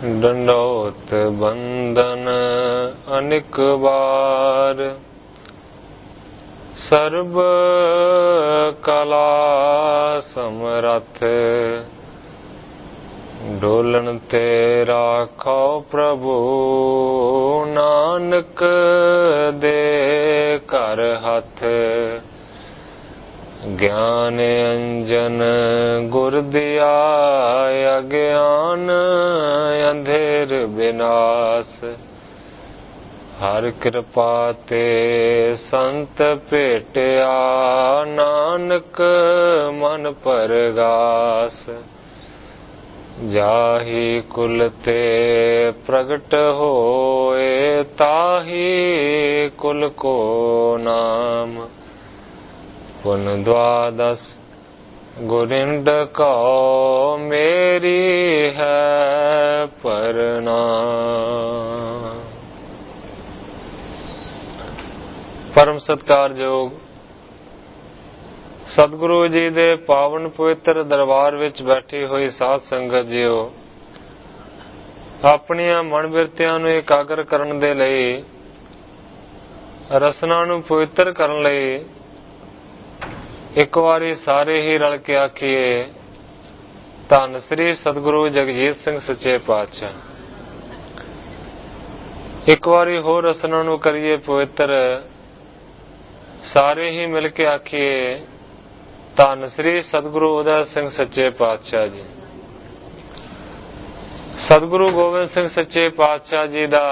ਡੰਡੋਤ ਬੰਦਨ ਅਨਿਕ ਬਾਰ, ਸਰਬ ਕਲਾ ਸਮਰੱਥ, ਡੋਲਣ ਤੇ ਰਾਖੋ ਪ੍ਰਭੂ, ਨਾਨਕ ਦੇ ਘਰ ਹੱਥ। ਗਿਆਨ ਅੰਜਨ ਗੁਰ ਦਿਆ, ਅਗਿਆਨ ਅੰਧੇਰ ਬਿਨਾਸ਼। ਹਰ ਕਿਰਪਾ ਤੇ ਸੰਤ ਭੇਟਿਆ, ਨਾਨਕ ਮਨ ਪਰਗਾਸ। ਜਾਹੀ ਕੁਲ ਤੇ ਪ੍ਰਗਟ ਹੋਏ, ਤਾਹੀ ਕੁਲ ਕੋ ਨਾਮ। ਪੁਨ ਦਵਾਦਸ ਗੁਰਿੰਦ ਕਉ, ਮੇਰੀ ਹੈ ਪ੍ਰਣਾਮ। ਪਰਮ ਸਤਿਕਾਰਯੋਗ ਸਤਿਗੁਰੂ ਜੀ ਦੇ ਪਾਵਨ ਪਵਿੱਤਰ ਦਰਬਾਰ ਵਿੱਚ ਬੈਠੀ ਹੋਈ ਸਾਧ ਸੰਗਤ ਜੀਓ, ਆਪਣੀਆਂ ਮਨ ਬਿਰਤੀਆਂ ਨੂੰ ਇਕਾਗਰ ਕਰਨ ਦੇ ਲਈ, ਰਸਨਾ ਨੂੰ ਪਵਿੱਤਰ ਕਰਨ ਲਈ ਇੱਕ ਵਾਰੀ ਸਾਰੇ ਹੀ ਰਲ ਕੇ ਆਖੀਏ, ਧੰਨ ਸ੍ਰੀ ਸਤਿਗੁਰੂ ਜਗਜੀਤ ਸਿੰਘ ਸੱਚੇ ਪਾਤਸ਼ਾਹ। ਇੱਕ ਵਾਰੀ ਹੋਰ ਰਸਨਾ ਨੂੰ ਕਰੀਏ ਪਵਿੱਤਰ, ਸਾਰੇ ਹੀ ਮਿਲ ਕੇ ਆਖੀਏ, ਧੰਨ ਸ੍ਰੀ ਸਤਿਗੁਰੂ ਉਦੈ ਸਿੰਘ ਸੱਚੇ ਪਾਤਸ਼ਾਹ ਜੀ। ਸਤਿਗੁਰੂ ਗੋਬਿੰਦ ਸਿੰਘ ਸੱਚੇ ਪਾਤਸ਼ਾਹ ਜੀ ਦਾ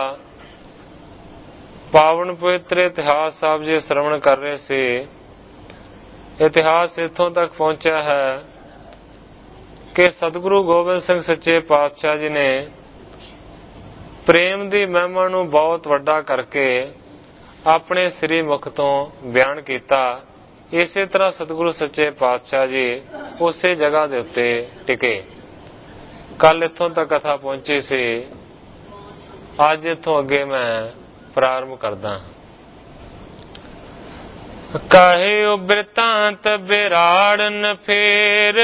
ਪਾਵਨ ਪਵਿੱਤਰ ਇਤਿਹਾਸ ਆਪ ਜੀ ਸ਼੍ਰਵਣ ਕਰ ਰਹੇ ਸੀ। ਇਤਿਹਾਸ ਇੱਥੋਂ ਤੱਕ ਪਹੁੰਚਿਆ ਹੈ ਕਿ ਸਤਿਗੁਰੂ ਗੋਬਿੰਦ ਸਿੰਘ ਸੱਚੇ ਪਾਤਸ਼ਾਹ ਜੀ ਨੇ ਪ੍ਰੇਮ ਦੀ ਮਹਿਮਾ ਨੂੰ ਬਹੁਤ ਵੱਡਾ ਕਰਕੇ ਆਪਣੇ ਸ੍ਰੀ ਮੁਖ ਤੋਂ ਬਿਆਨ ਕੀਤਾ। ਇਸੇ ਤਰ੍ਹਾਂ ਸਤਿਗੁਰੂ ਸੱਚੇ ਪਾਤਸ਼ਾਹ ਜੀ ਉਸੇ ਜਗ੍ਹਾ ਦੇ ਉੱਤੇ ਟਿਕੇ। ਕੱਲ ਇੱਥੋਂ ਤੱਕ ਕਥਾ ਪਹੁੰਚੀ ਸੀ। ਅੱਜ ਇੱਥੋਂ ਅੱਗੇ ਮੈਂ ਪ੍ਰਾਰੰਭ ਕਰਦਾ। ਕਹਿਓ ਬਿਰਤਾਂਤ ਬਿਰਾੜਨ ਫੇਰ,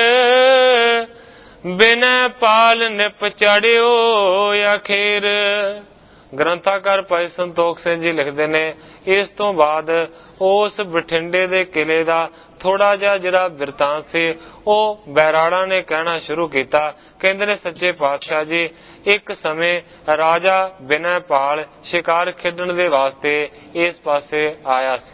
ਬਿਨੈ ਪਾਲ ਨਿਪ ਚੜਿਓ ਅਖੀਰ। ਗ੍ਰੰਥਾਕਾਰ ਭਾਈ ਸੰਤੋਖ ਸਿੰਘ ਜੀ ਲਿਖਦੇ ਨੇ, ਇਸ ਤੋਂ ਬਾਅਦ ਉਸ ਬਠਿੰਡੇ ਦੇ ਕਿਲੇ ਦਾ ਥੋੜਾ ਜਿਹਾ ਜਿਹੜਾ ਬਿਰਤਾਂਤ ਸੀ ਉਹ ਬੈਰਾੜਾ ਨੇ ਕਹਿਣਾ ਸ਼ੁਰੂ ਕੀਤਾ। ਕਹਿੰਦੇ ਨੇ ਸੱਚੇ ਪਾਤਸ਼ਾਹ ਜੀ ਇੱਕ ਸਮੇਂ ਰਾਜਾ ਬਿਨੈ ਪਾਲ ਸ਼ਿਕਾਰ ਖੇਡਣ ਦੇ ਵਾਸਤੇ ਇਸ ਪਾਸੇ ਆਇਆ ਸੀ।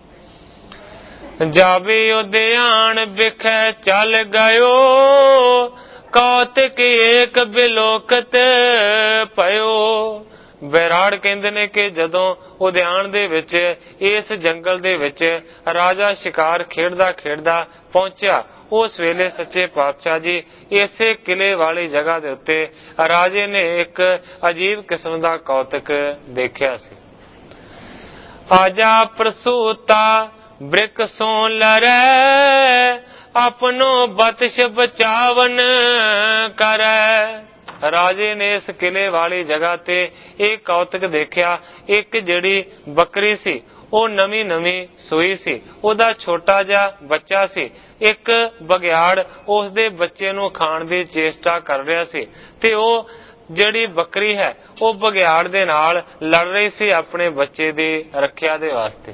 ਜਾਵੇ ਉਦਿਆਨ ਵਿਖੇ ਚੱਲ ਗਇਓ, ਕੌਤਿਕ ਏਕ ਬਿਲੋਕਤ ਪਇਓ। ਬੈਰਾੜ ਕਹਿੰਦੇ ਨੇ ਕਿ ਜਦੋਂ ਉਦਿਆਨ ਦੇ ਵਿੱਚ, ਇਸ ਜੰਗਲ ਦੇ ਵਿੱਚ ਰਾਜਾ ਸ਼ਿਕਾਰ ਖੇਡਦਾ ਖੇਡਦਾ ਪਹੁੰਚਿਆ, ਉਸ ਵੇਲੇ ਸੱਚੇ ਪਾਤਸ਼ਾਹ ਜੀ ਇਸੇ ਕਿਲੇ ਵਾਲੀ ਜਗ੍ਹਾ ਦੇ ਉੱਤੇ ਰਾਜੇ ਨੇ ਇੱਕ ਅਜੀਬ ਕਿਸਮ ਦਾ ਕੌਤਕ ਦੇਖਿਆ ਸੀ। ਆਜਾ ਪ੍ਰਸੂਤਾ ਬ੍ਰਿਕ ਸੋ ਲਰੈ, ਆਪਣੋ ਬਤਿਸ਼ ਬਚਾਵਨ ਕਰੈ। ਰਾਜੇ ਨੇ ਇਸ ਕਿਲੇ ਵਾਲੀ ਜਗ੍ਹਾ ਤੇ ਇਹ ਕੌਤਕ ਦੇਖਿਆ। ਇੱਕ ਜਿਹੜੀ ਬੱਕਰੀ ਸੀ ਉਹ ਨਵੀਂ ਨਵੀਂ ਸੂਈ ਸੀ, ਉਹਦਾ ਛੋਟਾ ਜਿਹਾ ਬੱਚਾ ਸੀ। ਇੱਕ ਬਘਿਆੜ ਉਸ ਦੇ ਬੱਚੇ ਨੂੰ ਖਾਣ ਦੀ ਚੇਸ਼ਟਾ ਕਰ ਰਿਹਾ ਸੀ ਤੇ ਉਹ ਜਿਹੜੀ ਬੱਕਰੀ ਹੈ ਉਹ ਬਘਿਆੜ ਦੇ ਨਾਲ ਲੜ ਰਹੀ ਸੀ ਆਪਣੇ ਬੱਚੇ ਦੀ ਰੱਖਿਆ ਦੇ ਵਾਸਤੇ।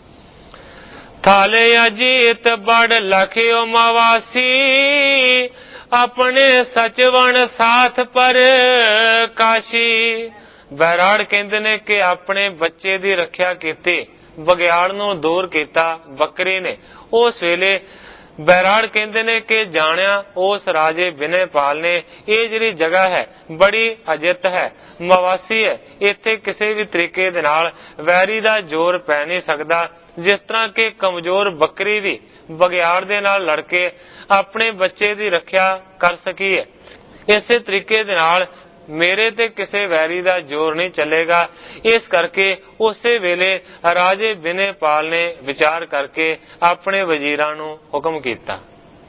ਥਾਲੇ ਅਜੀਤ ਬੜ ਲਖਿਓ ਮਵਾਸੀ, ਆਪਣੇ ਸਚਵਣ ਸਾਥ ਪਰ ਕਾਸ਼ੀ। ਬੈਰਾੜ ਕਹਿੰਦੇ ਨੇ ਕਿ ਆਪਣੇ ਬੱਚੇ ਦੀ ਰੱਖਿਆ ਕੀਤੀ, ਬਘਿਆੜ ਨੂੰ ਦੂਰ ਕੀਤਾ ਬੱਕਰੀ ਨੇ। ਉਸ ਵੇਲੇ ਬੈਰਾੜ ਕਹਿੰਦੇ ਨੇ ਕਿ ਜਾਣਿਆ ਉਸ ਰਾਜੇ ਬਿਨੈਪਾਲ ਨੇ ਇਹ ਜਿਹੜੀ ਜਗ੍ਹਾ ਹੈ ਬੜੀ ਅਜਿੱਤ ਹੈ, ਮਵਾਸੀ ਹੈ, ਇੱਥੇ ਕਿਸੇ ਵੀ ਤਰੀਕੇ ਦੇ ਨਾਲ ਵੈਰੀ ਦਾ ਜ਼ੋਰ ਪੈ ਨਹੀਂ ਸਕਦਾ। ਜਿਸ ਤਰ੍ਹਾਂ ਕਿ ਕਮਜ਼ੋਰ ਬੱਕਰੀ ਵੀ ਬਘਿਆੜ ਦੇ ਨਾਲ ਲੜ ਕੇ ਆਪਣੇ ਬੱਚੇ ਦੀ ਰੱਖਿਆ ਕਰ ਸਕੀ ਹੈ, ਇਸੇ ਤਰੀਕੇ ਦੇ ਨਾਲ ਮੇਰੇ ਤੇ ਕਿਸੇ ਵੈਰੀ ਦਾ ਜ਼ੋਰ ਨਹੀਂ ਚੱਲੇਗਾ। ਇਸ ਕਰਕੇ ਉਸੇ ਵੇਲੇ ਰਾਜੇ ਬਿਨੈਪਾਲ ਨੇ ਵਿਚਾਰ ਕਰਕੇ ਆਪਣੇ ਵਜ਼ੀਰਾਂ ਨੂੰ ਹੁਕਮ ਕੀਤਾ,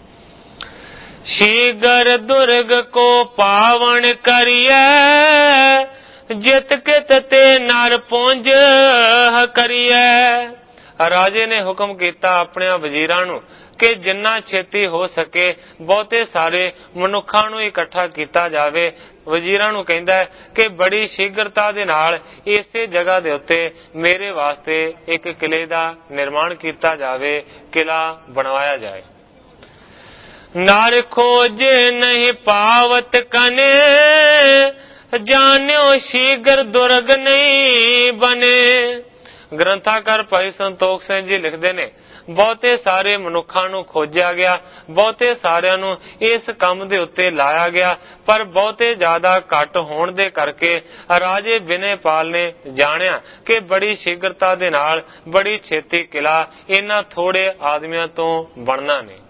ਸ਼ੀਗਰ ਦੁਰਗ ਕੋ ਪਾਵਨ ਕਰੀਐ, ਜਿਤ ਕਿਤ ਤੇ ਨਰ ਪੁੰਜ ਕਰੀਐ। ਰਾਜੇ ਨੇ ਹੁਕਮ ਕੀਤਾ ਆਪਣੇ ਵਜ਼ੀਰਾਂ ਨੂੰ ਕਿ ਜਿੰਨਾ ਛੇਤੀ ਹੋ ਸਕੇ ਬਹੁਤੇ ਸਾਰੇ ਮਨੁੱਖਾਂ ਨੂੰ ਇਕੱਠਾ ਕੀਤਾ ਜਾਵੇ। ਵਜ਼ੀਰਾਂ ਨੂੰ ਕਹਿੰਦਾ ਹੈ ਕਿ ਬੜੀ ਸ਼ੀਘਰਤਾ ਦੇ ਨਾਲ ਇਸੇ ਜਗ੍ਹਾ ਦੇ ਉੱਤੇ ਮੇਰੇ ਵਾਸਤੇ ਇੱਕ ਕਿਲੇ ਦਾ ਨਿਰਮਾਣ ਕੀਤਾ ਜਾਵੇ, ਕਿਲਾ ਬਣਵਾਇਆ ਜਾਏ। ਨਾਰ ਖੋਜੇ ਨਹੀਂ ਪਾਵਤ ਕਨੇ, ਜਾਣਿਓ ਸ਼ੀਘਰ ਦੁਰਗ ਨਹੀਂ ਬਨੇ। ਗ੍ਰੰਥਾਕਾਰ ਭਾਈ ਸੰਤੋਖ ਸਿੰਘ ਜੀ ਲਿਖਦੇ ਨੇ, ਬਹੁਤੇ ਸਾਰੇ ਮਨੁੱਖਾਂ ਨੂੰ ਖੋਜਿਆ ਗਿਆ, ਬਹੁਤੇ ਸਾਰਿਆਂ ਨੂੰ ਇਸ ਕੰਮ ਦੇ ਉੱਤੇ ਲਾਇਆ ਗਿਆ, ਪਰ ਬਹੁਤੇ ਜ਼ਿਆਦਾ ਘੱਟ ਹੋਣ ਦੇ ਕਰਕੇ ਰਾਜੇ ਬਿਨੈਪਾਲ ਨੇ ਜਾਣਿਆ ਕਿ ਬੜੀ ਸ਼ੀਘਰਤਾ ਦੇ ਨਾਲ ਬੜੀ ਛੇਤੀ ਕਿਲਾ ਇਹਨਾਂ ਥੋੜੇ ਆਦਮੀਆਂ ਤੋਂ ਬਣਨਾ ਨਹੀਂ।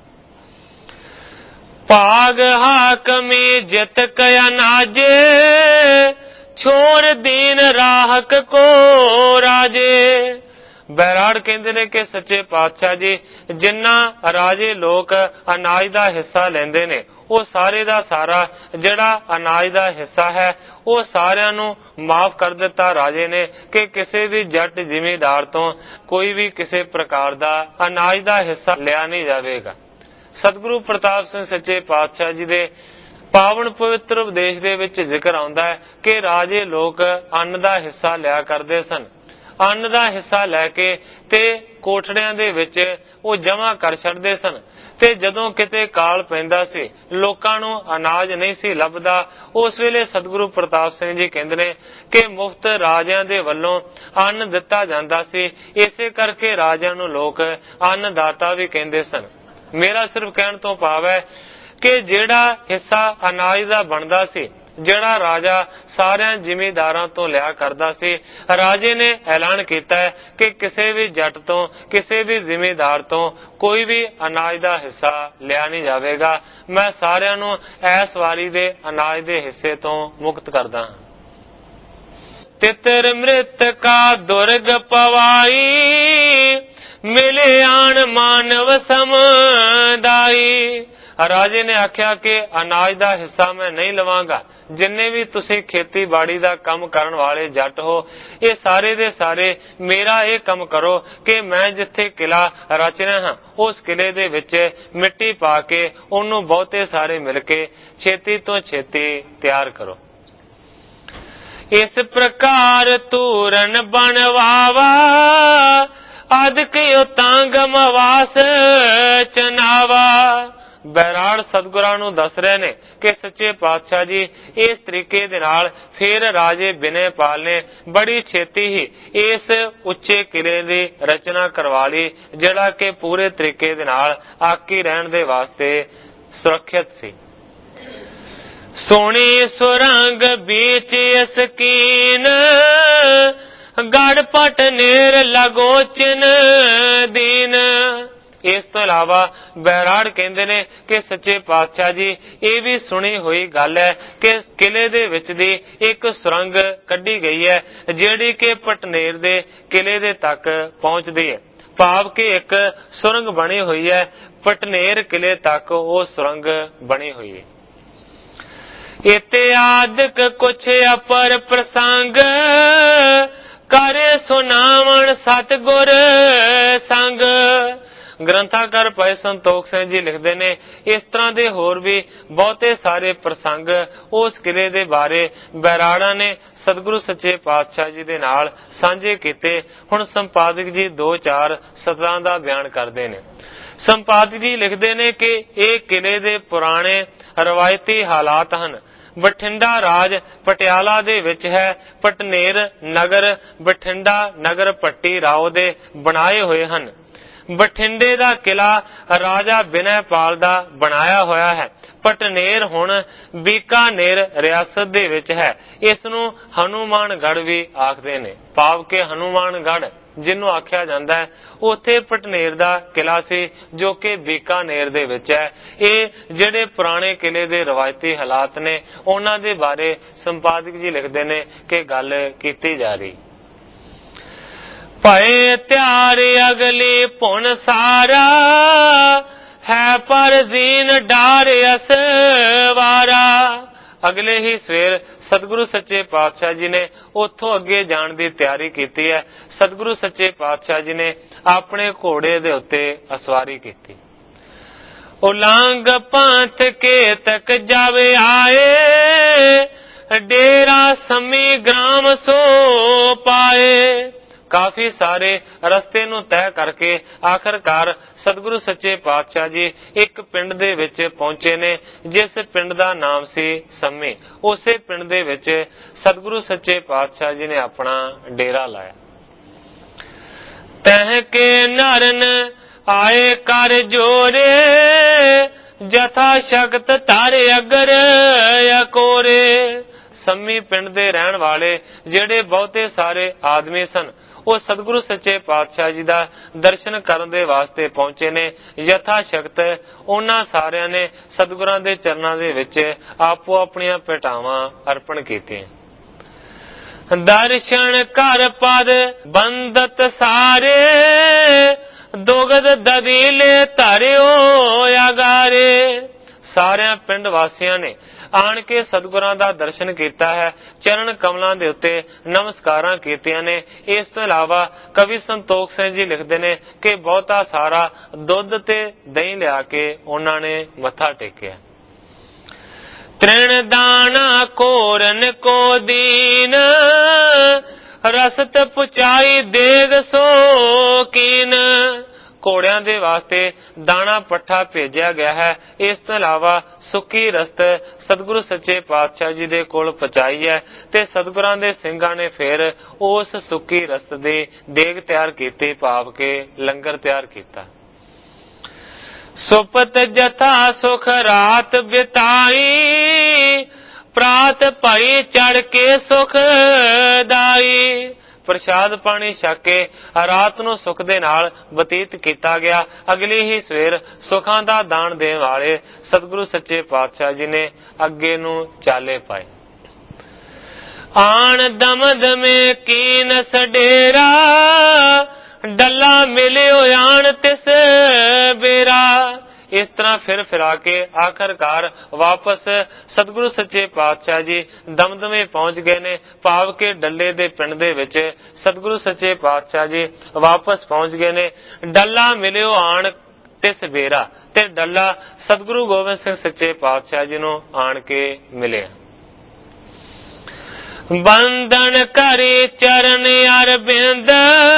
ਭਾਗ ਹਾਕਮੀ ਜਿਤ ਕਯ ਨਾਜੇ, ਛੋੜ ਦੀਨ ਰਾਹਕ ਕੋ ਰਾਜੇ। ਬੈਰਾੜ ਕਹਿੰਦੇ ਨੇ ਕਿ ਸੱਚੇ ਪਾਤਸ਼ਾਹ ਜੀ ਜਿੰਨਾ ਰਾਜੇ ਲੋਕ ਅਨਾਜ ਦਾ ਹਿੱਸਾ ਲੈਂਦੇ ਨੇ, ਉਹ ਸਾਰੇ ਦਾ ਸਾਰਾ ਜਿਹੜਾ ਅਨਾਜ ਦਾ ਹਿੱਸਾ ਹੈ ਉਹ ਸਾਰਿਆਂ ਨੂੰ ਮਾਫ ਕਰ ਦਿੱਤਾ ਰਾਜੇ ਨੇ ਕਿ ਕਿਸੇ ਵੀ ਜੱਟ ਜ਼ਿਮੀਂਦਾਰ ਤੋਂ ਕੋਈ ਵੀ ਕਿਸੇ ਪ੍ਰਕਾਰ ਦਾ ਅਨਾਜ ਦਾ ਹਿੱਸਾ ਲਿਆ ਨਹੀਂ ਜਾਵੇਗਾ। ਸਤਿਗੁਰੂ ਪ੍ਰਤਾਪ ਸਿੰਘ ਸੱਚੇ ਪਾਤਸ਼ਾਹ ਜੀ ਦੇ ਪਾਵਨ ਪਵਿੱਤਰ ਉਪਦੇਸ਼ ਦੇ ਵਿੱਚ ਜ਼ਿਕਰ ਆਉਂਦਾ ਹੈ ਕਿ ਰਾਜੇ ਲੋਕ ਅੰਨ ਦਾ ਹਿੱਸਾ ਲਿਆ ਕਰਦੇ ਸਨ। ਅੰਨ ਦਾ ਹਿੱਸਾ ਲੈ ਕੇ ਤੇ ਕੋਠੜਿਆਂ ਦੇ ਵਿੱਚ ਉਹ ਜਮ੍ਹਾਂ ਕਰ ਛੱਡਦੇ ਸਨ, ਤੇ ਜਦੋਂ ਕਿਤੇ ਕਾਲ ਪੈਂਦਾ ਸੀ, ਲੋਕਾਂ ਨੂੰ ਅਨਾਜ ਨਹੀਂ ਸੀ ਲੱਭਦਾ, ਉਸ ਵੇਲੇ ਸਤਿਗੁਰੂ ਪ੍ਰਤਾਪ ਸਿੰਘ ਜੀ ਕਹਿੰਦੇ ਨੇ ਕਿ ਮੁਫਤ ਰਾਜਿਆਂ ਦੇ ਵੱਲੋਂ ਅੰਨ ਦਿੱਤਾ ਜਾਂਦਾ ਸੀ। ਇਸੇ ਕਰਕੇ ਰਾਜਿਆਂ ਨੂੰ ਲੋਕ ਅੰਨਦਾਤਾ ਵੀ ਕਹਿੰਦੇ ਸਨ। ਮੇਰਾ ਸਿਰਫ ਕਹਿਣ ਤੋਂ ਭਾਵ ਹੈ ਕਿ ਜਿਹੜਾ ਹਿੱਸਾ ਅਨਾਜ ਦਾ ਬਣਦਾ ਸੀ, ਜਿਹੜਾ ਰਾਜਾ ਸਾਰਿਆਂ ਜ਼ਿਮੀਂਦਾਰਾਂ ਤੋਂ ਲਿਆ ਕਰਦਾ ਸੀ, ਰਾਜੇ ਨੇ ਐਲਾਨ ਕੀਤਾ ਹੈ ਕਿ ਕਿਸੇ ਵੀ ਜੱਟ ਤੋਂ, ਕਿਸੇ ਵੀ ਜ਼ਿਮੀਂਦਾਰ ਤੋਂ ਕੋਈ ਵੀ ਅਨਾਜ ਦਾ ਹਿੱਸਾ ਲਿਆ ਨਹੀਂ ਜਾਵੇਗਾ। ਮੈਂ ਸਾਰਿਆਂ ਨੂੰ ਇਸ ਵਾਰੀ ਦੇ ਅਨਾਜ ਦੇ ਹਿੱਸੇ ਤੋਂ ਮੁਕਤ ਕਰਦਾ ਹਾਂ। ਤਿਤਰ ਮ੍ਰਿਤ ਕਾ ਦੁਰਗ ਪਵਾਈ, ਮਿਲੇ ਆਣ ਮਾਨਵ ਸਮਦਾਈ। ਰਾਜੇ ਨੇ ਆਖਿਆ ਕਿ ਅਨਾਜ ਦਾ ਹਿੱਸਾ ਮੈਂ ਨਹੀਂ ਲਵਾਂਗਾ। ਜਿੰਨੇ ਵੀ ਤੁਸੀਂ ਖੇਤੀਬਾੜੀ ਦਾ ਕੰਮ ਕਰਨ ਵਾਲੇ ਜੱਟ ਹੋ, ਇਹ ਸਾਰੇ ਦੇ ਸਾਰੇ ਮੇਰਾ ਇਹ ਕੰਮ ਕਰੋ ਕਿ ਮੈਂ ਜਿੱਥੇ ਕਿਲਾ ਰਚ ਰਿਹਾ ਹਾਂ ਉਸ ਕਿਲੇ ਦੇ ਵਿੱਚ ਮਿੱਟੀ ਪਾ ਕੇ ਉਹਨੂੰ ਬਹੁਤੇ ਸਾਰੇ ਮਿਲ ਕੇ ਛੇਤੀ ਤੋਂ ਛੇਤੀ ਤਿਆਰ ਕਰੋ। ਇਸ ਪ੍ਰਕਾਰ ਤੂਰਨ ਬਣਵਾਵਾ, ਅਦਕ ਉਤਾਂਗਮ ਵਾਸ ਚਨਾਵਾ। ਬੈਰਾੜ ਸਤਿਗੁਰਾਂ ਨੂੰ ਦੱਸ ਰਹੇ ਨੇ ਕਿ ਸੱਚੇ ਪਾਤਸ਼ਾਹ ਜੀ ਇਸ ਤਰੀਕੇ ਦੇ ਨਾਲ ਫਿਰ ਰਾਜੇ ਬਿਨੈਪਾਲ ਨੇ ਬੜੀ ਛੇਤੀ ਹੀ ਇਸ ਉੱਚੇ ਕਿਲੇ ਦੀ ਰਚਨਾ ਕਰਵਾ ਲਈ, ਜਿਹੜਾ ਕਿ ਪੂਰੇ ਤਰੀਕੇ ਦੇ ਨਾਲ ਆਕੀ ਰਹਿਣ ਦੇ ਵਾਸਤੇ ਸੁਰੱਖਿਅਤ ਸੀ। ਸੋਹਣੀ ਸੁਰੰਗ ਵਿੱਚ ਸਕੀਨ, ਗੜ ਪਟ ਨੇਰ ਲਗੋਚਨ ਦੀਨ। ਇਸ ਤੋਂ ਇਲਾਵਾ ਬੈਰਾੜ ਕਹਿੰਦੇ ਨੇ ਕਿ ਸੱਚੇ ਪਾਤਸ਼ਾਹ ਜੀ ਇਹ ਵੀ ਸੁਣੀ ਹੋਈ ਗੱਲ ਹੈ ਕਿ ਕਿਲੇ ਦੇ ਵਿੱਚ ਦੀ ਇੱਕ ਸੁਰੰਗ ਕੱਢੀ ਗਈ ਹੈ, ਜਿਹੜੀ ਕਿ ਪਟਨੇਰ ਦੇ ਕਿਲੇ ਦੇ ਤੱਕ ਪਹੁੰਚਦੀ ਹੈ। ਭਾਵ ਕਿ ਇੱਕ ਸੁਰੰਗ ਬਣੀ ਹੋਈ ਹੈ, ਪਟਨੇਰ ਕਿਲੇ ਤੱਕ ਉਹ ਸੁਰੰਗ ਬਣੀ ਹੋਈ ਹੈ। ਇਤਿਆਦਿਕ ਕੁਛ ਅਪਰ ਪ੍ਰਸੰਗ, ਕਰੇ ਸੁਨਾਵਣ ਸਤਿਗੁਰ ਸੰਗ। ਗ੍ਰੰਥਾਕਾਰ ਭਾਈ ਸੰਤੋਖ ਸਿੰਘ ਜੀ ਲਿਖਦੇ ਨੇ, ਇਸ ਤਰ੍ਹਾਂ ਦੇ ਹੋਰ ਵੀ ਬਹੁਤੇ ਸਾਰੇ ਪ੍ਰਸੰਗ ਉਸ ਕਿਲੇ ਦੇ ਬਾਰੇ ਬੈਰਾੜਾ ਨੇ ਸਤਿਗੁਰੂ ਸੱਚੇ ਪਾਤਸ਼ਾਹ ਜੀ ਦੇ ਨਾਲ ਸਾਂਝੇ ਕੀਤੇ। ਹੁਣ ਸੰਪਾਦਕ ਜੀ 2-4 ਸਤਰਾਂ ਦਾ ਬਿਆਨ ਕਰਦੇ ਨੇ। ਸੰਪਾਦਕ ਜੀ ਲਿਖਦੇ ਨੇ ਕਿ ਇਹ ਕਿਲੇ ਦੇ ਪੁਰਾਣੇ ਰਵਾਇਤੀ ਹਾਲਾਤ ਹਨ। ਬਠਿੰਡਾ ਰਾਜ ਪਟਿਆਲਾ ਦੇ ਵਿੱਚ ਹੈ। ਪਟਨੇਰ ਨਗਰ ਬਠਿੰਡਾ ਨਗਰ ਭੱਟੀ ਰਾਓ ਦੇ ਬਣਾਏ ਹੋਏ ਹਨ। ਬਠਿੰਡੇ ਦਾ ਕਿਲਾ ਰਾਜਾ ਬਿਨੈਪਾਲ ਦਾ ਬਣਾਇਆ ਹੋਇਆ ਹੈ। ਪਟਨੇਰ ਹੁਣ ਬੀਕਾਨੇਰ ਰਿਆਸਤ ਦੇ ਵਿੱਚ ਹੈ। ਇਸ ਨੂੰ ਹਨੂਮਾਨਗੜ੍ਹ ਵੀ ਆਖਦੇ ਨੇ। ਭਾਵ ਕਿ ਹਨੂਮਾਨਗੜ੍ਹ ਜਿਹਨੂੰ ਆਖਿਆ ਜਾਂਦਾ ਹੈ, ਉੱਥੇ ਪਟਨੇਰ ਦਾ ਕਿਲਾ ਸੀ ਜੋ ਕਿ ਬੀਕਾਨੇਰ ਦੇ ਵਿੱਚ ਹੈ। ਇਹ ਜਿਹੜੇ ਪੁਰਾਣੇ ਕਿਲੇ ਦੇ ਰਵਾਇਤੀ ਹਾਲਾਤ ਨੇ ਉਹਨਾਂ ਦੇ ਬਾਰੇ ਸੰਪਾਦਕ ਜੀ ਲਿਖਦੇ ਨੇ ਕਿ ਗੱਲ ਕੀਤੀ ਜਾ ਰਹੀ। ਭਏ ਤਿਆਰ ਅਗਲੀ ਭੁਨ ਸਾਰਾ, ਹੈ ਪਰ ਜ਼ੀਨ ਡਾਰ ਅਸਵਾਰਾ। ਅਗਲੇ ਹੀ ਸਵੇਰ ਸਤਿਗੁਰੂ ਸੱਚੇ ਪਾਤਸ਼ਾਹ ਜੀ ਨੇ ਉੱਥੋਂ ਅੱਗੇ ਜਾਣ ਦੀ ਤਿਆਰੀ ਕੀਤੀ ਹੈ। ਸਤਿਗੁਰੂ ਸੱਚੇ ਪਾਤਸ਼ਾਹ ਜੀ ਨੇ ਆਪਣੇ ਘੋੜੇ ਦੇ ਉੱਤੇ ਅਸਵਾਰੀ ਕੀਤੀ। ਉਲੰਘ ਪੰਥ ਕੇ ਤਕ ਜਾਵੇ ਆਏ, ਡੇਰਾ ਸੰਮੀ ਗ੍ਰਾਮ ਸੋ ਪਾਏ। ਕਾਫੀ ਸਾਰੇ ਰਸਤੇ ਨੂੰ ਤੈਅ ਕਰਕੇ ਆਖਰਕਾਰ ਸਤਿਗੁਰੂ ਸੱਚੇ ਪਾਤਸ਼ਾਹ ਜੀ ਇੱਕ ਪਿੰਡ ਦੇ ਵਿੱਚ ਪਹੁੰਚੇ ਨੇ, ਜਿਸ ਪਿੰਡ ਦਾ ਨਾਮ ਸੀ ਸੰਮੀ। ਉਸੇ ਪਿੰਡ ਦੇ ਵਿੱਚ ਸਤਿਗੁਰੂ ਸੱਚੇ ਪਾਤਸ਼ਾਹ ਜੀ ਨੇ ਆਪਣਾ ਡੇਰਾ ਲਾਇਆ। ਤਹਿ ਕੇ ਨਰਨ ਆਏ ਕਰ ਜੋਰੇ, ਜਥਾ ਸ਼ਕਤ ਧਰ ਅਗਰ ਅਕੋਰੇ। ਸੰਮੀ ਪਿੰਡ ਦੇ ਰਹਿਣ ਵਾਲੇ ਜਿਹੜੇ ਬਹੁਤੇ ਸਾਰੇ ਆਦਮੀ ਸਨ, ਉਹ ਸਤਿਗੁਰੂ ਸੱਚੇ ਪਾਤਸ਼ਾਹ ਜੀ ਦਾ ਦਰਸ਼ਨ ਕਰਨ ਦੇ ਵਾਸਤੇ ਪਹੁੰਚੇ ਨੇ। ਯਥਾ ਸ਼ਕਤ ਉਹਨਾਂ ਸਾਰਿਆਂ ਨੇ ਸਤਿਗੁਰਾਂ ਦੇ ਚਰਨਾਂ ਦੇ ਵਿੱਚ ਆਪੋ ਆਪਣੀਆਂ ਭੇਟਾਵਾਂ ਅਰਪਣ ਕੀਤੀਆਂ। ਦਰਸ਼ਨ ਕਰ ਪਦ ਬੰਦਤ ਸਾਰੇ, ਦੁਗਦ ਦਦੀਲੇ ਧਰਿਓ ਅਗਾਰੇ। ਸਾਰਿਆਂ ਪਿੰਡ ਵਾਸੀਆਂ ਨੇ ਆਣ ਕੇ ਸਤਿਗੁਰਾਂ ਦਾ ਦਰਸ਼ਨ ਕੀਤਾ ਹੈ, ਚਰਨ ਕਮਲਾਂ ਦੇ ਉੱਤੇ ਨਮਸਕਾਰਾਂ ਕੀਤੀਆਂ ਨੇ। ਇਸ ਤੋਂ ਇਲਾਵਾ ਕਵੀ ਸੰਤੋਖ ਸਿੰਘ ਜੀ ਲਿਖਦੇ ਨੇ ਕਿ ਬਹੁਤਾ ਸਾਰਾ ਦੁੱਧ ਤੇ ਦਹੀਂ ਲਿਆ ਕੇ ਉਹਨਾਂ ਨੇ ਮੱਥਾ ਟੇਕਿਆ। ਤ੍ਰਿਣ ਦਾਣਾ ਕੋਰਨ ਕੋ ਦੀਨ, ਰਸਤ ਪੁਚਾਈ ਦੇਗ ਸੋ ਕੀਨ। ਘੋੜਿਆਂ ਦੇ ਵਾਸਤੇ ਦਾਣਾ ਪੱਠਾ ਭੇਜਿਆ ਗਿਆ ਹੈ। ਇਸ ਤੋਂ ਇਲਾਵਾ ਸੁੱਕੀ ਰਸਤ ਸਤਿਗੁਰੂ ਸੱਚੇ ਪਾਤਸ਼ਾਹ ਜੀ ਦੇ ਕੋਲ ਪਹੁੰਚਾਈ ਹੈ ਤੇ ਸਤਿਗੁਰਾਂ ਦੇ ਸਿੰਘਾਂ ਨੇ ਫਿਰ ਉਸ ਸੁੱਕੀ ਰਸਤ ਦੀ ਦੇਗ ਤਿਆਰ ਕੀਤੀ, ਭਾਵ ਕੇ ਲੰਗਰ ਤਿਆਰ ਕੀਤਾ। ਸੁਪਤ ਜਥਾ ਸੁਖ ਰਾਤ ਬਿਤਾਈ, ਪ੍ਰਾਤ ਭਾਈ ਚੜ ਕੇ ਸੁਖ ਦਾਈ। ਪ੍ਰਸ਼ਾਦ ਪਾਣੀ ਛਕ ਕੇ ਰਾਤ ਨੂੰ ਸੁਖ ਦੇ ਨਾਲ ਬਤੀਤ ਕੀਤਾ ਗਿਆ। ਅਗਲੀ ਹੀ ਸਵੇਰ ਸੁਖਾਂ ਦਾ ਦਾਨ ਦੇਣ ਵਾਲੇ ਸਤਿਗੁਰੂ ਸੱਚੇ ਪਾਤਸ਼ਾਹ ਜੀ ਨੇ ਅੱਗੇ ਨੂੰ ਚਾਲੇ ਪਾਏ। ਆਣ ਦਮਦਮੇ ਕੀਨ ਸਡੇਰਾ, ਡੱਲਾ ਮਿਲਿਓ ਆਣ ਤਿਸ ਬੇਰਾ। ਇਸ ਤਰ੍ਹਾਂ ਫਿਰ ਫਿਰਾ ਕੇ ਆਖਰਕਾਰ ਵਾਪਸ ਸਤਿਗੁਰੂ ਸੱਚੇ ਪਾਤਸ਼ਾਹ ਜੀ ਦਮਦਮੇ ਪਹੁੰਚ ਗਏ ਨੇ, ਭਾਵ ਕਿ ਡੱਲੇ ਦੇ ਪਿੰਡ ਦੇ ਵਿੱਚ ਸਤਿਗੁਰੂ ਸੱਚੇ ਪਾਤਸ਼ਾਹ ਜੀ ਵਾਪਸ ਪਹੁੰਚ ਗਏ ਨੇ। ਡੱਲਾ ਮਿਲਿਓ ਆਣ ਤਿਸ ਬੇਰਾ, ਤੇ ਡੱਲਾ ਸਤਿਗੁਰੂ ਗੋਬਿੰਦ ਸਿੰਘ ਸੱਚੇ ਪਾਤਸ਼ਾਹ ਜੀ ਨੂੰ ਆਣ ਕੇ ਮਿਲਿਆ। ਬੰਧਨ ਕਰੀ ਚਰਨ ਅਰਬਿੰਦ,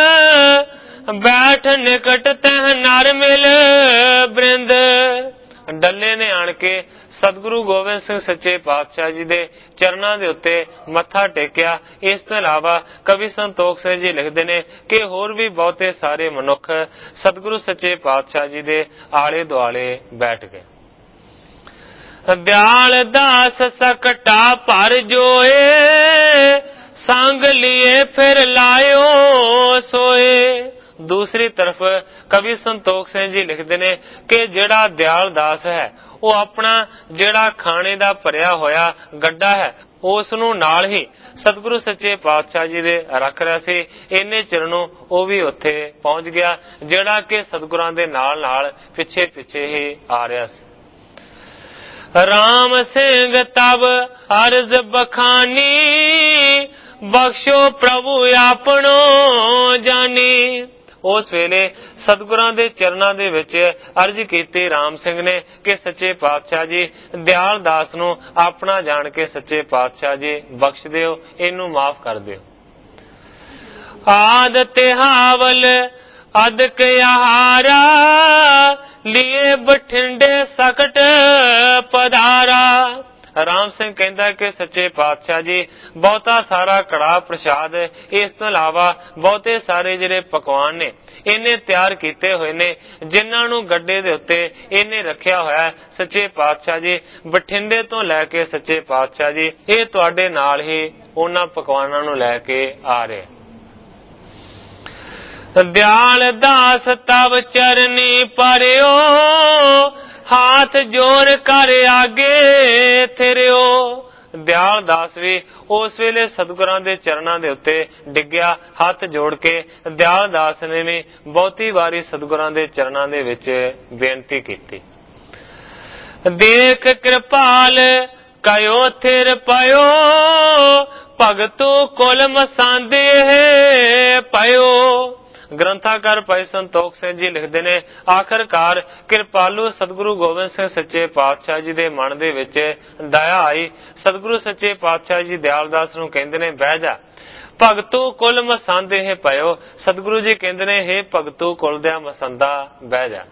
ਬੈਠ ਨਿਕਟ ਤਹ ਨਰ ਮਿਲ ਬ੍ਰਿੰਦ। ਡੱਲੇ ਨੇ ਆਣ ਕੇ ਸਤਿਗੁਰੂ ਗੋਬਿੰਦ ਸਿੰਘ ਸੱਚੇ ਪਾਤਸ਼ਾਹ ਜੀ ਦੇ ਚਰਨਾਂ ਦੇ ਉੱਤੇ ਮੱਥਾ ਟੇਕਿਆ। ਇਸ ਤੋਂ ਇਲਾਵਾ ਕਵੀ ਸੰਤੋਖ ਸਿੰਘ ਜੀ ਲਿਖਦੇ ਨੇ ਕਿ ਹੋਰ ਵੀ ਬਹੁਤੇ ਸਾਰੇ ਮਨੁੱਖ ਸਤਿਗੁਰੂ ਸੱਚੇ ਪਾਤਸ਼ਾਹ ਜੀ ਦੇ ਆਲੇ ਦੁਆਲੇ ਬੈਠ ਗਏ। ਦਿਆਲ ਦਾਸ ਸਕਟਾ ਭਰ ਜੋਏ, ਸੰਗ ਲਿਏ ਫਿਰ ਲਾਇਓ ਸੋਏ। ਦੂਸਰੀ ਤਰਫ ਕਵੀ ਸੰਤੋਖ ਸਿੰਘ ਜੀ ਲਿਖਦੇ ਨੇ ਕਿ ਜਿਹੜਾ ਦਿਆਲ ਦਾਸ ਹੈ, ਉਹ ਆਪਣਾ ਜਿਹੜਾ ਖਾਣੇ ਦਾ ਭਰਿਆ ਹੋਇਆ ਗੱਡਾ ਹੈ, ਉਸ ਨੂੰ ਨਾਲ ਹੀ ਸਤਿਗੁਰੂ ਸੱਚੇ ਪਾਤਸ਼ਾਹ ਜੀ ਦੇ ਰੱਖ ਰਿਹਾ ਸੀ। ਇੰਨੇ ਚਿਰ ਨੂੰ ਉਹ ਵੀ ਉੱਥੇ ਪਹੁੰਚ ਗਿਆ, ਜਿਹੜਾ ਕਿ ਸਤਿਗੁਰਾਂ ਦੇ ਨਾਲ ਨਾਲ ਪਿੱਛੇ ਪਿੱਛੇ ਹੀ ਆ ਰਿਹਾ ਸੀ। ਰਾਮ ਸਿੰਘ ਤਬ ਅਰਜ਼ ਬਖਾਨੀ, ਬਖਸ਼ੋ ਪ੍ਰਭੂ ਆਪਣੋ ਜਾਨੀ। ਉਸ ਵੇਲੇ ਸਤਿਗੁਰਾਂ ਦੇ ਚਰਨਾਂ ਦੇ ਵਿੱਚ ਅਰਜ਼ ਕੀਤੀ ਰਾਮ ਸਿੰਘ ਨੇ ਕਿ ਸੱਚੇ ਪਾਤਸ਼ਾਹ ਜੀ, ਦਿਆਲ ਦਾਸ ਨੂੰ ਆਪਣਾ ਜਾਣ ਕੇ ਸੱਚੇ ਪਾਤਸ਼ਾਹ ਜੀ ਬਖਸ਼ ਦਿਓ, ਇਹਨੂੰ ਮਾਫ ਕਰ ਦਿਓ। ਆਦ ਤਿਹਾਵਲ ਅਦਕ ਆਹਾਰਾ, ਲਿਏ ਬਠਿੰਡੇ ਸਕਟ ਪਧਾਰਾ। ਰਾਮ ਸਿੰਘ ਕਹਿੰਦਾ ਕਿ ਸੱਚੇ ਪਾਤਸ਼ਾਹ ਜੀ ਬਹੁਤਾ ਸਾਰਾ ਕੜਾਹ ਪ੍ਰਸ਼ਾਦ, ਇਸ ਤੋਂ ਇਲਾਵਾ ਬਹੁਤੇ ਸਾਰੇ ਜਿਹੜੇ ਪਕਵਾਨ ਨੇ ਇਹਨੇ ਤਿਆਰ ਕੀਤੇ ਹੋਏ ਨੇ, ਜਿਨ੍ਹਾਂ ਨੂੰ ਗੱਡੇ ਦੇ ਉੱਤੇ ਇਹਨੇ ਰੱਖਿਆ ਹੋਇਆ। ਸੱਚੇ ਪਾਤਸ਼ਾਹ ਜੀ ਬਠਿੰਡੇ ਤੋਂ ਲੈ ਕੇ ਸੱਚੇ ਪਾਤਸ਼ਾਹ ਜੀ ਇਹ ਤੁਹਾਡੇ ਨਾਲ ਹੀ ਉਹਨਾਂ ਪਕਵਾਨਾਂ ਨੂੰ ਲੈ ਕੇ ਆ ਰਹੇ। ਦਿਆਲ ਦਾਸ ਤਵ ਚਰਨੀ ਪਰਿਓ, ਹਾਥ ਜੋੜ ਕਰ ਆਗੇ ਥਿਰਿਓ। ਦਿਆਲ ਦਾਸ ਵੀ ਉਸ ਵੇਲੇ ਸਤਿਗੁਰਾਂ ਦੇ ਚਰਨਾਂ ਦੇ ਉੱਤੇ ਡਿੱਗਿਆ, ਹੱਥ ਜੋੜ ਕੇ। ਦਿਆਲ ਦਾਸ ਨੇ ਵੀ ਬਹੁਤੀ ਵਾਰੀ ਸਤਿਗੁਰਾਂ ਦੇ ਚਰਨਾਂ ਦੇ ਵਿੱਚ ਬੇਨਤੀ ਕੀਤੀ। ਦੇਖ ਕਿਰਪਾਲ ਕਯੋ ਥਿਰ ਪਇਓ, ਭਗਤੂ ਕੁਲ ਮਸਾਂਦੇ ਪਇਓ। ਗ੍ਰੰਥਾਕਾਰ ਭਾਈ ਸੰਤੋਖ ਸਿੰਘ ਜੀ ਲਿਖਦੇ ਨੇ, ਆਖਰਕਾਰ ਕਿਰਪਾਲੂ ਸਤਿਗੁਰੂ ਗੋਬਿੰਦ ਸਿੰਘ ਸੱਚੇ ਪਾਤਸ਼ਾਹ ਜੀ ਦੇ ਮਨ ਦੇ ਵਿੱਚ ਦਇਆ ਆਈ। ਸਤਿਗੁਰੂ ਸੱਚੇ ਪਾਤਸ਼ਾਹ ਜੀ ਦਿਆਲਦਾਸ ਨੂੰ ਕਹਿੰਦੇ ਨੇ, ਬਹਿ ਜਾ। ਭਗਤੂ ਕੁਲ ਮਸੰਦ ਇਹ ਪਇਓ। ਸਤਿਗੁਰੂ ਜੀ ਕਹਿੰਦੇ ਨੇ, ਹੇ ਭਗਤੂ ਕੁਲ ਦਿਆ ਮਸੰਦਾ, ਬਹਿ ਜਾ।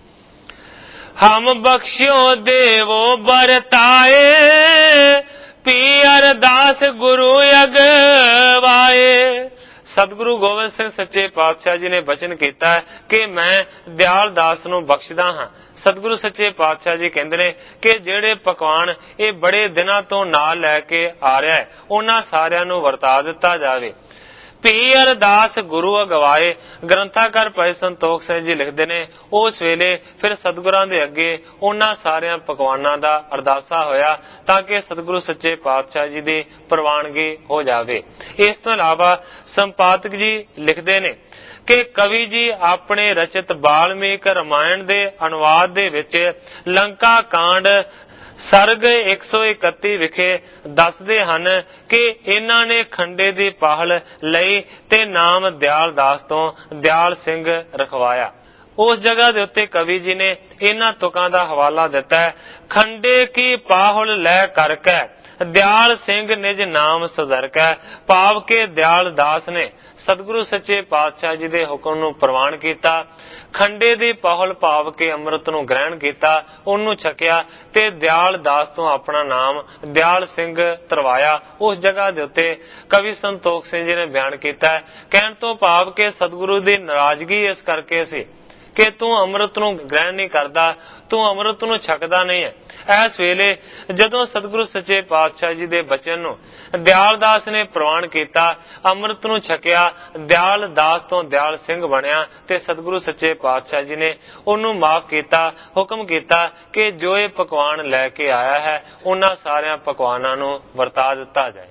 ਹਮ ਬਖਸ਼ਿਓ ਦੇਵੋ ਬਰਤਾਏ, ਪੀ ਅਰਦਾਸ ਗੁਰੂ ਅਗਵਾਏ। ਸਤਿਗੁਰੂ ਗੋਬਿੰਦ ਸਿੰਘ ਸੱਚੇ ਪਾਤਸ਼ਾਹ ਜੀ ਨੇ ਬਚਨ ਕੀਤਾ ਕਿ ਮੈਂ ਦਿਆਲਦਾਸ ਨੂੰ ਬਖਸ਼ਦਾ ਹਾਂ। ਸਤਿਗੁਰੂ ਸੱਚੇ ਪਾਤਸ਼ਾਹ ਜੀ ਕਹਿੰਦੇ ਨੇ ਕਿ ਜਿਹੜੇ ਪਕਵਾਨ ਇਹ ਬੜੇ ਦਿਨਾਂ ਤੋਂ ਨਾਲ ਲੈ ਕੇ ਆ ਰਿਹਾ ਹੈ, ਉਹਨਾਂ ਸਾਰਿਆਂ ਨੂੰ ਵਰਤਾ ਦਿੱਤਾ ਜਾਵੇ। ਪੀ ਅਰਦਾਸ ਗੁਰੂ ਅਗਵਾਏ। ਗ੍ਰੰਥਾਕਾਰ ਭਾਈ ਸੰਤੋਖ ਸਿੰਘ ਜੀ ਲਿਖਦੇ ਨੇ, ਉਸ ਵੇਲੇ ਫਿਰ ਸਤਿਗੁਰਾਂ ਦੇ ਅੱਗੇ ਉਹਨਾਂ ਸਾਰਿਆਂ ਪਕਵਾਨਾਂ ਦਾ ਅਰਦਾਸਾ ਹੋਇਆ ਤਾਂ ਕਿ ਸਤਿਗੁਰੂ ਸੱਚੇ ਪਾਤਸ਼ਾਹ ਜੀ ਦੀ ਪ੍ਰਵਾਨਗੀ ਹੋ ਜਾਵੇ। ਇਸ ਤੋਂ ਇਲਾਵਾ ਸੰਪਾਦਕ ਜੀ ਲਿਖਦੇ ਨੇ ਕਿ ਕਵੀ ਜੀ ਆਪਣੇ ਰਚਿਤ ਬਾਲਮੀਕ ਰਾਮਾਇਣ ਦੇ ਅਨੁਵਾਦ ਦੇ ਵਿੱਚ ਲੰਕਾ ਕਾਂਡ ਸਰਗ 131 ਵਿਖੇ ਦੱਸਦੇ ਹਨ ਕਿ ਇਹਨਾਂ ਨੇ ਖੰਡੇ ਦੀ ਪਾਹਲ ਲਈ ਤੇ ਨਾਮ ਦਿਆਲਦਾਸ ਤੋਂ ਦਿਆਲ ਸਿੰਘ ਰਖਵਾਇਆ। ਉਸ ਜਗ੍ਹਾ ਦੇ ਉੱਤੇ ਕਵੀ ਜੀ ਨੇ ਇਹਨਾਂ ਤੁਕਾਂ ਦਾ ਹਵਾਲਾ ਦਿੱਤਾ ਹੈ, ਖੰਡੇ ਕੀ ਪਾਹੁਲ ਲੈ ਕਰਕੇ ਦਿਆਲ ਸਿੰਘ ਨਿਜ ਨਾਮ ਸੁਧਰਕੈ। ਭਾਵ ਕੇ ਦਿਆਲਦਾਸ ਨੇ ਸਤਿਗੁਰੂ ਸੱਚੇ ਪਾਤਸ਼ਾਹ ਜੀ ਦੇ ਹੁਕਮ ਨੂੰ ਪ੍ਰਵਾਨ ਕੀਤਾ, ਖੰਡੇ ਦੀ ਪਾਹੁਲ ਭਾਵ ਕੇ ਅੰਮ੍ਰਿਤ ਨੂੰ ਗ੍ਰਹਿਣ ਕੀਤਾ, ਉਹਨੂੰ ਛਕਿਆ ਤੇ ਦਿਆਲਦਾਸ ਤੋਂ ਆਪਣਾ ਨਾਮ ਦਿਆਲ ਸਿੰਘ ਤਰਵਾਇਆ। ਉਸ ਜਗ੍ਹਾ ਦੇ ਉੱਤੇ ਕਵੀ ਸੰਤੋਖ ਸਿੰਘ ਜੀ ਨੇ ਬਿਆਨ ਕੀਤਾ, ਕਹਿਣ ਤੋਂ ਭਾਵ ਕਿ ਸਤਿਗੁਰੂ ਦੀ ਨਾਰਾਜ਼ਗੀ ਇਸ ਕਰਕੇ ਸੀ ਕਿ ਤੂੰ ਅੰਮ੍ਰਿਤ ਨੂੰ ਗ੍ਰਹਿਣ ਨਹੀਂ ਕਰਦਾ, ਤੂੰ ਅੰਮ੍ਰਿਤ ਨੂੰ ਛਕਦਾ ਨਹੀਂ ਹੈ। ਇਸ ਵੇਲੇ ਜਦੋਂ ਸਤਿਗੁਰੂ ਸੱਚੇ ਪਾਤਸ਼ਾਹ ਜੀ ਦੇ ਬਚਨ ਨੂੰ ਦਿਆਲਦਾਸ ਨੇ ਪ੍ਰਵਾਨ ਕੀਤਾ, ਅੰਮ੍ਰਿਤ ਨੂੰ ਛਕਿਆ, ਦਿਆਲਦਾਸ ਤੋਂ ਦਿਆਲ ਸਿੰਘ ਬਣਿਆ ਤੇ ਸਤਿਗੁਰੂ ਸੱਚੇ ਪਾਤਸ਼ਾਹ ਜੀ ਨੇ ਉਹਨੂੰ ਮਾਫ ਕੀਤਾ, ਹੁਕਮ ਕੀਤਾ ਕਿ ਜੋ ਇਹ ਪਕਵਾਨ ਲੈ ਕੇ ਆਇਆ ਹੈ ਉਹਨਾਂ ਸਾਰਿਆਂ ਪਕਵਾਨਾਂ ਨੂੰ ਵਰਤਾ ਦਿੱਤਾ ਜਾਏ।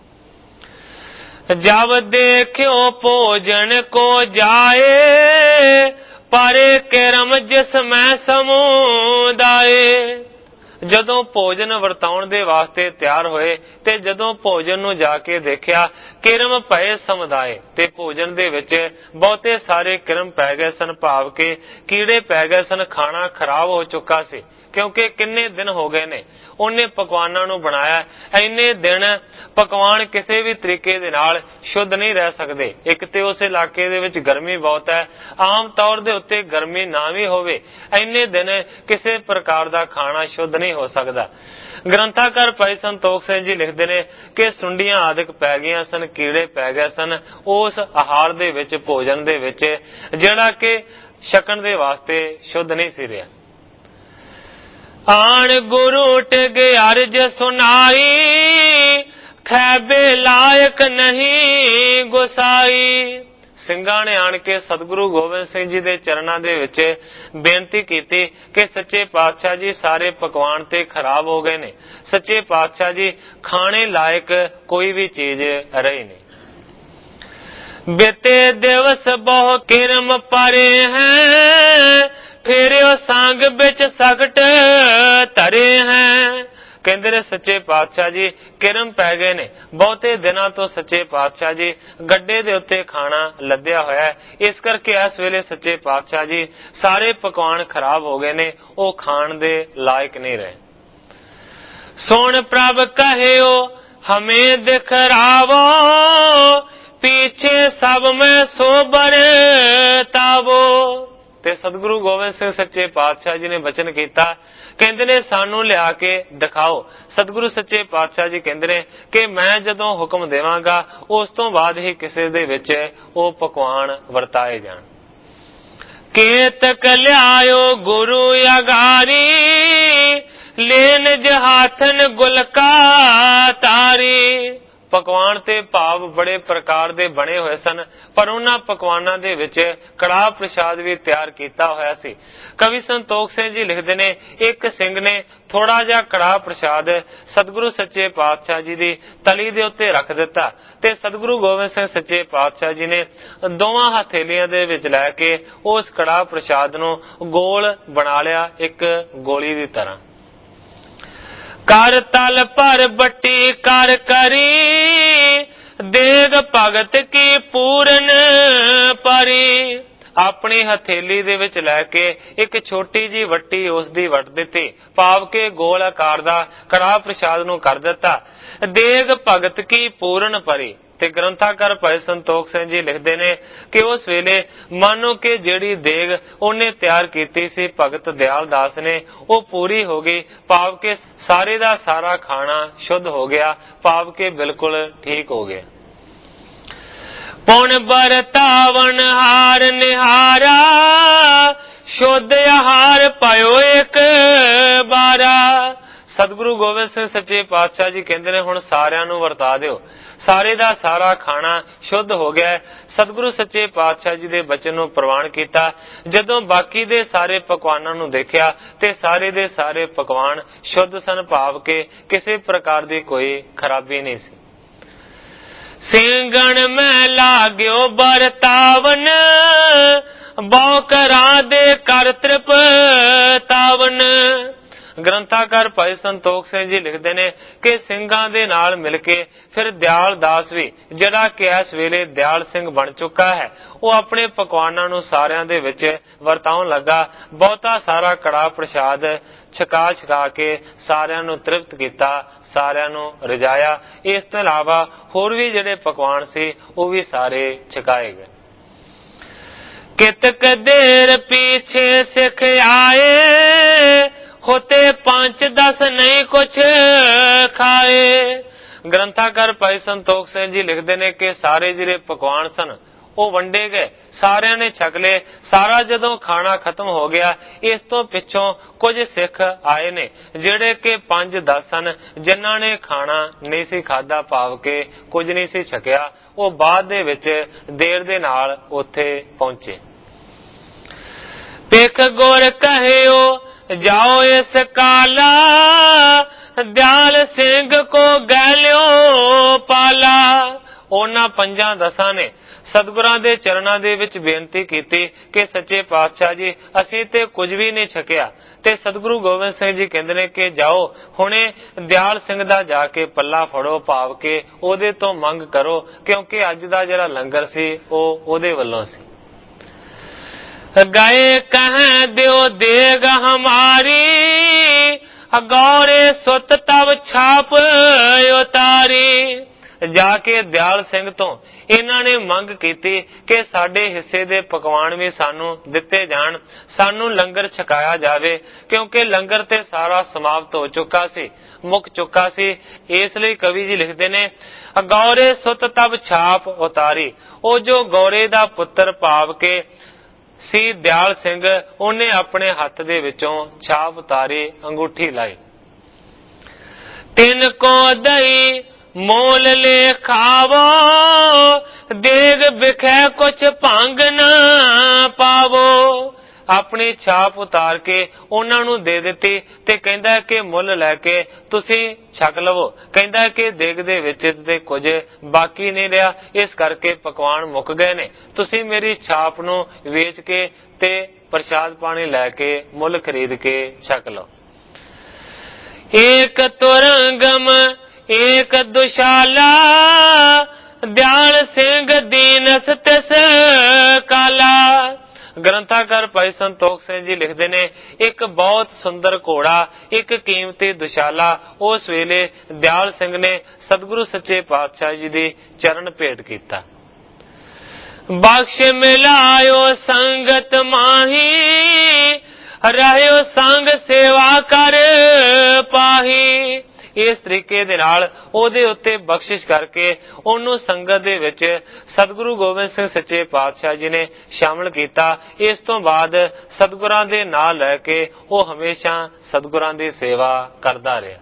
ਜਬ ਦੇਖਿਓ ਭੋਜਨ ਕੋ ਜਾਏ, ਪਾਰੇ ਕਰਮ ਜਿਸ ਮੈਂ ਸਮੁਦਾਏ। ਜਦੋਂ ਭੋਜਨ ਵਰਤਾਉਣ ਦੇ ਵਾਸਤੇ ਤਿਆਰ ਹੋਏ ਤੇ ਜਦੋਂ ਭੋਜਨ ਨੂੰ ਜਾ ਕੇ ਦੇਖਿਆ, ਕਿਰਮ ਪਏ ਸਮੁਦਾਏ, ਤੇ ਭੋਜਨ ਦੇ ਵਿੱਚ ਬਹੁਤੇ ਸਾਰੇ ਕਿਰਮ ਪੈ ਗਏ ਸਨ, ਭਾਵ ਕੇ ਕੀੜੇ ਪੈ ਗਏ ਸਨ। ਖਾਣਾ ਖਰਾਬ ਹੋ ਚੁੱਕਾ ਸੀ ਕਿਉਂਕਿ ਕਿੰਨੇ ਦਿਨ ਹੋ ਗਏ ਨੇ ਉਹਨੇ ਪਕਵਾਨਾਂ ਨੂੰ ਬਣਾਇਆ। ਇੰਨੇ ਦਿਨ ਪਕਵਾਨ ਕਿਸੇ ਵੀ ਤਰੀਕੇ ਦੇ ਨਾਲ ਸ਼ੁੱਧ ਨਹੀਂ ਰਹਿ ਸਕਦੇ। ਇੱਕ ਤੇ ਉਸ ਇਲਾਕੇ ਦੇ ਵਿੱਚ ਗਰਮੀ ਬਹੁਤ ਹੈ, ਆਮ ਤੌਰ ਦੇ ਉੱਤੇ ਗਰਮੀ ਨਾ ਵੀ ਹੋਵੇ, ਇੰਨੇ ਦਿਨ ਕਿਸੇ ਪ੍ਰਕਾਰ ਦਾ ਖਾਣਾ ਸ਼ੁੱਧ ਨਹੀਂ ਹੋ ਸਕਦਾ। ਗ੍ਰੰਥਾਕਾਰ ਭਾਈ ਸੰਤੋਖ ਸਿੰਘ ਜੀ ਲਿਖਦੇ ਨੇ ਕਿ ਸੁੰਡੀਆਂ ਆਦਿਕ ਪੈ ਗਈਆਂ ਸਨ, ਕੀੜੇ ਪੈ ਗਏ ਸਨ ਉਸ ਆਹਾਰ ਦੇ ਵਿੱਚ, ਭੋਜਨ ਦੇ ਵਿੱਚ, ਜਿਹੜਾ ਕਿ ਛਕਣ ਦੇ ਵਾਸਤੇ ਸ਼ੁੱਧ ਨਹੀਂ ਸੀ ਰਿਹਾ। ਆਣ ਗੁਰੂ ਟਿਗ ਅਰਜ ਸੁਨਾਈ, ਖੈਬੇ ਲਾਇਕ ਨਹੀਂ ਗੁਸਾਈ। ਸਿੰਘਾਂ ਨੇ ਆਣ ਕੇ ਸਤਿਗੁਰੂ ਗੋਬਿੰਦ ਸਿੰਘ ਜੀ ਦੇ ਚਰਨਾਂ ਦੇ ਵਿੱਚ ਬੇਨਤੀ ਕੀਤੀ ਕਿ ਸੱਚੇ ਪਾਤਸ਼ਾਹ ਜੀ ਸਾਰੇ ਪਕਵਾਨ ਤੇ ਖਰਾਬ ਹੋ ਗਏ ਨੇ, ਸੱਚੇ ਪਾਤਸ਼ਾਹ ਜੀ ਖਾਣੇ ਲਾਇਕ ਕੋਈ ਵੀ ਚੀਜ਼ ਰਹੀ ਨਹੀਂ। ਬੀਤੇ ਦਿਵਸ ਬਹੁ ਕਿਰਮ ਪਰੇ ਹੈ, ਫੇਰਿਓ ਸੰਗ ਵਿੱਚ ਸਖਟ ਧਰੇ ਹੈ। ਕਹਿੰਦੇ ਨੇ ਸੱਚੇ ਪਾਤਸ਼ਾਹ ਜੀ ਕਿਰਮ ਪੈ ਗਏ ਨੇ, ਬਹੁਤੇ ਦਿਨਾਂ ਤੋਂ ਸੱਚੇ ਪਾਤਸ਼ਾਹ ਜੀ ਗੱਡੇ ਦੇ ਉੱਤੇ ਖਾਣਾ ਲੱਦਿਆ ਹੋਇਆ, ਇਸ ਕਰਕੇ ਇਸ ਵੇਲੇ ਸੱਚੇ ਪਾਤਸ਼ਾਹ ਜੀ ਸਾਰੇ ਪਕਵਾਨ ਖਰਾਬ ਹੋ ਗਏ ਨੇ, ਉਹ ਖਾਣ ਦੇ ਲਾਇਕ ਨਹੀਂ ਰਹੇ। ਸੁਣ ਪ੍ਰਭ ਕਹਿਓ ਹਮੇ ਦਿਖਰਾਵੋ, ਪੀਛੇ ਸਭ ਮੈਂ ਸੋਬਰ ਤਾਵੋ। ਤੇ ਸਤਿਗੁਰੂ ਗੋਬਿੰਦ ਸਿੰਘ ਸੱਚੇ ਪਾਤਸ਼ਾਹ ਜੀ ਨੇ ਬਚਨ ਕੀਤਾ, ਕਹਿੰਦੇ ਨੇ ਸਾਨੂੰ ਲਿਆ ਕੇ ਦਿਖਾਓ। ਸਤਿਗੁਰੂ ਸੱਚੇ ਪਾਤਸ਼ਾਹ ਜੀ ਕਹਿੰਦੇ ਨੇ ਕਿ ਮੈਂ ਜਦੋਂ ਹੁਕਮ ਦੇਵਾਂਗਾ ਉਸ ਤੋਂ ਬਾਅਦ ਹੀ ਕਿਸੇ ਦੇ ਵਿੱਚ ਉਹ ਪਕਵਾਨ ਵਰਤਾਏ ਜਾਣ। ਕੇਤਕ ਲਿਆਇਓ ਗੁਰੂ ਅਗਾਰੀ, ਲੈਨ ਜਹਾਥਨ ਗੁਲਕਾ ਤਾਰੀ। ਪਕਵਾਨ ਤੇ ਭਾਵ ਬੜੇ ਪ੍ਰਕਾਰ ਦੇ ਬਣੇ ਹੋਏ ਸਨ, ਪਰ ਉਹਨਾਂ ਪਕਵਾਨਾਂ ਦੇ ਵਿੱਚ ਕੜਾਹ ਪ੍ਰਸ਼ਾਦ ਵੀ ਤਿਆਰ ਕੀਤਾ ਹੋਇਆ ਸੀ। ਕਵੀ ਸੰਤੋਖ ਸਿੰਘ ਜੀ ਲਿਖਦੇ ਨੇ ਇੱਕ ਸਿੰਘ ਨੇ ਥੋੜਾ ਜਿਹਾ ਕੜਾਹ ਪ੍ਰਸ਼ਾਦ ਸਤਿਗੁਰੂ ਸੱਚੇ ਪਾਤਸ਼ਾਹ ਜੀ ਦੀ ਤਲੀ ਦੇ ਉੱਤੇ ਰੱਖ ਦਿੱਤਾ ਤੇ ਸਤਿਗੁਰੂ ਗੋਬਿੰਦ ਸਿੰਘ ਸੱਚੇ ਪਾਤਸ਼ਾਹ ਜੀ ਨੇ ਦੋਵਾਂ ਹਥੇਲੀਆਂ ਦੇ ਵਿੱਚ ਲੈ ਕੇ ਉਸ ਕੜਾਹ ਪ੍ਰਸ਼ਾਦ ਨੂੰ ਗੋਲ ਬਣਾ ਲਿਆ, ਇੱਕ ਗੋਲੀ ਦੀ ਤਰ੍ਹਾਂ। ਕਰ ਤਲ ਪਰ ਬੱਟੀ ਕਰ ਕਰੀ, ਦੇਗ ਭਗਤ ਕੀ ਪੂਰਨ ਪਰੀ। ਆਪਣੀ ਹਥੇਲੀ ਦੇ ਵਿੱਚ ਲੈ ਕੇ ਇੱਕ ਛੋਟੀ ਜੀ ਵੱਟੀ ਉਸ ਦੀ ਵੱਟ ਦਿੱਤੀ, ਭਾਵ ਕੇ ਗੋਲ ਆਕਾਰ ਦਾ ਕੜਾਹ ਪ੍ਰਸ਼ਾਦ ਨੂੰ ਕਰ ਦਿੱਤਾ। ਦੇਗ ਭਗਤ ਕੀ ਪੂਰਨ ਪਰੀ। ਤੇ ਗ੍ਰੰਥਾਕਾਰ ਭਾਈ ਸੰਤੋਖ ਸਿੰਘ ਜੀ ਲਿਖਦੇ ਨੇ ਕਿ ਉਸ ਵੇਲੇ ਮਾਨੋ ਕਿ ਜਿਹੜੀ ਦੇਗ ਉਹਨੇ ਤਿਆਰ ਕੀਤੀ ਸੀ ਭਗਤ ਦਿਆਲ ਦਾਸ ਨੇ, ਉਹ ਪੂਰੀ ਹੋ ਗਈ, ਭਾਵ ਕਿ ਸਾਰੇ ਦਾ ਸਾਰਾ ਖਾਣਾ ਸ਼ੁੱਧ ਹੋ ਗਿਆ, ਭਾਵ ਕਿ ਬਿਲਕੁਲ ਠੀਕ ਹੋ ਗਿਆ। ਪੁਣ ਬਰਤਾਵਨ ਹਾਰ ਨਿਹਾਰਾ, ਸ਼ੁੱਧ ਆਹਾਰ ਪਾਇਓ ਇੱਕ ਬਾਰਾ। ਸਤਿਗੁਰੂ ਗੋਬਿੰਦ ਸਿੰਘ ਸੱਚੇ ਪਾਤਸ਼ਾਹ ਜੀ ਕਹਿੰਦੇ ਨੇ ਹੁਣ ਸਾਰਿਆਂ ਨੂੰ ਵਰਤਾ ਦਿਓ, ਸਾਰੇ ਦਾ ਸਾਰਾ ਖਾਣਾ ਸ਼ੁੱਧ ਹੋ ਗਿਆ। ਸਤਿਗੁਰੂ ਸੱਚੇ ਪਾਤਸ਼ਾਹ ਜੀ ਦੇ ਬਚਨ ਨੂੰ ਪ੍ਰਵਾਨ ਕੀਤਾ। ਜਦੋਂ ਬਾਕੀ ਦੇ ਸਾਰੇ ਪਕਵਾਨਾਂ ਨੂੰ ਦੇਖਿਆ ਤੇ ਸਾਰੇ ਦੇ ਸਾਰੇ ਪਕਵਾਨ ਸ਼ੁੱਧ ਸਨ, ਭਾਵ ਕੇ ਕਿਸੇ ਪ੍ਰਕਾਰ ਦੀ ਕੋਈ ਖਰਾਬੀ ਨਹੀਂ ਸੀ। ਸਿੰਘਣ ਮੈਂ ਲਾਗਿਓ ਬਰਤਾਵਨ, ਬਹੁ ਕਰਾਂ ਦੇ ਕਰ ਤ੍ਰਿਪਤਾਵਨ। ਗ੍ਰੰਥਾਕਾਰ ਭਾਈ ਸੰਤੋਖ ਸਿੰਘ ਜੀ ਲਿਖਦੇ ਨੇ ਕਿ ਸਿੰਘਾਂ ਦੇ ਨਾਲ ਮਿਲ ਕੇ ਫਿਰ ਦਿਆਲ ਦਾਸ ਵੀ, ਜਿਹੜਾ ਕਿ ਇਸ ਵੇਲੇ ਦਿਆਲ ਸਿੰਘ ਬਣ ਚੁੱਕਾ ਹੈ, ਉਹ ਆਪਣੇ ਪਕਵਾਨਾਂ ਨੂੰ ਸਾਰਿਆਂ ਦੇ ਵਿੱਚ ਵਰਤਾਉਣ ਲੱਗਾ। ਬਹੁਤਾ ਸਾਰਾ ਕੜਾਹ ਪ੍ਰਸ਼ਾਦ ਛਕਾ ਕੇ ਸਾਰਿਆਂ ਨੂੰ ਤ੍ਰਿਪਤ ਕੀਤਾ, ਸਾਰਿਆਂ ਨੂੰ ਰਜਾਇਆ। ਇਸ ਤੋਂ ਇਲਾਵਾ ਹੋਰ ਵੀ ਜਿਹੜੇ ਪਕਵਾਨ ਸੀ ਉਹ ਵੀ ਸਾਰੇ ਛਕਾਏ ਗਏ। ਕਿਤਕ ਦੇਰ ਪੀਛੇ ਸਿੱਖ ਆਏ, ਹੋਤੇ 5-10 ਨਹੀਂ ਕੁਛ ਖਾਏ। ਗ੍ਰੰਥਾਕਾਰ ਭਾਈ ਸੰਤੋਖ ਸਿੰਘ ਜੀ ਲਿਖਦੇ ਨੇ ਕਿ ਸਾਰੇ ਜਿਹੜੇ ਪਕਵਾਨ ਸਨ ਉਹ ਵੰਡੇ ਗਏ, ਸਾਰਿਆਂ ਨੇ ਛਕ ਲਏ। ਸਾਰਾ ਜਦੋਂ ਖਾਣਾ ਖਤਮ ਹੋ ਗਿਆ, ਇਸ ਤੋਂ ਪਿੱਛੋਂ ਕੁਝ ਸਿੱਖ ਆਏ ਨੇ ਜਿਹੜੇ ਕਿ 5-10 ਸਨ, ਜਿਨ੍ਹਾਂ ਨੇ ਖਾਣਾ ਨਹੀਂ ਸੀ ਖਾਧਾ, ਭਾਵ ਕੇ ਕੁਝ ਨਹੀਂ ਸੀ ਛਕਿਆ। ਉਹ ਬਾਅਦ ਦੇ ਵਿੱਚ ਦੇਰ ਦੇ ਨਾਲ ਉੱਥੇ ਪਹੁੰਚੇ। ਪਿਖ ਗੁਰ ਕਹਿਓ ਜਾਓ ਇਸ ਕਾਲਾ, ਦਿਆਲ ਸਿੰਘ ਕੋ ਗੈਲਿਓ ਪਾਲਾ। ਉਹਨਾਂ 5-10 ਨੇ ਸਤਿਗੁਰਾਂ ਦੇ ਚਰਨਾਂ ਦੇ ਵਿੱਚ ਬੇਨਤੀ ਕੀਤੀ ਕਿ ਸੱਚੇ ਪਾਤਸ਼ਾਹ ਜੀ ਅਸੀਂ ਤੇ ਕੁਝ ਵੀ ਨਹੀਂ ਛਕਿਆ। ਤੇ ਸਤਿਗੁਰੂ ਗੋਬਿੰਦ ਸਿੰਘ ਜੀ ਕਹਿੰਦੇ ਨੇ ਕਿ ਜਾਓ ਹੁਣੇ ਦਿਆਲ ਸਿੰਘ ਦਾ ਜਾ ਕੇ ਪੱਲਾ ਫੜੋ, ਭਾਵ ਕੇ ਉਹਦੇ ਤੋਂ ਮੰਗ ਕਰੋ, ਕਿਉਂਕਿ ਅੱਜ ਦਾ ਜਿਹੜਾ ਲੰਗਰ ਸੀ ਉਹ ਉਹਦੇ ਵੱਲੋਂ ਸੀ। ਗਏ ਕਹਿ ਦਿਓ ਦੇਗ ਹਮਾਰੀ, ਗੌਰੇ ਸੁਤ ਤਬ ਛਾਪ ਉਤਾਰੀ। ਜਾ ਕੇ ਦਿਆਲ ਸਿੰਘ ਤੋਂ ਇਹਨਾਂ ਨੇ ਮੰਗ ਕੀਤੀ ਕਿ ਸਾਡੇ ਹਿੱਸੇ ਦੇ ਪਕਵਾਨ ਵੀ ਸਾਨੂੰ ਦਿੱਤੇ ਜਾਣ, ਸਾਨੂੰ ਲੰਗਰ ਛਕਾਇਆ ਜਾਵੇ, ਕਿਉਂਕਿ ਲੰਗਰ ਤੇ ਸਾਰਾ ਸਮਾਪਤ ਹੋ ਚੁੱਕਾ ਸੀ, ਮੁੱਕ ਚੁੱਕਾ ਸੀ। ਇਸ ਲਈ ਕਵੀ ਜੀ ਲਿਖਦੇ ਨੇ ਗੌਰੇ ਸੁਤ ਤਬ ਛਾਪ ਉਤਾਰੀ। ਉਹ ਜੋ ਗੌਰੇ ਦਾ ਪੁੱਤਰ ਭਾਵ ਕੇ ਸੀ ਦਿਆਲ ਸਿੰਘ, ਉਹਨੇ ਆਪਣੇ ਹੱਥ ਦੇ ਵਿੱਚੋਂ ਛਾਪ ਉਤਾਰੀ, ਅੰਗੂਠੀ ਲਾਈ। ਤਿੰਨ ਕੋ ਦਈ ਮੋਲ ਲੈ ਖਾਵੋ, ਦੇਗ ਵਿਖੇ ਕੁਛ ਭੰਗ ਨਾ ਪਾਵੋ। ਆਪਣੀ ਛਾਪ ਉਤਾਰ ਕੇ ਉਹਨਾਂ ਨੂੰ ਦੇ ਦਿੱਤੀ ਤੇ ਕਹਿੰਦਾ ਕਿ ਮੁੱਲ ਲੈ ਕੇ ਤੁਸੀਂ ਛਕ ਲਵੋ। ਕਹਿੰਦਾ ਕਿ ਦੇਗ ਦੇ ਵਿੱਚ ਤੇ ਕੁਝ ਬਾਕੀ ਨਹੀਂ ਰਿਹਾ, ਇਸ ਕਰਕੇ ਪਕਵਾਨ ਮੁੱਕ ਗਏ ਨੇ, ਤੁਸੀਂ ਮੇਰੀ ਛਾਪ ਨੂੰ ਵੇਚ ਕੇ ਤੇ ਪ੍ਰਸ਼ਾਦ ਪਾਣੀ ਲੈ ਕੇ ਮੁੱਲ ਖਰੀਦ ਕੇ ਛਕ ਲਓ। ਏਕ ਤੁਰੰਗਮ ਏਕ ਦੁਸ਼ਾਲਾ, ਦਿਆਲ ਸਿੰਘ ਦੀਨਸ ਤਿਸ ਕਾਲਾ। ਗ੍ਰੰਥਾਕਾਰ ਭਾਈ ਸੰਤੋਖ ਸਿੰਘ ਜੀ ਲਿਖਦੇ ਨੇ ਇੱਕ ਬਹੁਤ ਸੁੰਦਰ ਘੋੜਾ, ਇੱਕ ਕੀਮਤੀ ਦੁਸ਼ਾਲਾ ਉਸ ਵੇਲੇ ਦਿਆਲ ਸਿੰਘ ਨੇ ਸਤਿਗੁਰੂ ਸੱਚੇ ਪਾਤਸ਼ਾਹ ਜੀ ਦੀ ਚਰਨ ਭੇਟ ਕੀਤਾ। ਬਖਸ਼ ਮਿਲਾਇਓ ਸੰਗਤ ਮਾਹੀ, ਰਹਿਓ ਸੰਗ ਸੇਵਾ ਕਰ ਪਾਹੀ। ਇਸ ਤਰੀਕੇ ਦੇ ਨਾਲ ਉਹਦੇ ਉੱਤੇ ਬਖਸ਼ਿਸ਼ ਕਰਕੇ ਉਹਨੂੰ ਸੰਗਤ ਦੇ ਵਿੱਚ ਸਤਿਗੁਰੂ ਗੋਬਿੰਦ ਸਿੰਘ ਸੱਚੇ ਪਾਤਸ਼ਾਹ ਜੀ ਨੇ ਸ਼ਾਮਲ ਕੀਤਾ। ਇਸ ਤੋਂ ਬਾਅਦ ਸਤਿਗੁਰਾਂ ਦੇ ਨਾਂ ਲੈ ਕੇ ਉਹ ਹਮੇਸ਼ਾ ਸਤਿਗੁਰਾਂ ਦੀ ਸੇਵਾ ਕਰਦਾ ਰਿਹਾ।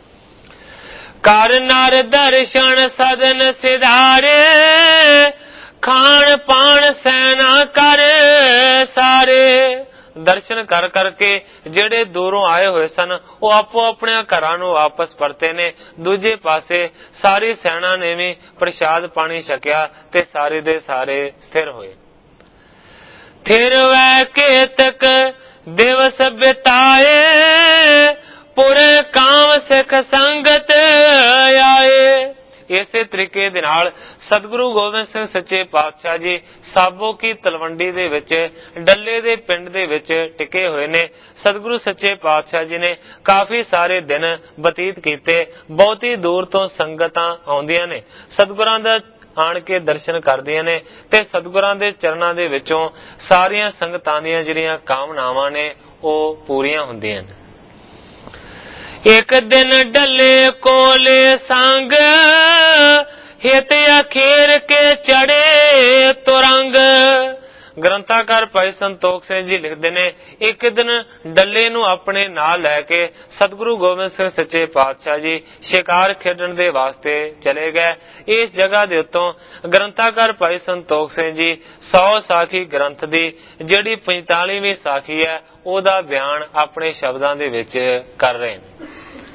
ਕਰ ਨਰ ਦਰਸ਼ਨ ਸਦਨ ਸਿਧਾਰੇ, ਖਾਣ ਪਾਣ ਸੈਨਾ ਕਰ ਸਾਰੇ। ਦਰਸ਼ਨ ਕਰ ਕਰਕੇ ਜਿਹੜੇ ਦੂਰੋਂ ਆਏ ਹੋਏ ਸਨ ਉਹ ਆਪੋ ਆਪਣੇ ਘਰਾਂ ਨੂੰ ਵਾਪਸ ਪਰਤੇ ਨੇ। ਦੂਜੇ ਪਾਸੇ ਸਾਰੀ ਸੈਨਾ ਨੇ ਵੀ ਪ੍ਰਸ਼ਾਦ ਪਾਣੀ ਛਕਿਆ ਤੇ ਸਾਰੇ ਦੇ ਸਾਰੇ ਸਥਿਰ ਹੋਏ। ਥਿਰ ਵੈ ਕੇਤਕ ਦਿਵਸ ਬਿਤਾਏ, ਪੁਰੇ ਕਾਮ ਸਿੱਖ ਸੰਗਤ ਆਏ। ਇਸੇ ਤਰੀਕੇ ਦੇ ਨਾਲ ਸਤਿਗੁਰੂ ਗੋਬਿੰਦ ਸਿੰਘ ਸੱਚੇ ਪਾਤਸ਼ਾਹ ਜੀ ਸਾਬੋ ਕੀ ਤਲਵੰਡੀ ਦੇ ਵਿੱਚ ਡੱਲੇ ਦੇ ਪਿੰਡ ਦੇ ਵਿੱਚ ਟਿਕੇ ਹੋਏ ਨੇ। ਸਤਿਗੁਰੂ ਸੱਚੇ ਪਾਤਸ਼ਾਹ ਜੀ ਨੇ ਕਾਫੀ ਸਾਰੇ ਦਿਨ ਬਤੀਤ ਕੀਤੇ। ਬਹੁਤੀ ਦੂਰ ਤੋਂ ਸੰਗਤਾਂ ਆਉਂਦੀਆਂ ਨੇ, ਸਤਿਗੁਰਾਂ ਦਾ ਆਣ ਕੇ ਦਰਸ਼ਨ ਕਰਦੀਆਂ ਨੇ ਤੇ ਸਤਿਗੁਰਾਂ ਦੇ ਚਰਨਾਂ ਦੇ ਵਿੱਚੋਂ ਸਾਰੀਆਂ ਸੰਗਤਾਂ ਦੀਆਂ ਜਿਹੜੀਆਂ ਕਾਮਨਾਵਾਂ ਨੇ ਉਹ ਪੂਰੀਆਂ ਹੁੰਦੀਆਂ ਨੇ। ਇੱਕ ਦਿਨ ਡੱਲੇ ਕੋਲੇ ਸੰਗ ਹਿਤ ਅਖੀਰ ਕੇ ਚੜੇ ਤੁਰੰਗ। ਗ੍ਰੰਥਾਕਾਰ ਭਾਈ ਸੰਤੋਖ ਸਿੰਘ ਜੀ ਲਿਖਦੇ ਨੇ, ਇੱਕ ਦਿਨ ਡੱਲੇ ਨੂੰ ਆਪਣੇ ਨਾਲ ਲੈ ਕੇ ਸਤਿਗੁਰੂ ਗੋਬਿੰਦ ਸਿੰਘ ਸੱਚੇ ਪਾਤਸ਼ਾਹ ਜੀ ਸ਼ਿਕਾਰ ਖੇਡਣ ਦੇ ਵਾਸਤੇ ਚਲੇ ਗਏ। ਇਸ ਜਗ੍ਹਾ ਦੇ ਉੱਤੋਂ ਗ੍ਰੰਥਾਕਾਰ ਭਾਈ ਸੰਤੋਖ ਸਿੰਘ ਜੀ 100 ਸਾਖੀ ਗ੍ਰੰਥ ਦੀ ਜਿਹੜੀ 45ਵੀਂ ਸਾਖੀ ਹੈ ਉਹਦਾ ਬਿਆਨ ਆਪਣੇ ਸ਼ਬਦਾਂ ਦੇ ਵਿੱਚ ਕਰ ਰਹੇ ਨੇ।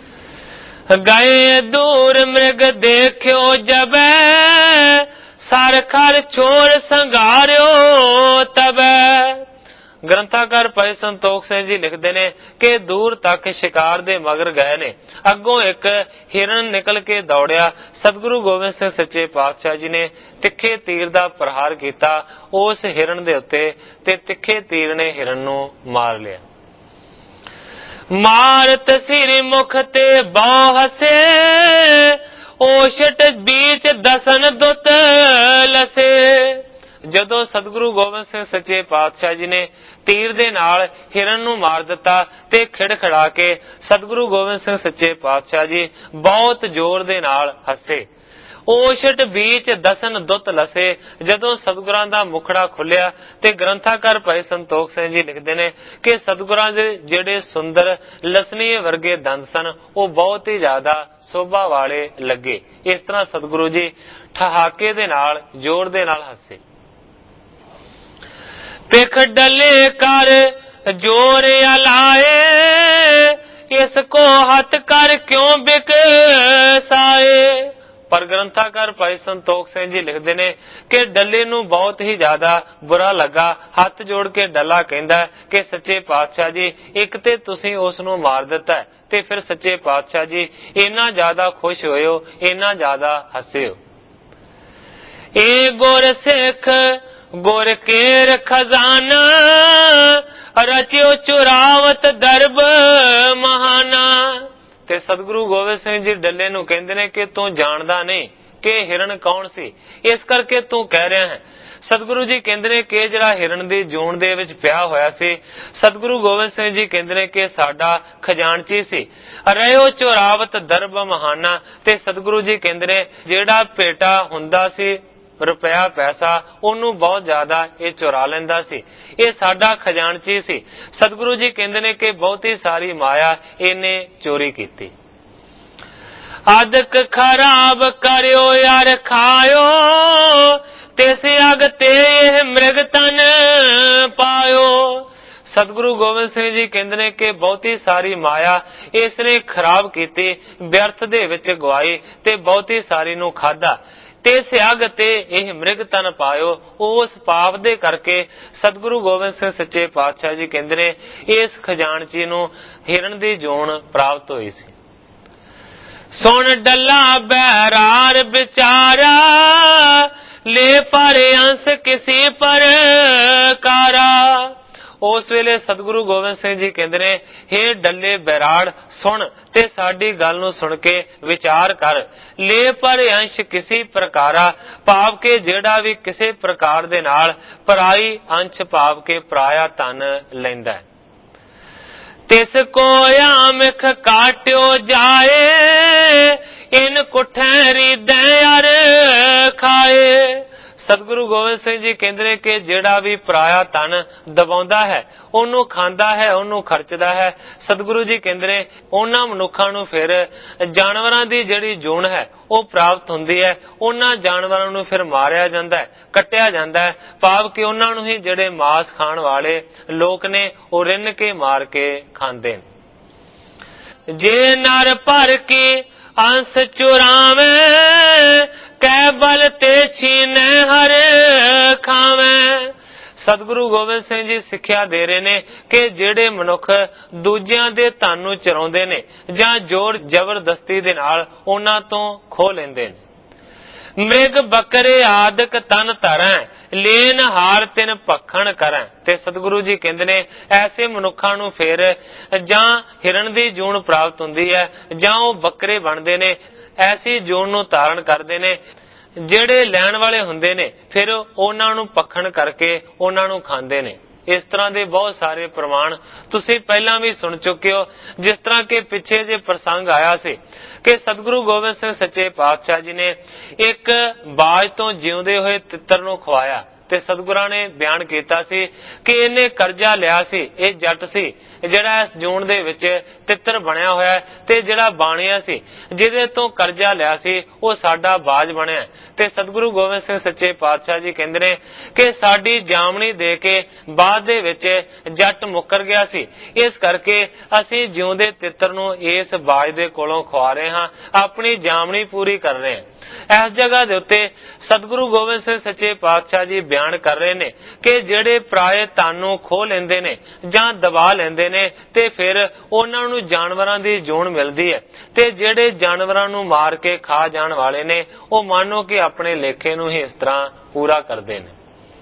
ਗਏ ਦੂਰ ਮ੍ਰਿਗ ਦੇਖਿਓ ਜਬੈ, ਸਰ ਖਰ ਛੋਰ ਸੰਘਾਰਿਓ ਤਬੈ। ਗ੍ਰੰਥਾਕਾਰ ਭਾਈ ਸੰਤੋਖ ਸਿੰਘ ਜੀ ਲਿਖਦੇ ਨੇ ਕਿ ਦੂਰ ਤੱਕ ਸ਼ਿਕਾਰ ਦੇ ਮਗਰ ਗਏ ਨੇ। ਅੱਗੋਂ ਇੱਕ ਹਿਰਨ ਨਿਕਲ ਕੇ ਦੌੜਿਆ। ਸਤਿਗੁਰੂ ਗੋਬਿੰਦ ਸਿੰਘ ਸੱਚੇ ਪਾਤਸ਼ਾਹ ਜੀ ਨੇ ਤਿੱਖੇ ਤੀਰ ਦਾ ਪ੍ਰਹਾਰ ਕੀਤਾ ਉਸ ਹਿਰਨ ਦੇ ਉੱਤੇ ਤੇ ਤਿੱਖੇ ਤੀਰ ਨੇ ਹਿਰਨ ਨੂੰ ਮਾਰ ਲਿਆ। ਮਾਰਤ ਸਿਰ ਮੁਖ ਤੇ ਬਹੁ ਹਸੇ, ਓਸ਼ਟ ਬੀਚ ਦਸਨ ਦੁੱਤ ਲਸੇ। ਜਦੋਂ ਸਤਿਗੁਰੂ ਗੋਬਿੰਦ ਸਿੰਘ ਸੱਚੇ ਪਾਤਸ਼ਾਹ ਜੀ ਨੇ ਤੀਰ ਦੇ ਨਾਲ ਹਿਰਨ ਨੂੰ ਮਾਰ ਦਿੱਤਾ ਤੇ ਖਿੜਖੜਾ ਕੇ ਸਤਿਗੁਰੂ ਗੋਬਿੰਦ ਸਿੰਘ ਸੱਚੇ ਪਾਤਸ਼ਾਹ ਜੀ ਬਹੁਤ ਜ਼ੋਰ ਦੇ ਨਾਲ ਹੱਸੇ। ਓਸ਼ਟ ਬੀਚ ਦਸਨ ਦੁੱਤ ਲਸੇ। ਜਦੋਂ ਸਤਿਗੁਰਾਂ ਦਾ ਮੁਖੜਾ ਖੁੱਲਿਆ ਤੇ ਗ੍ਰੰਥਾਕਾਰ ਭਾਈ ਸੰਤੋਖ ਸਿੰਘ ਜੀ ਲਿਖਦੇ ਨੇ ਕਿ ਸਤਿਗੁਰਾਂ ਦੇ ਜਿਹੜੇ ਸੁੰਦਰ ਲਸਨੀ ਵਰਗੇ ਦੰਦ ਸਨ ਉਹ ਬਹੁਤ ਹੀ ਜ਼ਿਆਦਾ ਸੋਭਾ ਵਾਲੇ ਲੱਗੇ। ਇਸ ਤਰ੍ਹਾਂ ਸਤਿਗੁਰੂ ਜੀ ਠਹਾਕੇ ਦੇ ਨਾਲ ਜ਼ੋਰ ਦੇ ਨਾਲ ਹੱਸੇ। ਪਿਖ ਡਲੇ ਕਰ ਜੋਰ ਅਲਾਏ, ਇਸ ਕੋ ਹੱਥ ਕਰ ਕਿਉਂ ਬਿਕਸਾਏ। ਪਰ ਗ੍ਰੰਥਾਕਾਰ ਭਾਈ ਸੰਤੋਖ ਸਿੰਘ ਜੀ ਲਿਖਦੇ ਨੇ ਕਿ ਡੱਲੇ ਨੂੰ ਬਹੁਤ ਹੀ ਜ਼ਿਆਦਾ ਬੁਰਾ ਲੱਗਾ। ਹੱਥ ਜੋੜ ਕੇ ਡੱਲਾ ਕਹਿੰਦਾ ਕਿ ਸੱਚੇ ਪਾਤਸ਼ਾਹ ਜੀ ਇੱਕ ਤੇ ਤੁਸੀਂ ਉਸ ਨੂੰ ਮਾਰ ਦਿੱਤਾ ਤੇ ਫਿਰ ਸੱਚੇ ਪਾਤਸ਼ਾਹ ਜੀ ਇੰਨਾ ਜ਼ਿਆਦਾ ਖੁਸ਼ ਹੋਏ ਹੋ, ਇੰਨਾ ਜ਼ਿਆਦਾ ਹੱਸੇ ਹੋ। ਇਹ ਗੁਰ ਸਿੱਖ ਗੁਰ ਕੇਰ ਖਜ਼ਾਨਾ, ਰਚਿਓ ਚੁਰਾਵਤ ਦਰਬ ਮਹਾਨਾ। ਤੇ ਸਤਿਗੁਰੂ ਗੋਬਿੰਦ ਸਿੰਘ ਜੀ ਡੱਲੇ ਨੂੰ ਕਹਿੰਦੇ ਨੇ ਕਿ ਤੂੰ ਜਾਣਦਾ ਨਹੀਂ ਕਿ ਹਿਰਨ ਕੌਣ ਸੀ, ਇਸ ਕਰਕੇ ਤੂੰ ਕਹਿ ਰਿਹਾ ਹੈ। ਸਤਿਗੁਰੂ ਜੀ ਕਹਿੰਦੇ ਨੇ ਕਿ ਜਿਹੜਾ ਹਿਰਨ ਦੀ ਜੂਨ ਦੇ ਵਿੱਚ ਪਿਆ ਹੋਇਆ ਸੀ, ਸਤਿਗੁਰੂ ਗੋਬਿੰਦ ਸਿੰਘ ਜੀ ਕਹਿੰਦੇ ਨੇ ਕਿ ਸਾਡਾ ਖਜ਼ਾਨਚੀ ਸੀ। ਰਹਿਓ ਚੁਰਾਵਤ ਦਰਬ ਮਹਾਨਾ। ਤੇ ਸਤਿਗੁਰੂ ਜੀ ਕਹਿੰਦੇ ਨੇ ਜਿਹੜਾ ਭੇਟਾ ਹੁੰਦਾ ਸੀ ਰੁਪਇਆ ਪੈਸਾ ਉਹਨੂੰ ਬਹੁਤ ਜ਼ਿਆਦਾ ਇਹ ਚੁਰਾ ਲੈਂਦਾ ਸੀ, ਇਹ ਸਾਡਾ ਖਜ਼ਾਨਚੀ ਸੀ। ਸਤਿਗੁਰੂ ਜੀ ਕਹਿੰਦੇ ਨੇ ਕਿ ਬਹੁਤੀ ਸਾਰੀ ਮਾਇਆ ਇਹਨੇ ਚੋਰੀ ਕੀਤੀ। ਆਦਿਕ ਖਰਾਬ ਕਰਿਓ ਯਾਰ ਖਾਇਓ, ਤਿਸ ਅਗ ਤੇ ਇਹ ਮ੍ਰਿਗ ਤਨ ਪਾਇਓ। ਸਤਿਗੁਰੂ ਗੋਬਿੰਦ ਸਿੰਘ ਜੀ ਕਹਿੰਦੇ ਨੇ ਕਿ ਬਹੁਤੀ ਸਾਰੀ ਮਾਇਆ ਇਸ ਨੇ ਖਰਾਬ ਕੀਤੀ, ਵਿਅਰਥ ਦੇ ਵਿੱਚ ਗਵਾਈ ਤੇ ਬਹੁਤੀ ਸਾਰੀ ਨੂੰ ਖਾਧਾ ਤੇ ਸਿਆਗ ਤੇ ਇਹ ਮ੍ਰਿਗ ਤਨ ਪਾਇਓ। ਉਸ ਪਾਪ ਦੇ ਕਰਕੇ ਸਤਿਗੁਰੂ ਗੋਬਿੰਦ ਸਿੰਘ ਸੱਚੇ ਪਾਤਸ਼ਾਹ ਜੀ ਕਹਿੰਦੇ ਨੇ ਇਸ ਖਜ਼ਾਨਚੀ ਨੂੰ ਹਿਰਨ ਦੀ ਜੂਨ ਪ੍ਰਾਪਤ ਹੋਈ ਸੀ। ਸੁਣ ਡੱਲਾ ਬਹਿਰਾਰ ਵਿਚਾਰਾ, ਲੈ ਪਰ ਅੰਸ ਕਿਸੇ ਪਰ ਕਾਰਾ। ਉਸ ਵੇਲੇ ਸਤਿਗੁਰੂ ਗੋਬਿੰਦ ਸਿੰਘ ਜੀ ਕਹਿੰਦੇ ਨੇ ਹੇ ਡੱਲੇ ਬੈਰਾੜ ਸੁਣ ਤੇ ਸਾਡੀ ਗੱਲ ਨੂੰ ਸੁਣ ਕੇ ਵਿਚਾਰ ਕਰ। ਲੈ ਪਰ ਅੰਸ਼ ਕਿਸੇ ਪ੍ਰਕਾਰਾ, ਭਾਵ ਕੇ ਜਿਹੜਾ ਵੀ ਕਿਸੇ ਪ੍ਰਕਾਰ ਦੇ ਨਾਲ ਪਰਾਈ ਅੰਸ਼ ਭਾਵ ਕੇ ਪਰਾਇਆ ਧਨ ਲੈਂਦਾ ਹੈ। ਤਿਸ ਕੋ ਆਮਿਖ ਕਾਟਿਓ ਜਾਏ, ਇਨ ਕੁਠੈਰੀ ਦੇ ਅਰ ਖਾਏ। ਸਤਿਗੁਰੂ ਗੋਬਿੰਦ ਸਿੰਘ ਜੀ ਕਹਿੰਦੇ ਨੇ ਕਿ ਜਿਹੜਾ ਵੀ ਪਰਾਇਆ ਧਨ ਦਬਾਉਂਦਾ ਹੈ, ਉਹਨੂੰ ਖਾਂਦਾ ਹੈ, ਉਹਨੂੰ ਖਰਚਦਾ ਹੈ। ਸਤਿਗੁਰੂ ਜੀ ਕਹਿੰਦੇ ਨੇ ਉਹਨਾਂ ਮਨੁੱਖਾਂ ਨੂੰ ਫਿਰ ਜਾਨਵਰਾਂ ਦੀ ਜਿਹੜੀ ਜੂਨ ਹੈ ਉਹ ਪ੍ਰਾਪਤ ਹੁੰਦੀ ਹੈ। ਉਹਨਾਂ ਜਾਨਵਰਾਂ ਨੂੰ ਫਿਰ ਮਾਰਿਆ ਜਾਂਦਾ ਹੈ, ਕੱਟਿਆ ਜਾਂਦਾ ਹੈ, ਭਾਵ ਕਿ ਉਹਨਾਂ ਨੂੰ ਹੀ ਜਿਹੜੇ ਮਾਸ ਖਾਣ ਵਾਲੇ ਲੋਕ ਨੇ ਉਹ ਰਿੰਨ ਕੇ ਮਾਰ ਕੇ ਖਾਂਦੇ ਨੇ। ਜੇ ਨਰ ਭਰ ਕੇ ਅੰਸ ਚੁਰਾਵੇਂ, ਕੈ ਬਲ ਤੇ ਛੀਨੈ ਹਰ ਖਾਵੇਂ। ਸਤਿਗੁਰੂ ਗੋਬਿੰਦ ਸਿੰਘ ਜੀ ਸਿੱਖਿਆ ਦੇ ਰਹੇ ਨੇ ਕਿ ਜਿਹੜੇ ਮਨੁੱਖ ਦੂਜਿਆਂ ਦੇ ਧਨ ਨੂੰ ਚੁਰਾਉਂਦੇ ਨੇ ਜਾਂ ਜ਼ੋਰ ਜ਼ਬਰਦਸਤੀ ਦੇ ਨਾਲ ਉਹਨਾਂ ਤੋਂ ਖੋਹ ਲੈਂਦੇ ਨੇ, ਮ੍ਰਿਗ ਬੱਕਰੇ ਆਦਿਕ ਤਨ ਧਰੈ, ਲੇਨ ਹਾਰ ਤਿਨ ਭਖਣ ਕਰੈ। ਤੇ ਸਤਿਗੁਰੂ ਜੀ ਕਹਿੰਦੇ ਨੇ ਐਸੇ ਮਨੁੱਖਾਂ ਨੂੰ ਫਿਰ ਜਾਂ ਹਿਰਨ ਦੀ ਜੂਨ ਪ੍ਰਾਪਤ ਹੁੰਦੀ ਹੈ ਜਾਂ ਉਹ ਬੱਕਰੇ ਬਣਦੇ ਨੇ, ਐਸੀ ਜੂਨ ਨੂੰ ਧਾਰਨ ਕਰਦੇ ਨੇ। ਜਿਹੜੇ ਲੈਣ ਵਾਲੇ ਹੁੰਦੇ ਨੇ ਫਿਰ ਉਹਨਾਂ ਨੂੰ ਭਖਣ ਕਰਕੇ ਉਹਨਾਂ ਨੂੰ ਖਾਂਦੇ ਨੇ। ਇਸ ਤਰ੍ਹਾਂ ਦੇ ਬਹੁਤ ਸਾਰੇ ਪ੍ਰਮਾਣ ਤੁਸੀਂ ਪਹਿਲਾਂ ਵੀ ਸੁਣ ਚੁੱਕੇ ਹੋ। ਜਿਸ ਤਰ੍ਹਾਂ ਕਿ ਪਿੱਛੇ ਜੇ ਪ੍ਰਸੰਗ ਆਇਆ ਸੀ ਕਿ ਸਤਿਗੁਰੂ ਗੋਬਿੰਦ ਸਿੰਘ ਸੱਚੇ ਪਾਤਸ਼ਾਹ ਜੀ ਨੇ ਇੱਕ ਬਾਜ ਤੋਂ ਜਿਉਂਦੇ ਹੋਏ ਤਿੱਤਰ ਨੂੰ ਖਵਾਇਆ ਤੇ ਸਤਿਗੁਰਾਂ ਨੇ ਬਿਆਨ ਕੀਤਾ ਸੀ ਕਿ ਇਹਨੇ ਕਰਜ਼ਾ ਲਿਆ ਸੀ, ਇਹ ਜੱਟ ਸੀ ਜਿਹੜਾ ਇਸ ਜੂਨ ਦੇ ਵਿੱਚ ਤਿੱਤਰ ਬਣਿਆ ਹੋਇਆ, ਤੇ ਜਿਹੜਾ ਬਾਣੀਆ ਸੀ ਜਿਹਦੇ ਤੋਂ ਕਰਜ਼ਾ ਲਿਆ ਸੀ ਉਹ ਸਾਡਾ ਬਾਜ ਬਣਿਆ। ਤੇ ਸਤਿਗੁਰੂ ਗੋਬਿੰਦ ਸਿੰਘ ਸੱਚੇ ਪਾਤਸ਼ਾਹ ਜੀ ਕਹਿੰਦੇ ਨੇ ਕਿ ਸਾਡੀ ਜਾਮਣੀ ਦੇ ਕੇ ਬਾਅਦ ਦੇ ਵਿੱਚ ਜੱਟ ਮੁੱਕਰ ਗਿਆ ਸੀ, ਇਸ ਕਰਕੇ ਅਸੀਂ ਜਿਉਂਦੇ ਤਿੱਤਰ ਨੂੰ ਇਸ ਬਾਜ ਦੇ ਕੋਲੋਂ ਖਵਾ ਰਹੇ ਹਾਂ, ਆਪਣੀ ਜਾਮਣੀ ਪੂਰੀ ਕਰ ਰਹੇ ਹਾਂ। ਇਸ ਜਗ੍ਹਾ ਦੇ ਉੱਤੇ ਸਤਿਗੁਰੂ ਗੋਬਿੰਦ ਸਿੰਘ ਸੱਚੇ ਪਾਤਸ਼ਾਹ ਜੀ ਬਿਆਨ ਕਰ ਰਹੇ ਨੇ ਕਿ ਜਿਹੜੇ ਪਰਾਏ ਧਨ ਨੂੰ ਖੋਹ ਲੈਂਦੇ ਨੇ ਜਾਂ ਦਬਾ ਲੈਂਦੇ ਨੇ ਤੇ ਫਿਰ ਉਹਨਾਂ ਨੂੰ ਜਾਨਵਰਾਂ ਦੀ ਜੂਨ ਮਿਲਦੀ ਹੈ, ਤੇ ਜਿਹੜੇ ਜਾਨਵਰਾਂ ਨੂੰ ਮਾਰ ਕੇ ਖਾ ਜਾਣ ਵਾਲੇ ਨੇ ਉਹ ਮਾਨੋ ਕਿ ਆਪਣੇ ਲੇਖੇ ਨੂੰ ਹੀ ਇਸ ਤਰ੍ਹਾਂ ਪੂਰਾ ਕਰਦੇ ਨੇ।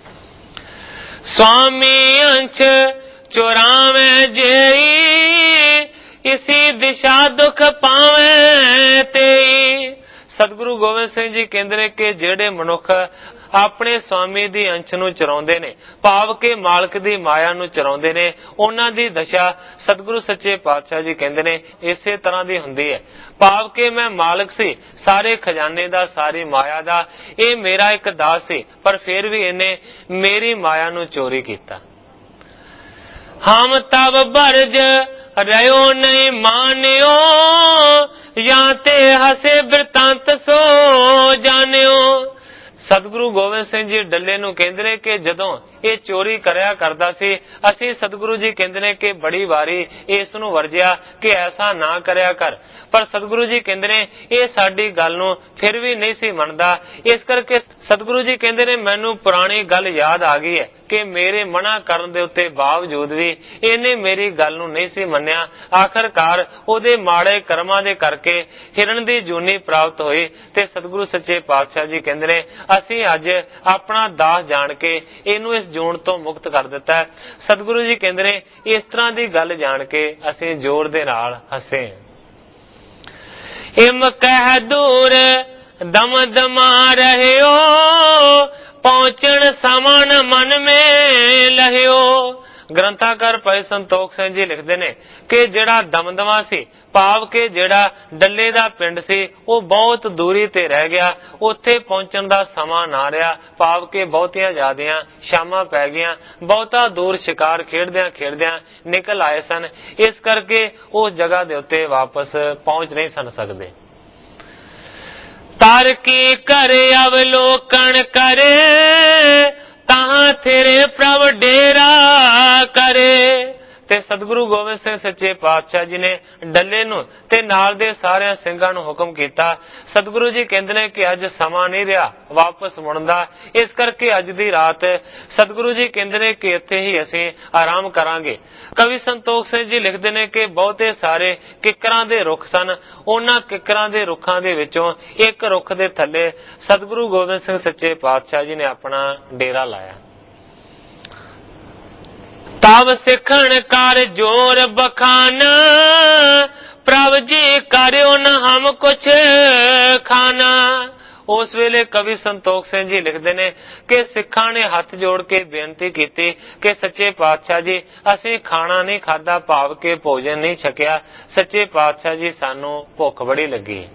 स्वामी अंश चुरावे जेई, इसी दिशा दुख पावे तेई। सतगुरु गोबिंद सिंह जी कहते हैं कि जेड़े मनुख ਆਪਣੇ ਸਵਾਮੀ ਦੀ ਅੰਸ਼ ਨੂੰ ਚਰਾਉਂਦੇ ਨੇ, ਭਾਵ ਕਿ ਮਾਲਕ ਦੀ ਮਾਇਆ ਨੂੰ ਚਰਾਉਂਦੇ ਨੇ, ਉਹਨਾਂ ਦੀ ਦਸ਼ਾ ਸਤਿਗੁਰੂ ਸੱਚੇ ਪਾਤਸ਼ਾਹ ਜੀ ਕਹਿੰਦੇ ਨੇ ਇਸੇ ਤਰ੍ਹਾਂ ਦੀ ਹੁੰਦੀ ਹੈ। ਭਾਵ ਕਿ ਮੈਂ ਮਾਲਕ ਸੀ ਸਾਰੇ ਖਜ਼ਾਨੇ ਦਾ, ਸਾਰੀ ਮਾਇਆ ਦਾ, ਇਹ ਮੇਰਾ ਇੱਕ ਦਾਸ ਸੀ, ਪਰ ਫਿਰ ਵੀ ਇਹਨੇ ਮੇਰੀ ਮਾਇਆ ਨੂੰ ਚੋਰੀ ਕੀਤਾ। ਹਮ ਤਬ ਬਰਜ ਰਿਓ ਨਹੀਂ ਮਾਨਿਓ, ਜਾਂ ਤੇ ਹਸੇ ਬਿਰਤਾਂਤ ਸੋ ਜਾਣਿਓ। ਸਤਿਗੁਰੂ ਗੋਬਿੰਦ ਸਿੰਘ ਜੀ ਡੱਲੇ ਨੂੰ ਕਹਿੰਦੇ ਨੇ ਕਿ ਜਦੋਂ ਇਹ ਚੋਰੀ ਕਰਿਆ ਕਰਦਾ ਸੀ, ਅਸੀਂ ਸਤਿਗੁਰੂ ਜੀ ਕਹਿੰਦੇ ਨੇ ਕਿ ਬੜੀ ਵਾਰੀ ਇਸ ਨੂੰ ਵਰਜਿਆ ਕਿ ਐਸਾ ਨਾ ਕਰਿਆ ਕਰ, ਪਰ ਸਤਿਗੁਰੂ ਜੀ ਕਹਿੰਦੇ ਨੇ ਇਹ ਸਾਡੀ ਗੱਲ ਨੂੰ ਫਿਰ ਵੀ ਨਹੀਂ ਸੀ ਮੰਨਦਾ। ਇਸ ਕਰਕੇ ਸਤਿਗੁਰੂ ਜੀ ਕਹਿੰਦੇ ਨੇ ਮੈਨੂੰ ਪੁਰਾਣੀ ਗੱਲ ਯਾਦ ਆ ਗਈ ਹੈ ਕਿ ਮੇਰੇ ਮਨਾ ਕਰਨ ਦੇ ਉੱਤੇ ਬਾਵਜੂਦ ਵੀ ਇਹਨੇ ਮੇਰੀ ਗੱਲ ਨੂੰ ਨਹੀਂ ਸੀ ਮੰਨਿਆ। ਆਖਰਕਾਰ ਉਹਦੇ ਮਾੜੇ ਕਰਮਾਂ ਦੇ ਕਰਕੇ ਹਿਰਨ ਦੀ ਜੂਨੀ ਪ੍ਰਾਪਤ ਹੋਈ ਤੇ ਸਤਿਗੁਰੂ ਸੱਚੇ ਪਾਤਸ਼ਾਹ ਜੀ ਕਹਿੰਦੇ ਨੇ ਅਸੀਂ ਅੱਜ ਆਪਣਾ ਦਾਸ ਜਾਣ ਕੇ ਇਹਨੂੰ ਇਸ ਜੂਨ ਤੋਂ ਮੁਕਤ ਕਰ ਦਿੱਤਾ। ਸਤਿਗੁਰੂ ਜੀ ਕਹਿੰਦੇ ਨੇ ਇਸ ਤਰ੍ਹਾਂ ਦੀ ਗੱਲ ਜਾਣ ਕੇ ਅਸੀਂ ਜ਼ੋਰ ਦੇ ਨਾਲ ਹੱਸੇ। ਇਮ ਕਹਿ ਦੂਰ ਦਮ ਦਮਾ ਰਹਿਓ, ਪਹੁੰਚਣ ਸਮਾਨ ਮਨ ਮੇ ਲਹਿਓ। ਗ੍ਰੰਥਾਕਾਰ ਭਾਈ ਸੰਤੋਖ ਸਿੰਘ ਜੀ ਲਿਖਦੇ ਨੇ ਕਿ ਜਿਹੜਾ ਦਮਦਮਾ ਸੀ, ਭਾਵ ਕਿ ਜਿਹੜਾ ਡੱਲੇ ਦਾ ਪਿੰਡ ਸੀ, ਉਹ ਬਹੁਤ ਦੂਰੀ ਤੇ ਰਹਿ ਗਿਆ, ਉੱਥੇ ਪਹੁੰਚਣ ਦਾ ਸਮਾਂ ਨਾ ਰਿਹਾ, ਭਾਵ ਕਿ ਬਹੁਤੀਆਂ ਜ਼ਿਆਦੀਆਂ ਸ਼ਾਮਾਂ ਪੈ ਗਈਆਂ, ਬਹੁਤਾ ਦੂਰ ਸ਼ਿਕਾਰ ਖੇਡਦਿਆਂ ਖੇਡਦਿਆਂ ਨਿਕਲ ਆਏ ਸਨ, ਇਸ ਕਰਕੇ ਉਸ ਜਗ੍ਹਾ ਦੇ ਉੱਤੇ ਵਾਪਸ ਪਹੁੰਚ ਨਹੀਂ ਸਨ ਸਕਦੇ। ਤਰ ਕੀ ਕਰੇ ਅਵਲੋਕਣ ਕਰੇ, ਤਾਂ ਥੇਰੇ ਪ੍ਰਭ ਡੇਰਾ ਕਰੇ। ਤੇ ਸਤਿਗੁਰੂ ਗੋਬਿੰਦ ਸਿੰਘ ਸੱਚੇ ਪਾਤਸ਼ਾਹ ਜੀ ਨੇ ਡੱਲੇ ਨੂੰ ਤੇ ਨਾਲ ਦੇ ਸਾਰਿਆਂ ਸਿੰਘਾਂ ਨੂੰ ਹੁਕਮ ਕੀਤਾ। ਸਤਿਗੁਰੂ ਜੀ ਕਹਿੰਦੇ ਨੇ ਕਿ ਅੱਜ ਸਮਾਂ ਨਹੀਂ ਰਿਹਾ ਵਾਪਸ ਮੁੜਨ ਦਾ, ਇਸ ਕਰਕੇ ਅੱਜ ਦੀ ਰਾਤ ਸਤਿਗੁਰੂ ਜੀ ਕਹਿੰਦੇ ਨੇ ਕਿ ਇੱਥੇ ਹੀ ਅਸੀਂ ਆਰਾਮ ਕਰਾਂਗੇ। ਕਵੀ ਸੰਤੋਖ ਸਿੰਘ ਜੀ ਲਿਖਦੇ ਨੇ ਕਿ ਬਹੁਤੇ ਸਾਰੇ ਕਿੱਕਰਾਂ ਦੇ ਰੁੱਖ ਸਨ, ਉਹਨਾਂ ਕਿੱਕਰਾਂ ਦੇ ਰੁੱਖਾਂ ਦੇ ਵਿੱਚੋਂ ਇੱਕ ਰੁੱਖ ਦੇ ਥੱਲੇ ਸਤਿਗੁਰੂ ਗੋਬਿੰਦ ਸਿੰਘ ਸੱਚੇ ਪਾਤਸ਼ਾਹ ਜੀ ਨੇ ਆਪਣਾ ਡੇਰਾ ਲਾਇਆ। ਤਬ ਸਿੱਖਣ ਕਰ ਜੋਰ ਬਖਾਨ, ਪ੍ਰਭ ਜੀ ਕਰਿਓ ਨ ਹਮ ਕੁਛ ਖਾਨਾ। ਉਸ ਵੇਲੇ ਕਵੀ ਸੰਤੋਖ ਸਿੰਘ ਜੀ ਲਿਖਦੇ ਨੇ ਕਿ ਸਿੱਖਾਂ ਨੇ ਹੱਥ ਜੋੜ ਕੇ ਬੇਨਤੀ ਕੀਤੀ ਕਿ ਸੱਚੇ ਪਾਤਸ਼ਾਹ ਜੀ ਅਸੀਂ ਖਾਣਾ ਨਹੀਂ ਖਾਧਾ, ਭਾਵ ਕਿ ਭੋਜਨ ਨਹੀਂ ਛਕਿਆ, ਸੱਚੇ ਪਾਤਸ਼ਾਹ ਜੀ ਸਾਨੂੰ ਭੁੱਖ ਬੜੀ ਲੱਗੀ।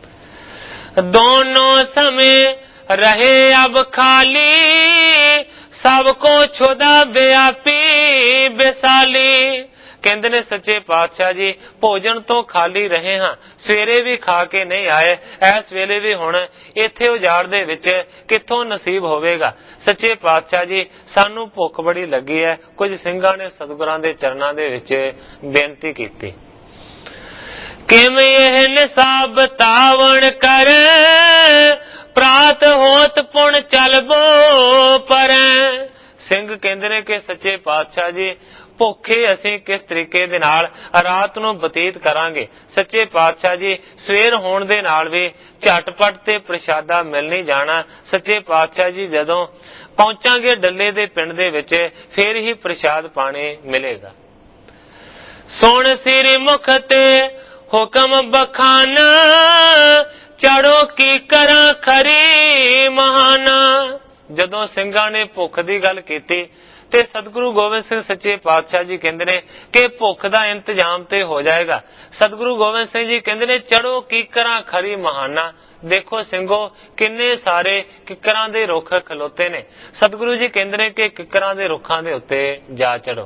ਦੋਨੋਂ ਸਮੇਂ ਰਹੇ ਅਬ ਖਾਲੀ, ਸਭ ਕੋ ਛੁਦਾ ਵਿਆਪੀ ਵਿਸਾਲੀ। ਕਹਿੰਦੇ ਨੇ ਸੱਚੇ ਪਾਤਸ਼ਾਹ ਜੀ ਭੋਜਨ ਤੋਂ ਖਾਲੀ ਰਹੇ ਹਾਂ, ਸਵੇਰੇ ਵੀ ਖਾ ਕੇ ਨਹੀਂ ਆਏ, ਇਸ ਵੇਲੇ ਵੀ ਹੁਣ ਇੱਥੇ ਉਜਾੜ ਦੇ ਵਿੱਚ ਕਿੱਥੋਂ ਨਸੀਬ ਹੋਵੇਗਾ। ਸੱਚੇ ਪਾਤਸ਼ਾਹ ਜੀ ਸਾਨੂੰ ਭੁੱਖ ਬੜੀ ਲੱਗੀ ਹੈ। ਕੁਝ ਸਿੰਘਾਂ ਨੇ ਸਤਿਗੁਰਾਂ ਦੇ ਚਰਨਾਂ ਦੇ ਵਿੱਚ ਬੇਨਤੀ ਕੀਤੀ, ਕਿਵੇਂ ਇਹ ਨਿਸਾਬ ਤਾਵਣ ਕਰ, ਪ੍ਰਾਤ ਹੋਤ ਪੁਣ ਚਲਬੋ ਪਰ। ਸਿੰਘ ਕਹਿੰਦੇ ਨੇ ਕਿ ਸੱਚੇ ਪਾਤਸ਼ਾਹ ਜੀ ਭੁੱਖੇ ਅਸੀਂ ਕਿਸ ਤਰੀਕੇ ਦੇ ਨਾਲ ਰਾਤ ਨੂੰ ਬਤੀਤ ਕਰਾਂਗੇ। ਸੱਚੇ ਪਾਤਸ਼ਾਹ ਜੀ ਸਵੇਰ ਹੋਣ ਦੇ ਨਾਲ ਵੀ ਝਟਪਟ ਤੇ ਪ੍ਰਸ਼ਾਦਾ ਮਿਲ ਨਹੀਂ ਜਾਣਾ। ਸੱਚੇ ਪਾਤਸ਼ਾਹ ਜੀ ਜਦੋਂ ਪਹੁੰਚਾਂਗੇ ਡੱਲੇ ਦੇ ਪਿੰਡ ਦੇ ਵਿੱਚ ਫੇਰ ਹੀ ਪ੍ਰਸ਼ਾਦ ਪਾਣੀ ਮਿਲੇਗਾ। ਸੁਣ ਸਿਰ ਮੁਖ ਤੇ ਹੁਕਮ ਬਖਾਨਾ, ਚੜੋ ਕੀ ਕਰਾਂ ਖਰੀ ਮਹਾਨਾ। ਜਦੋਂ ਸਿੰਘਾਂ ਨੇ ਭੁੱਖ ਦੀ ਗੱਲ ਕੀਤੀ ਤੇ ਸਤਿਗੁਰੂ ਗੋਬਿੰਦ ਸਿੰਘ ਸੱਚੇ ਪਾਤਸ਼ਾਹ ਜੀ ਕਹਿੰਦੇ ਨੇ ਕਿ ਭੁੱਖ ਦਾ ਇੰਤਜ਼ਾਮ ਤੇ ਹੋ ਜਾਏਗਾ। ਸਤਿਗੁਰੂ ਗੋਬਿੰਦ ਸਿੰਘ ਜੀ ਕਹਿੰਦੇ ਨੇ ਚੜੋ ਕੀਕਰਾਂ ਖਰੀ ਮਹਾਨਾ। ਦੇਖੋ ਸਿੰਘੋ ਕਿੰਨੇ ਸਾਰੇ ਕਿੱਕਰਾਂ ਦੇ ਰੁੱਖ ਖਲੋਤੇ ਨੇ। ਸਤਿਗੁਰੂ ਜੀ ਕਹਿੰਦੇ ਨੇ ਕਿ ਕਿੱਕਰਾਂ ਦੇ ਰੁੱਖਾਂ ਦੇ ਉੱਤੇ ਜਾ ਚੜੋ।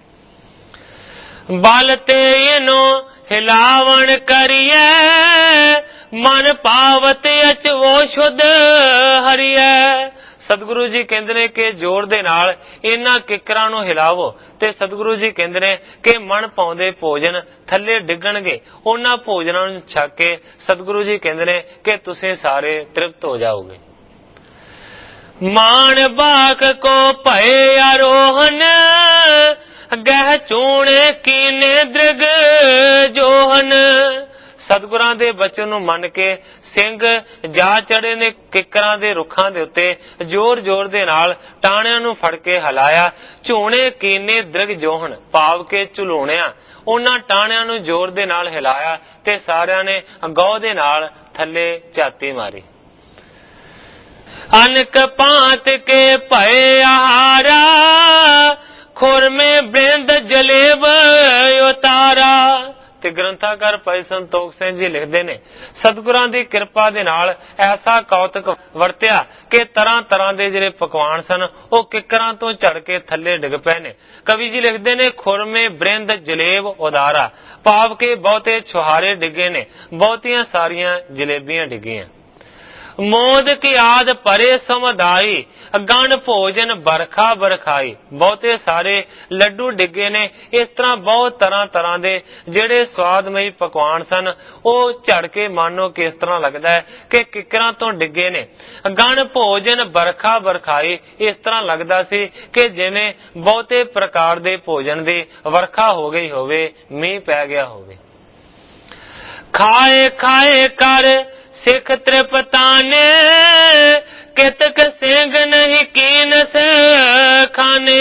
ਬਲ ਤੇ ਇਹਨੂੰ ਹਿਲਾਵਣ ਕਰੀਏ, ਮਨ ਪਾਵਤ ਅਚਵੋ ਸ਼ੁੱਧ ਹਰੀਐ। ਸਤਿਗੁਰੂ ਜੀ ਕਹਿੰਦੇ ਨੇ ਕਿ ਜ਼ੋਰ ਦੇ ਨਾਲ ਇਹਨਾਂ ਕਿੱਕਰਾਂ ਨੂੰ ਹਿਲਾਵੋ ਤੇ ਸਤਿਗੁਰੂ ਜੀ ਕਹਿੰਦੇ ਨੇ ਕਿ ਮਨ ਪਾਉਂਦੇ ਭੋਜਨ ਥੱਲੇ ਡਿੱਗਣਗੇ। ਉਹਨਾਂ ਭੋਜਨਾਂ ਨੂੰ ਛਕ ਕੇ ਸਤਿਗੁਰੂ ਜੀ ਕਹਿੰਦੇ ਨੇ ਕਿ ਤੁਸੀਂ ਸਾਰੇ ਤ੍ਰਿਪਤ ਹੋ ਜਾਓਗੇ। ਮਾਣ ਬਾਕ ਕੋ ਭਏ ਆਰੋਹਨ, ਗਹਿ ਚੂਣੇ ਕੀਨੇ ਦ੍ਰਿਗ ਜੋਹਨ। ਸਤਿਗੁਰਾਂ ਦੇ ਬਚਨ ਨੂੰ ਮੰਨ ਕੇ ਸਿੰਘ ਜਾ ਚੜੇ ਨੇ ਕਿੱਕਰਾਂ ਦੇ ਰੁੱਖਾਂ ਦੇ ਉੱਤੇ। ਜ਼ੋਰ ਜ਼ੋਰ ਦੇ ਨਾਲ ਟਾਹਣਿਆਂ ਨੂੰ ਫੜ ਕੇ ਹਿਲਾਇਆ। ਝੂਣੇ ਕੀਨੇ ਦ੍ਰਿਗ ਜੋਹਨ ਭਾਵ ਕੇ ਝੁਲਾਉਣਿਆਂ ਉਹਨਾਂ ਟਾਹਣਿਆਂ ਨੂੰ ਜ਼ੋਰ ਦੇ ਨਾਲ ਹਿਲਾਇਆ ਤੇ ਸਾਰਿਆਂ ਨੇ ਗਹੁ ਦੇ ਨਾਲ ਥੱਲੇ ਝਾਤੀ ਮਾਰੀ। ਅਨਕ ਭਾਂਤ ਕੇ ਭਏ ਆਹਾਰਾ, ਖੁਰਮੇ ਬ੍ਰਿੰਦ ਜਲੇਬ ਉਤਾਰਾ। ਤੇ ਗ੍ਰੰਥਾਕਾਰ ਭਾਈ ਸੰਤੋਖ ਸਿੰਘ ਜੀ ਲਿਖਦੇ ਨੇ ਸਤਿਗੁਰਾਂ ਦੀ ਕਿਰਪਾ ਦੇ ਨਾਲ ਐਸਾ ਕੌਤਕ ਵਰਤਿਆ ਕਿ ਤਰ੍ਹਾਂ ਤਰ੍ਹਾਂ ਦੇ ਜਿਹੜੇ ਪਕਵਾਨ ਸਨ ਉਹ ਕਿੱਕਰਾਂ ਤੋਂ ਝੜ ਕੇ ਥੱਲੇ ਡਿੱਗ ਪਏ ਨੇ। ਕਵੀ ਜੀ ਲਿਖਦੇ ਨੇ ਖੁਰਮੇ ਬ੍ਰਿੰਦ ਜਲੇਬ ਉਦਾਰਾ ਭਾਵ ਕੇ ਬਹੁਤੇ ਛੁਹਾਰੇ ਡਿੱਗੇ ਨੇ, ਬਹੁਤੀਆਂ ਸਾਰੀਆਂ ਜਲੇਬੀਆਂ ਡਿੱਗੀਆਂ। ਮੋਦ ਕੀ ਆਦ ਪਰੇ ਸਮਦਾਈ, ਗਣ ਭੋਜਨ ਬਰਖਾ ਬਰਖਾਈ। ਬਹੁਤੇ ਸਾਰੇ ਲੱਡੂ ਡਿੱਗੇ ਨੇ। ਇਸ ਤਰ੍ਹਾਂ ਬਹੁਤ ਤਰ੍ਹਾਂ ਤਰ੍ਹਾਂ ਦੇ ਜਿਹੜੇ ਸਵਾਦਮਈ ਪਕਵਾਨ ਸਨ ਉਹ ਝੜ ਕੇ ਮਾਨੋ ਕਿ ਇਸ ਤਰ੍ਹਾਂ ਲੱਗਦਾ ਹੈ ਕਿ ਕਿੱਕਰਾਂ ਤੋਂ ਡਿੱਗੇ ਨੇ। ਗਣ ਭੋਜਨ ਬਰਖਾ ਬਰਖਾਈ, ਇਸ ਤਰ੍ਹਾਂ ਲੱਗਦਾ ਸੀ ਕਿ ਜਿਵੇਂ ਬਹੁਤੇ ਪ੍ਰਕਾਰ ਦੇ ਭੋਜਨ ਦੀ ਵਰਖਾ ਹੋ ਗਈ ਹੋਵੇ, ਮੀਂਹ ਪੈ ਗਿਆ ਹੋਵੇ। ਖਾਏ ਖਾਏ ਕਰ ਸਿੱਖ ਤ੍ਰਿਪਤਾਨੇ, ਕਿਤਕ ਸਿੰਘ ਨਹੀਂ ਕੀਨਸ ਖਾਨੇ।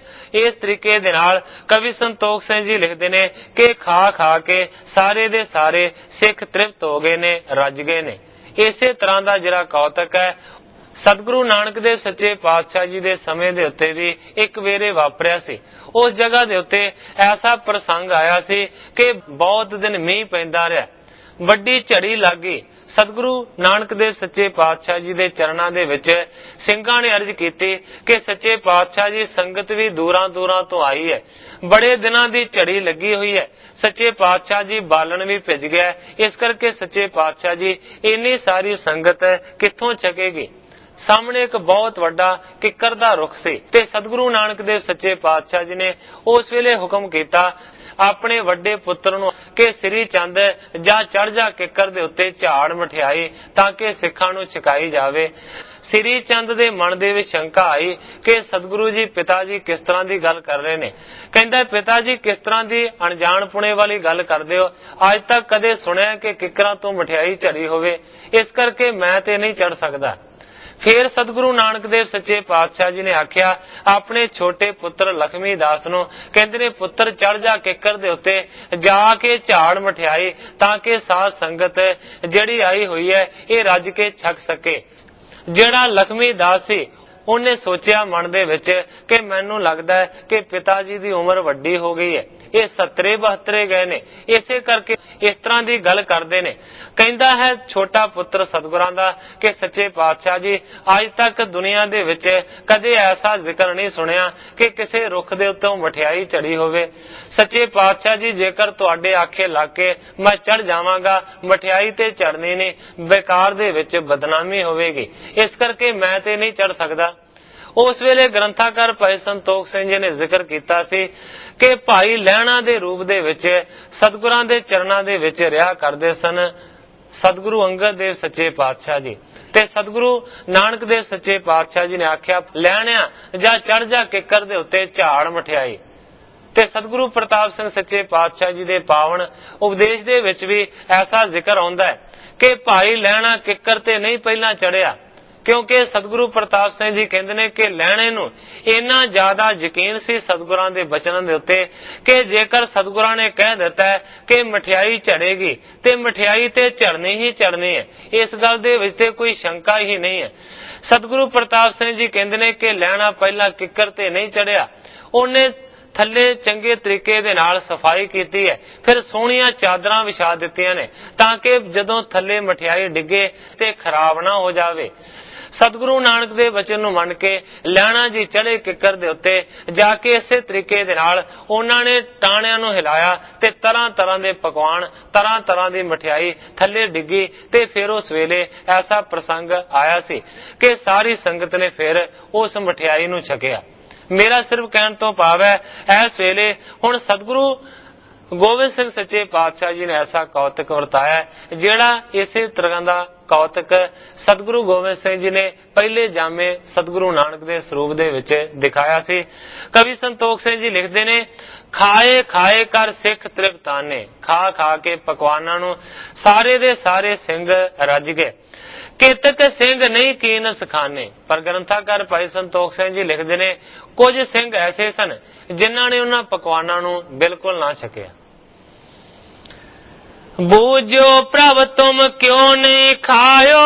ਇਸ ਤਰੀਕੇ ਦੇ ਨਾਲ ਕਵੀ ਸੰਤੋਖ ਸਿੰਘ ਜੀ ਲਿਖਦੇ ਨੇ ਕਿ ਖਾ ਖਾ ਕੇ ਸਾਰੇ ਦੇ ਸਾਰੇ ਸਿੱਖ ਤ੍ਰਿਪਤ ਹੋ ਗਏ ਨੇ, ਰੱਜ ਗਏ ਨੇ। ਇਸੇ ਤਰ੍ਹਾਂ ਦਾ ਜਿਹੜਾ ਕੌਤਕ ਹੈ ਸਤਿਗੁਰੂ ਨਾਨਕ ਦੇਵ ਸੱਚੇ ਪਾਤਸ਼ਾਹ ਜੀ ਦੇ ਸਮੇਂ ਦੇ ਉੱਤੇ ਵੀ ਇੱਕ ਵੇਰੇ ਵਾਪਰਿਆ ਸੀ। ਉਸ ਜਗ੍ਹਾ ਦੇ ਉੱਤੇ ਐਸਾ ਪ੍ਰਸੰਗ ਆਇਆ ਸੀ ਕਿ ਬਹੁਤ ਦਿਨ ਮੀਂਹ ਪੈਂਦਾ ਰਿਹਾ, ਵੱਡੀ ਝੜੀ ਲੱਗ ਗਈ। ਸਤਿਗੁਰੂ ਨਾਨਕ ਦੇਵ ਸੱਚੇ ਪਾਤਸ਼ਾਹ ਜੀ ਦੇ ਚਰਨਾਂ ਦੇ ਵਿੱਚ ਸਿੰਘਾਂ ਨੇ ਅਰਜ਼ ਕੀਤੀ ਕਿ ਸੱਚੇ ਪਾਤਸ਼ਾਹ ਜੀ ਸੰਗਤ ਵੀ ਦੂਰਾਂ ਦੂਰਾਂ ਤੋਂ ਆਈ ਹੈ, ਬੜੇ ਦਿਨਾਂ ਦੀ ਝੜੀ ਲੱਗੀ ਹੋਈ ਹੈ। ਸੱਚੇ ਪਾਤਸ਼ਾਹ ਜੀ ਬਾਲਣ ਵੀ ਭਿੱਜ ਗਿਆ, ਇਸ ਕਰਕੇ ਸੱਚੇ ਪਾਤਸ਼ਾਹ ਜੀ ਇੰਨੀ ਸਾਰੀ ਸੰਗਤ ਕਿੱਥੋਂ ਛਕੇਗੀ। ਸਾਹਮਣੇ ਇੱਕ ਬਹੁਤ ਵੱਡਾ ਕਿੱਕਰ ਦਾ ਰੁੱਖ ਸੀ ਤੇ ਸਤਿਗੁਰੂ ਨਾਨਕ ਦੇਵ ਸੱਚੇ ਪਾਤਸ਼ਾਹ ਜੀ ਨੇ ਉਸ ਵੇਲੇ ਹੁਕਮ ਕੀਤਾ ਆਪਣੇ ਵੱਡੇ ਪੁੱਤਰ ਨੂੰ ਕਿ ਸ੍ਰੀ ਚੰਦ ਜਾਂ ਚੜ ਜਾ ਕਿੱਕਰ ਦੇ ਉੱਤੇ ਝਾੜ ਮਠਿਆਈ ਤਾਂ ਕਿ ਸਿੱਖਾਂ ਨੂੰ ਛਕਾਈ ਜਾਵੇ। ਸ੍ਰੀ ਚੰਦ ਦੇ ਮਨ ਦੇ ਵਿੱਚ ਸ਼ੰਕਾ ਆਈ ਕਿ ਸਤਿਗੁਰੂ ਜੀ ਪਿਤਾ ਜੀ ਕਿਸ ਤਰ੍ਹਾਂ ਦੀ ਗੱਲ ਕਰ ਰਹੇ ਨੇ। ਕਹਿੰਦਾ ਪਿਤਾ ਜੀ ਕਿਸ ਤਰ੍ਹਾਂ ਦੀ ਅਣਜਾਣਪੁਣੇ ਵਾਲੀ ਗੱਲ ਕਰਦੇ ਹੋ, ਅੱਜ ਤੱਕ ਕਦੇ ਸੁਣਿਆ ਕਿ ਕਿੱਕਰਾਂ ਤੋਂ ਮਠਿਆਈ ਝੜੀ ਹੋਵੇ, ਇਸ ਕਰਕੇ ਮੈਂ ਤੇ ਨਹੀਂ ਚੜ ਸਕਦਾ। ਫਿਰ ਸਤਿਗੁਰੂ ਨਾਨਕ ਦੇਵ ਸੱਚੇ ਪਾਤਸ਼ਾਹ ਜੀ ਨੇ ਆਖਿਆ ਆਪਣੇ ਛੋਟੇ ਪੁੱਤਰ ਲਖਮੀ ਦਾਸ ਨੂੰ, ਕਹਿੰਦੇ ਨੇ ਪੁੱਤਰ ਚੜ ਜਾ ਕਿੱਕਰ ਦੇ ਉੱਤੇ ਜਾ ਕੇ ਝਾੜ ਮਠਿਆਈ ਤਾਂ ਕਿ ਸਾਧ ਸੰਗਤ ਜਿਹੜੀ ਆਈ ਹੋਈ ਹੈ ਇਹ ਰੱਜ ਕੇ ਛਕ ਸਕੇ। ਜਿਹੜਾ ਲਖਮੀ ਦਾਸ ਸੀ ਉਹਨੇ ਸੋਚਿਆ ਮਨ ਦੇ ਵਿੱਚ ਕਿ ਮੈਨੂੰ ਲੱਗਦਾ ਹੈ ਕਿ ਪਿਤਾ ਜੀ ਦੀ ਉਮਰ ਵੱਡੀ ਹੋ ਗਈ ਹੈ, ਇਹ 70-72 ਗਏ ਨੇ, ਇਸੇ ਕਰਕੇ ਇਸ ਤਰ੍ਹਾਂ ਦੀ ਗੱਲ ਕਰਦੇ ਨੇ। ਕਹਿੰਦਾ ਹੈ ਛੋਟਾ ਪੁੱਤਰ ਸਤਿਗੁਰਾਂ ਦਾ ਕਿ ਸੱਚੇ ਪਾਤਸ਼ਾਹ ਜੀ ਅੱਜ ਤੱਕ ਦੁਨੀਆ ਦੇ ਵਿੱਚ ਕਦੇ ਐਸਾ ਜ਼ਿਕਰ ਨਹੀਂ ਸੁਣਿਆ ਕਿ ਕਿਸੇ ਰੁੱਖ ਦੇ ਉੱਤੇ ਮਠਿਆਈ ਚੜੀ ਹੋਵੇ। ਸੱਚੇ ਪਾਤਸ਼ਾਹ ਜੀ ਜੇਕਰ ਤੁਹਾਡੇ ਆਖੇ ਲੱਗ ਕੇ ਮੈਂ ਚੜ ਜਾਵਾਂਗਾ, ਮਠਿਆਈ ਤੇ ਚੜਨੀ ਨਹੀਂ, ਬੇਕਾਰ ਦੇ ਵਿੱਚ ਬਦਨਾਮੀ ਹੋਵੇਗੀ, ਇਸ ਕਰਕੇ ਮੈਂ ਤੇ ਨਹੀਂ ਚੜ ਸਕਦਾ। ਉਸ ਵੇਲੇ ਗ੍ਰੰਥਾਕਾਰ ਭਾਈ ਸੰਤੋਖ ਸਿੰਘ ਜੀ ਨੇ ਜ਼ਿਕਰ ਕੀਤਾ ਸੀ ਕਿ ਭਾਈ ਲਹਿਣਾ ਦੇ ਰੂਪ ਦੇ ਵਿੱਚ ਸਤਿਗੁਰਾਂ ਦੇ ਚਰਨਾਂ ਦੇ ਵਿੱਚ ਰਿਹਾ ਕਰਦੇ ਸਨ ਸਤਿਗੁਰੂ ਅੰਗਦ ਦੇਵ ਸੱਚੇ ਪਾਤਸ਼ਾਹ ਜੀ। ਤੇ ਸਤਿਗੁਰੂ ਨਾਨਕ ਦੇਵ ਸੱਚੇ ਪਾਤਸ਼ਾਹ ਜੀ ਨੇ ਆਖਿਆ ਲੈਣਿਆ ਜਾਂ ਚੜ ਜਾ ਕਿੱਕਰ ਦੇ ਉੱਤੇ ਝਾੜ ਮਠਿਆਈ। ਤੇ ਸਤਿਗੁਰੂ ਪ੍ਰਤਾਪ ਸਿੰਘ ਸੱਚੇ ਪਾਤਸ਼ਾਹ ਜੀ ਦੇ ਪਾਵਨ ਉਪਦੇਸ਼ ਦੇ ਵਿੱਚ ਵੀ ਐਸਾ ਜ਼ਿਕਰ ਆਉਂਦਾ ਹੈ ਕਿ ਭਾਈ ਲਹਿਣਾ ਕਿੱਕਰ ਤੇ ਨਹੀਂ ਪਹਿਲਾਂ ਚੜਿਆ, ਕਿਉਂਕਿ ਸਤਿਗੁਰੂ ਪ੍ਰਤਾਪ ਸਿੰਘ ਜੀ ਕਹਿੰਦੇ ਨੇ ਕਿ ਲਹਿਣੇ ਨੂੰ ਇੰਨਾ ਜ਼ਿਆਦਾ ਯਕੀਨ ਸੀ ਸਤਿਗੁਰਾਂ ਦੇ ਬਚਨਾਂ ਦੇ ਉੱਤੇ ਕਿ ਜੇਕਰ ਸਤਿਗੁਰਾਂ ਨੇ ਕਹਿ ਦਿੱਤਾ ਕਿ ਮਠਿਆਈ ਝੜੇਗੀ ਤੇ ਮਠਿਆਈ ਤੇ ਝੜਨੀ ਹੀ ਝੜਨੀ ਹੈ, ਇਸ ਗੱਲ ਦੇ ਵਿੱਚ ਤੇ ਕੋਈ ਸ਼ੰਕਾ ਹੀ ਨਹੀਂ ਹੈ। ਸਤਿਗੁਰੂ ਪ੍ਰਤਾਪ ਸਿੰਘ ਜੀ ਕਹਿੰਦੇ ਨੇ ਕਿ ਲਹਿਣਾ ਪਹਿਲਾਂ ਕਿੱਕਰ ਤੇ ਨਹੀਂ ਚੜਿਆ, ਉਹਨੇ ਥੱਲੇ ਚੰਗੇ ਤਰੀਕੇ ਦੇ ਨਾਲ ਸਫਾਈ ਕੀਤੀ ਹੈ, ਫਿਰ ਸੋਹਣੀਆਂ ਚਾਦਰਾਂ ਵਿਛਾ ਦਿੱਤੀਆਂ ਨੇ ਤਾਂ ਕਿ ਜਦੋਂ ਥੱਲੇ ਮਠਿਆਈ ਡਿੱਗੇ ਤੇ ਖਰਾਬ ਨਾ ਹੋ ਜਾਵੇ। ਸਤਿਗੁਰੂ ਨਾਨਕ ਦੇ ਬਚਨ ਨੂੰ ਮੰਨ ਕੇ ਲਹਿਣਾ ਜੀ ਚੜੇ ਕਿੱਕਰ ਦੇ ਉੱਤੇ ਜਾ ਕੇ ਇਸੇ ਤਰੀਕੇ ਦੇ ਨਾਲ ਉਹਨਾਂ ਨੇ ਟਾਣਿਆਂ ਨੂੰ ਹਿਲਾਇਆ ਤੇ ਤਰ੍ਹਾਂ ਤਰ੍ਹਾਂ ਦੇ ਪਕਵਾਨ, ਤਰ੍ਹਾਂ ਤਰ੍ਹਾਂ ਦੀ ਮਠਿਆਈ ਥੱਲੇ ਡਿੱਗੀ ਤੇ ਫਿਰ ਉਸ ਵੇਲੇ ਐਸਾ ਪ੍ਰਸੰਗ ਆਇਆ ਸੀ ਕਿ ਸਾਰੀ ਸੰਗਤ ਨੇ ਫਿਰ ਉਸ ਮਠਿਆਈ ਨੂੰ ਛਕਿਆ। ਮੇਰਾ ਸਿਰਫ ਕਹਿਣ ਤੋਂ ਭਾਵ ਹੈ ਇਸ ਵੇਲੇ ਹੁਣ ਸਤਿਗੁਰੂ ਗੋਬਿੰਦ ਸਿੰਘ ਸੱਚੇ ਪਾਤਸ਼ਾਹ ਜੀ ਨੇ ਐਸਾ ਕੌਤਕ ਵਰਤਾਇਆ ਜਿਹੜਾ ਇਸੇ ਤਰ੍ਹਾਂ ਦਾ ਕੌਤਕ ਸਤਿਗੁਰੂ ਗੋਬਿੰਦ ਸਿੰਘ ਜੀ ਨੇ ਪਹਿਲੇ ਜਾਮੇ ਸਤਿਗੁਰੂ ਨਾਨਕ ਦੇ ਸਰੂਪ ਦੇ ਵਿੱਚ ਦਿਖਾਇਆ ਸੀ। ਕਵੀ ਸੰਤੋਖ ਸਿੰਘ ਜੀ ਲਿਖਦੇ ਨੇ, ਖਾਏ ਖਾਏ ਕਰ ਸਿੱਖ ਤ੍ਰਿਪਤਾਨੇ, ਖਾ ਖਾ ਕੇ ਪਕਵਾਨਾਂ ਨੂੰ ਸਾਰੇ ਦੇ ਸਾਰੇ ਸਿੰਘ ਰੱਜ ਗਏ, ਕਿਤਕ ਸਿੰਘ ਨਹੀਂ ਕੀਨ ਸਖਾਨੇ। ਪਰ ਗ੍ਰੰਥਾਕਾਰ ਭਾਈ ਸੰਤੋਖ ਸਿੰਘ ਜੀ ਲਿਖਦੇ ਨੇ ਕੁਝ ਸਿੰਘ ਐਸੇ ਸਨ ਜਿਨ੍ਹਾਂ ਨੇ ਉਹਨਾਂ ਪਕਵਾਨਾਂ ਨੂੰ ਬਿਲਕੁਲ ਨਾ ਛਕਿਆ। ਬੂਝੋ ਪ੍ਰਭ ਤੁਮ ਕਿਉਂ ਨਹੀਂ ਖਾਇਓ,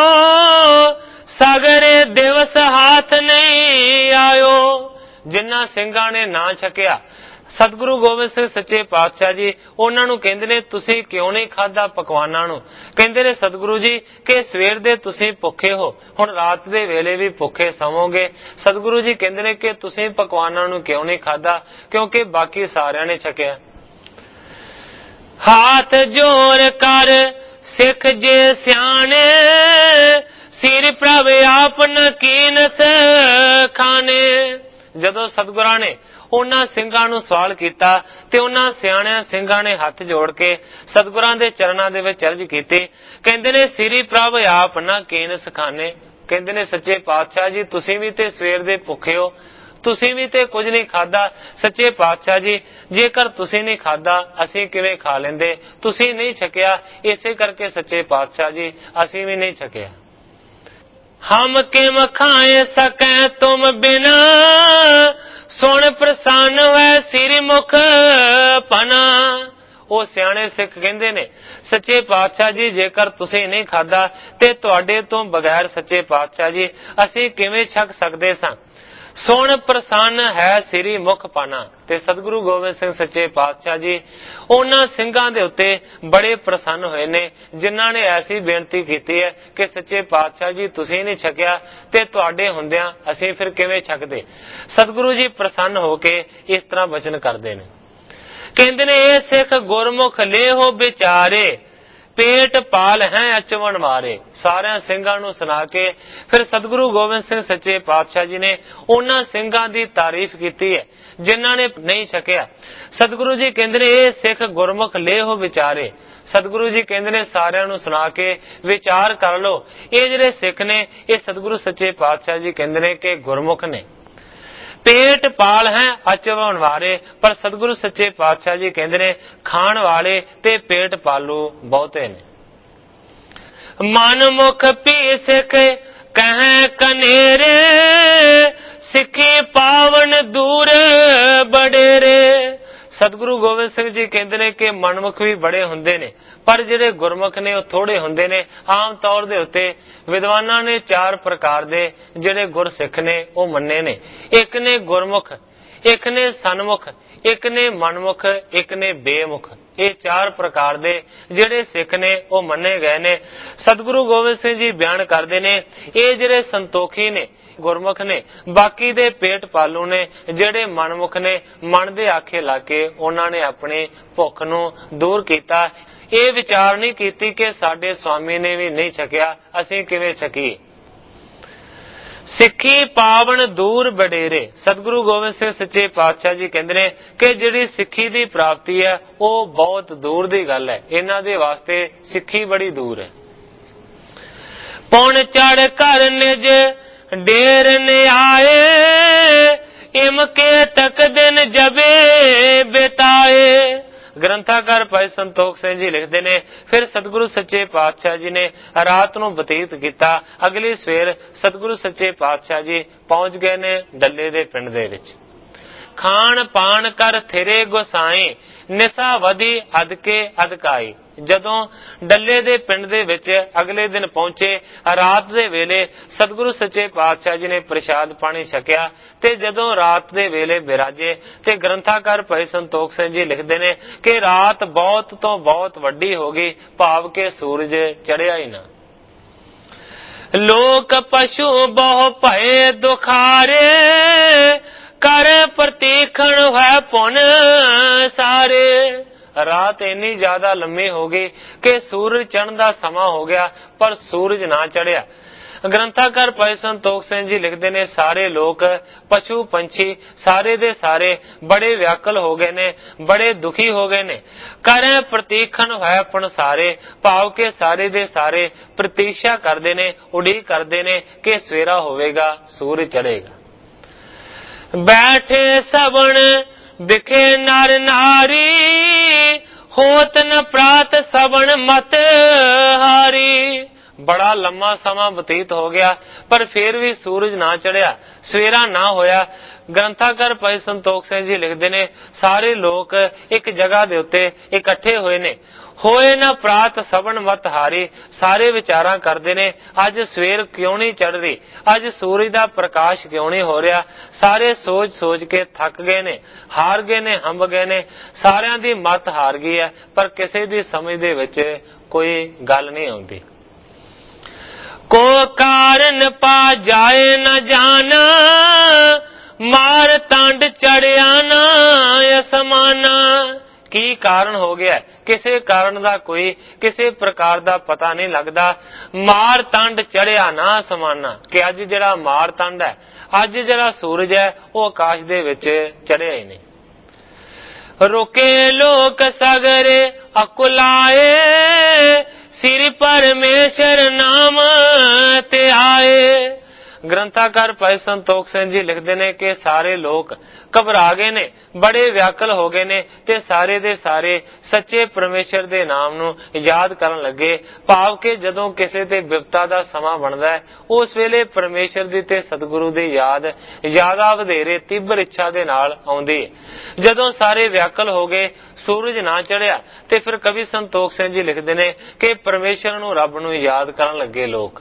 ਸਗਰੇ ਦਿਵਸ ਹਾਥ ਨਹੀਂ ਆਇਓ। ਜਿਨ੍ਹਾਂ ਸਿੰਘਾਂ ਨੇ ਨਾ ਛਕਿਆ, ਸਤਿਗੁਰੂ ਗੋਬਿੰਦ ਸਿੰਘ ਸੱਚੇ ਪਾਤਸ਼ਾਹ ਜੀ ਉਹਨਾਂ ਨੂੰ ਕਹਿੰਦੇ ਨੇ ਤੁਸੀਂ ਕਿਉਂ ਨਹੀਂ ਖਾਧਾ ਪਕਵਾਨਾਂ ਨੂੰ। ਕਹਿੰਦੇ ਨੇ ਸਤਿਗੁਰੂ ਜੀ ਕਿ ਸਵੇਰ ਦੇ ਤੁਸੀਂ ਭੁੱਖੇ ਹੋ, ਹੁਣ ਰਾਤ ਦੇ ਵੇਲੇ ਵੀ ਭੁੱਖੇ ਸੌਵੋਗੇ। ਸਤਿਗੁਰੂ ਜੀ ਕਹਿੰਦੇ ਨੇ ਕਿ ਤੁਸੀਂ ਪਕਵਾਨਾਂ ਨੂੰ ਕਿਉਂ ਨਹੀਂ ਖਾਧਾ, ਕਿਉਂਕਿ ਬਾਕੀ ਸਾਰਿਆਂ ਨੇ ਛਕਿਆ। ਹਾਥ ਜੋਰ ਕਰ ਸਿੱਖ ਜੇ ਸਿਆਣੇ, ਸਿਰ ਪ੍ਰਭ ਆਪ ਨ ਕੀਨਸ ਖਾਣੇ। ਜਦੋਂ ਸਤਿਗੁਰਾਂ ਨੇ ਉਹਨਾਂ ਸਿੰਘਾਂ ਨੂੰ ਸਵਾਲ ਕੀਤਾ ਤੇ ਉਹਨਾਂ ਸਿਆਣਿਆਂ ਸਿੰਘਾਂ ਨੇ ਹੱਥ ਜੋੜ ਕੇ ਸਤਿਗੁਰਾਂ ਦੇ ਚਰਨਾਂ ਦੇ ਵਿੱਚ ਅਰਜ਼ ਕੀਤੀ। ਕਹਿੰਦੇ ਨੇ ਸਿਰੀ ਪ੍ਰਭ ਆਪ ਨ ਕੀਨਸ ਖਾਣੇ। ਕਹਿੰਦੇ ਨੇ ਸੱਚੇ ਪਾਤਸ਼ਾਹ ਜੀ ਤੁਸੀਂ ਵੀ ਤੇ ਸਵੇਰ ਦੇ ਭੁੱਖੇ ਹੋ, ਤੁਸੀਂ ਵੀ ਤੇ ਕੁਝ ਨਹੀਂ ਖਾਦਾ। ਸੱਚੇ ਪਾਤਸ਼ਾਹ ਜੀ ਜੇਕਰ ਤੁਸੀਂ ਨਹੀਂ ਖਾਦਾ ਅਸੀਂ ਕਿਵੇਂ ਖਾ ਲੈਂਦੇ, ਤੁਸੀਂ ਨਹੀਂ ਛਕਿਆ, ਇਸੇ ਕਰਕੇ ਸੱਚੇ ਪਾਤਸ਼ਾਹ ਜੀ ਅਸੀਂ ਵੀ ਨਹੀਂ ਛਕਿਆ। ਹਮ ਕਿਮ ਖਾਏ ਸਕੈ ਤੁਮ ਬਿਨਾ, ਸੁਣ ਪ੍ਰਸੰਨ ਹੋਇ ਸਿਰ ਮੁਖ ਪਨਾ। ਉਹ ਸਿਆਣੇ ਸਿੱਖ ਕਹਿੰਦੇ ਨੇ ਸੱਚੇ ਪਾਤਸ਼ਾਹ ਜੀ ਜੇਕਰ ਤੁਸੀਂ ਨਹੀਂ ਖਾਦਾ ਤੇ ਤੁਹਾਡੇ ਤੋਂ ਬਗੈਰ ਸੱਚੇ ਪਾਤਸ਼ਾਹ ਜੀ ਅਸੀਂ ਕਿਵੇਂ ਛਕ ਸਕਦੇ ਸਾਂ। ਸੁਣ ਪ੍ਰਸੰਨ ਹੈ ਸਿਰੀ ਮੁਖ ਪਾਣਾ। ਤੇ ਸਤਿਗੁਰੂ ਗੋਬਿੰਦ ਸਿੰਘ ਸੱਚੇ ਪਾਤਸ਼ਾਹ ਜੀ ਉਹਨਾਂ ਸਿੰਘਾਂ ਦੇ ਉੱਤੇ ਬੜੇ ਪ੍ਰਸੰਨ ਹੋਏ ਨੇ ਜਿਨ੍ਹਾਂ ਨੇ ਐਸੀ ਬੇਨਤੀ ਕੀਤੀ ਹੈ ਕਿ ਸੱਚੇ ਪਾਤਸ਼ਾਹ ਜੀ ਤੁਸੀਂ ਨਹੀਂ ਛਕਿਆ ਤੇ ਤੁਹਾਡੇ ਹੁੰਦਿਆਂ ਅਸੀਂ ਫਿਰ ਕਿਵੇਂ ਛਕਦੇ। ਸਤਿਗੁਰੂ ਜੀ ਪ੍ਰਸੰਨ ਹੋ ਕੇ ਇਸ ਤਰ੍ਹਾਂ ਬਚਨ ਕਰਦੇ ਨੇ, ਕਹਿੰਦੇ ਨੇ ਇਹ ਸਿੱਖ ਗੁਰਮੁਖ ਲੇਹੋ ਵਿਚਾਰੇ, ਪੇਟ ਪਾਲ ਹੈ ਅਚਵਣ ਮਾਰੇ। ਸਾਰਿਆਂ ਸਿੰਘਾਂ ਨੂੰ ਸੁਣਾ ਕੇ ਫਿਰ ਸਤਿਗੁਰੂ ਗੋਬਿੰਦ ਸਿੰਘ ਸੱਚੇ ਪਾਤਸ਼ਾਹ ਜੀ ਨੇ ਉਹਨਾਂ ਸਿੰਘਾਂ ਦੀ ਤਾਰੀਫ ਕੀਤੀ ਹੈ ਜਿਨ੍ਹਾਂ ਨੇ ਨਹੀਂ ਛਕਿਆ। ਸਤਿਗੁਰੂ ਜੀ ਕਹਿੰਦੇ ਨੇ ਇਹ ਸਿੱਖ ਗੁਰਮੁਖ ਲੇਹੋ ਵਿਚਾਰੇ। ਸਤਿਗੁਰੂ ਜੀ ਕਹਿੰਦੇ ਨੇ ਸਾਰਿਆਂ ਨੂੰ ਸੁਣਾ ਕੇ ਵਿਚਾਰ ਕਰ ਲਓ, ਇਹ ਜਿਹੜੇ ਸਿੱਖ ਨੇ ਇਹ ਸਤਿਗੁਰੂ ਸੱਚੇ ਪਾਤਸ਼ਾਹ ਜੀ ਕਹਿੰਦੇ ਨੇ ਕਿ ਗੁਰਮੁਖ ਨੇ। ਪੇਟ ਪਾਲ ਹੈ ਅਚਵਣ ਵਾਲੇ, ਪਰ ਸਤਿਗੁਰੂ ਸੱਚੇ ਪਾਤਸ਼ਾਹ ਜੀ ਕਹਿੰਦੇ ਨੇ ਖਾਣ ਵਾਲੇ ਤੇ ਪੇਟ ਪਾਲੂ ਬਹੁਤੇ ਨੇ। ਮਨ ਮੁਖ ਪੀ ਸਿੱਖ ਕਹਿ ਕਨੇਰੇ, ਸਿੱਖੀ ਪਾਵਨ ਦੂਰ ਬਡੇਰੇ। ਸਤਿਗੁਰੂ ਗੋਬਿੰਦ ਸਿੰਘ ਜੀ ਕਹਿੰਦੇ ਨੇ ਕਿ ਮਨਮੁਖ ਵੀ ਬੜੇ ਹੁੰਦੇ ਨੇ, ਪਰ ਜਿਹੜੇ ਗੁਰਮੁਖ ਨੇ ਉਹ ਥੋੜੇ ਹੁੰਦੇ ਨੇ। ਆਮ ਤੌਰ ਦੇ ਉੱਤੇ ਵਿਦਵਾਨਾਂ ਨੇ 4 ਪ੍ਰਕਾਰ ਦੇ ਜਿਹੜੇ ਗੁਰਸਿੱਖ ਨੇ ਉਹ ਮੰਨੇ ਨੇ। ਇੱਕ ਨੇ ਗੁਰਮੁਖ, ਇੱਕ ਨੇ ਸਨਮੁਖ, ਇੱਕ ਨੇ ਮਨਮੁਖ, ਇੱਕ ਨੇ ਬੇਮੁਖ। ਇਹ 4 ਪ੍ਰਕਾਰ ਦੇ ਜਿਹੜੇ ਸਿੱਖ ਨੇ ਉਹ ਮੰਨੇ ਗਏ ਨੇ। ਸਤਿਗੁਰੂ ਗੋਬਿੰਦ ਸਿੰਘ ਜੀ ਬਿਆਨ ਕਰਦੇ ਨੇ ਇਹ ਜਿਹੜੇ ਸੰਤੋਖੀ ਨੇ ਗੁਰਮੁਖ ਨੇ, ਬਾਕੀ ਦੇ ਪੇਟ ਪਾਲੂ ਨੇ ਜਿਹੜੇ ਮਨਮੁਖ ਨੇ, ਮਨ ਦੇ ਆਖੇ ਲਾ ਕੇ ਉਹਨਾਂ ਨੇ ਆਪਣੀ ਭੁੱਖ ਨੂੰ ਦੂਰ ਕੀਤਾ। ਇਹ ਵਿਚਾਰ ਨਹੀਂ ਕੀਤੀ ਕਿ ਸਾਡੇ ਸਵਾਮੀ ਨੇ ਵੀ ਨਹੀਂ ਛਕਿਆ ਅਸੀਂ ਕਿਵੇਂ ਛਕੀਏ। ਸਿੱਖੀ ਪਾਵਨ ਦੂਰ ਬਡੇਰੇ। ਸਤਿਗੁਰੂ ਗੋਬਿੰਦ ਸਿੰਘ ਸੱਚੇ ਪਾਤਸ਼ਾਹ ਜੀ ਕਹਿੰਦੇ ਨੇ ਕਿ ਜਿਹੜੀ ਸਿੱਖੀ ਦੀ ਪ੍ਰਾਪਤੀ ਹੈ ਉਹ ਬਹੁਤ ਦੂਰ ਦੀ ਗੱਲ ਹੈ, ਇਹਨਾਂ ਦੇ ਵਾਸਤੇ ਸਿੱਖੀ ਬੜੀ ਦੂਰ ਹੈ। ਪੁਣ ਚੜ ਕਰ ਨਿਜ ਡੇਰ ਨੇ ਆਏ, ਇਮਕੇ ਤੱਕ ਦਿਨ ਜਬੇ ਬਿਤਾਏ। ਗ੍ਰੰਥਾਕਾਰ ਭਾਈ ਸੰਤੋਖ ਸਿੰਘ ਜੀ ਲਿਖਦੇ ਨੇ, ਫਿਰ ਸਤਿਗੁਰੂ ਸੱਚੇ ਪਾਤਸ਼ਾਹ ਜੀ ਨੇ ਰਾਤ ਨੂੰ ਬਤੀਤ ਕੀਤਾ। ਅਗਲੀ ਸਵੇਰ ਸਤਿਗੁਰੂ ਸੱਚੇ ਪਾਤਸ਼ਾਹ ਜੀ ਪਹੁੰਚ ਗਏ ਨੇ ਡੱਲੇ ਦੇ ਪਿੰਡ ਦੇ ਵਿੱਚ। ਖਾਣ ਪਾਣ ਕਰ ਥਿਰੇ ਗੁਸਾਈ, ਨਿਸਾ ਵਧੀ ਅਦਕੇ ਅਦਕਾਈ। ਜਦੋਂ ਡੱਲੇ ਦੇ ਪਿੰਡ ਦੇ ਵਿੱਚ ਅਗਲੇ ਦਿਨ ਪਹੁੰਚੇ, ਰਾਤ ਦੇ ਵੇਲੇ ਸਤਿਗੁਰੂ ਸੱਚੇ ਪਾਤਸ਼ਾਹ ਜੀ ਨੇ ਪ੍ਰਸ਼ਾਦ ਪਾਣੀ ਛਕਿਆ ਤੇ ਜਦੋਂ ਰਾਤ ਦੇ ਵੇਲੇ ਬਿਰਾਜੇ ਤੇ ਗ੍ਰੰਥਾਕਾਰ ਭਾਈ ਸੰਤੋਖ ਸਿੰਘ ਜੀ ਲਿਖਦੇ ਨੇ ਕਿ ਰਾਤ ਬਹੁਤ ਤੋਂ ਬਹੁਤ ਵੱਡੀ ਹੋ ਗਈ, ਭਾਵ ਕਿ ਸੂਰਜ ਚੜਿਆ ਹੀ ਨਾ। ਲੋਕ ਪਸ਼ੂ ਬਹੁ ਭਏ ਦੁਖਾਰੇ, ਕਰ ਪ੍ਰਤੀਖਣ ਹੈ ਪੁਨ ਸਾਰੇ। ਰਾਤ ਇੰਨੀ ਜ਼ਿਆਦਾ ਲੰਮੀ ਹੋ ਗਈ ਕਿ ਸੂਰਜ ਚੜ੍ਹਨ ਦਾ ਸਮਾਂ ਹੋ ਗਿਆ, ਪਰ ਸੂਰਜ ਨਾ ਚੜਿਆ। ਗ੍ਰੰਥਾਕਾਰ ਭਾਈ ਸੰਤੋਖ ਸਿੰਘ ਜੀ ਲਿਖਦੇ ਨੇ, ਸਾਰੇ ਲੋਕ ਪਸ਼ੂ ਪੰਛੀ ਸਾਰੇ ਦੇ ਸਾਰੇ ਬੜੇ ਵਿਆਕਲ ਹੋ ਗਏ ਨੇ, ਬੜੇ ਦੁਖੀ ਹੋ ਗਏ ਨੇ। ਕਰੇ ਪ੍ਰਤੀਖਣ ਹੋਇਆ ਪਣ ਸਾਰੇ, ਭਾਵ ਕੇ ਸਾਰੇ ਦੇ ਸਾਰੇ ਪ੍ਰਤੀਖਿਆ ਕਰਦੇ ਨੇ, ਉਡੀਕ ਕਰਦੇ ਨੇ ਕਿ ਸਵੇਰਾ ਹੋਵੇਗਾ, ਸੂਰਜ ਚੜ੍ਹੇਗਾ। ਬੈਠੇ ਸਵਣ ਵਿਖੇ ਨਰ ਨਾਰੀ, ਹੋਤ ਨ ਪ੍ਰਾਤ ਸਵਣ ਮਤ ਹਾਰੀ। ਬੜਾ ਲੰਮਾ ਸਮਾਂ ਬਤੀਤ ਹੋ ਗਿਆ, ਪਰ ਫਿਰ ਵੀ ਸੂਰਜ ਨਾ ਚੜਿਆ, ਸਵੇਰਾ ਨਾ ਹੋਇਆ। ਗ੍ਰੰਥਾਕਾਰ ਭਾਈ ਸੰਤੋਖ ਸਿੰਘ ਜੀ ਲਿਖਦੇ ਨੇ, ਸਾਰੇ ਲੋਕ ਇੱਕ ਜਗ੍ਹਾ ਦੇ ਉੱਤੇ ਇਕੱਠੇ ਹੋਏ ਨੇ। ਹੋਏ ਨਾ ਪ੍ਰਾਤ ਸਵਣ ਮਤ ਹਾਰੀ, ਸਾਰੇ ਵਿਚਾਰਾਂ ਕਰਦੇ ਨੇ ਅੱਜ ਸਵੇਰ ਕਿਉਂ ਨਹੀਂ ਚੜ ਰਹੀ, ਅੱਜ ਸੂਰਜ ਦਾ ਪ੍ਰਕਾਸ਼ ਕਿਉਂ ਨਹੀਂ ਹੋ ਰਿਹਾ। ਸਾਰੇ ਸੋਚ ਸੋਚ ਕੇ ਥੱਕ ਗਏ ਨੇ, ਹਾਰ ਗਏ ਨੇ, ਹੰਬ ਗਏ ਨੇ। ਸਾਰਿਆਂ ਦੀ ਮੱਤ ਹਾਰ ਗਈ ਹੈ, ਪਰ ਕਿਸੇ ਦੀ ਸਮਝ ਦੇ ਵਿੱਚ ਕੋਈ ਗੱਲ ਨਹੀਂ ਆਉਂਦੀ। ਕੋ ਕਾਰਨ ਪਾ ਜਾਏ ਨਾ ਜਾਣਾ, ਮਾਰ ਟੰਡ ਚੜਿਆ ਨਾ ਅਸਮਾਨਾ। ਕੀ ਕਾਰਨ ਹੋ ਗਿਆ, ਕਿਸੇ ਕਾਰਨ ਦਾ ਕੋਈ ਕਿਸੇ ਪ੍ਰਕਾਰ ਦਾ ਪਤਾ ਨਹੀਂ ਲੱਗਦਾ। ਮਾਰ ਟੰਡ ਚੜਿਆ ਨਾ ਅਸਮਾਨਾ, ਕਿ ਅੱਜ ਜਿਹੜਾ ਮਾਰ ਟੰਡ ਹੈ, ਅੱਜ ਜਿਹੜਾ ਸੂਰਜ ਹੈ, ਉਹ ਆਕਾਸ਼ ਦੇ ਵਿੱਚ ਚੜਿਆ ਹੀ ਨਹੀਂ। ਰੁਕੇ ਲੋਕ ਸਗਰੇ ਅਕੁਲਾਏ, ਸਿਰ ਪਰਮੇਸ਼ਰ ਨਾਮ ਤੇ ਆਏ। ਗ੍ਰੰਥਾਕਾਰ ਭਾਈ ਸੰਤੋਖ ਸਿੰਘ ਜੀ ਲਿਖਦੇ ਨੇ ਕਿ ਸਾਰੇ ਲੋਕ ਘਬਰਾ ਗਏ ਨੇ, ਬੜੇ ਵਿਆਕਲ ਹੋ ਗਏ ਨੇ ਤੇ ਸਾਰੇ ਦੇ ਸਾਰੇ ਸੱਚੇ ਪਰਮੇਸ਼ਰ ਦੇ ਨਾਮ ਨੂੰ ਯਾਦ ਕਰਨ ਲੱਗੇ। ਭਾਵ ਕਿ ਜਦੋਂ ਕਿਸੇ ਤੇ ਵਿਪਤਾ ਦਾ ਸਮਾਂ ਬਣਦਾ ਹੈ, ਉਸ ਵੇਲੇ ਪਰਮੇਸ਼ਰ ਦੀ ਤੇ ਸਤਿਗੁਰੂ ਦੀ ਯਾਦ ਜ਼ਿਆਦਾ ਵਧੇਰੇ ਤੀਬਰ ਇੱਛਾ ਦੇ ਨਾਲ ਆਉਂਦੀ ਹੈ। ਜਦੋਂ ਸਾਰੇ ਵਿਆਕਲ ਹੋ ਗਏ, ਸੂਰਜ ਨਾ ਚੜਿਆ, ਤੇ ਫਿਰ ਕਵੀ ਸੰਤੋਖ ਸਿੰਘ ਜੀ ਲਿਖਦੇ ਨੇ ਕਿ ਪਰਮੇਸ਼ਰ ਨੂੰ, ਰੱਬ ਨੂੰ ਯਾਦ ਕਰਨ ਲੱਗੇ ਲੋਕ।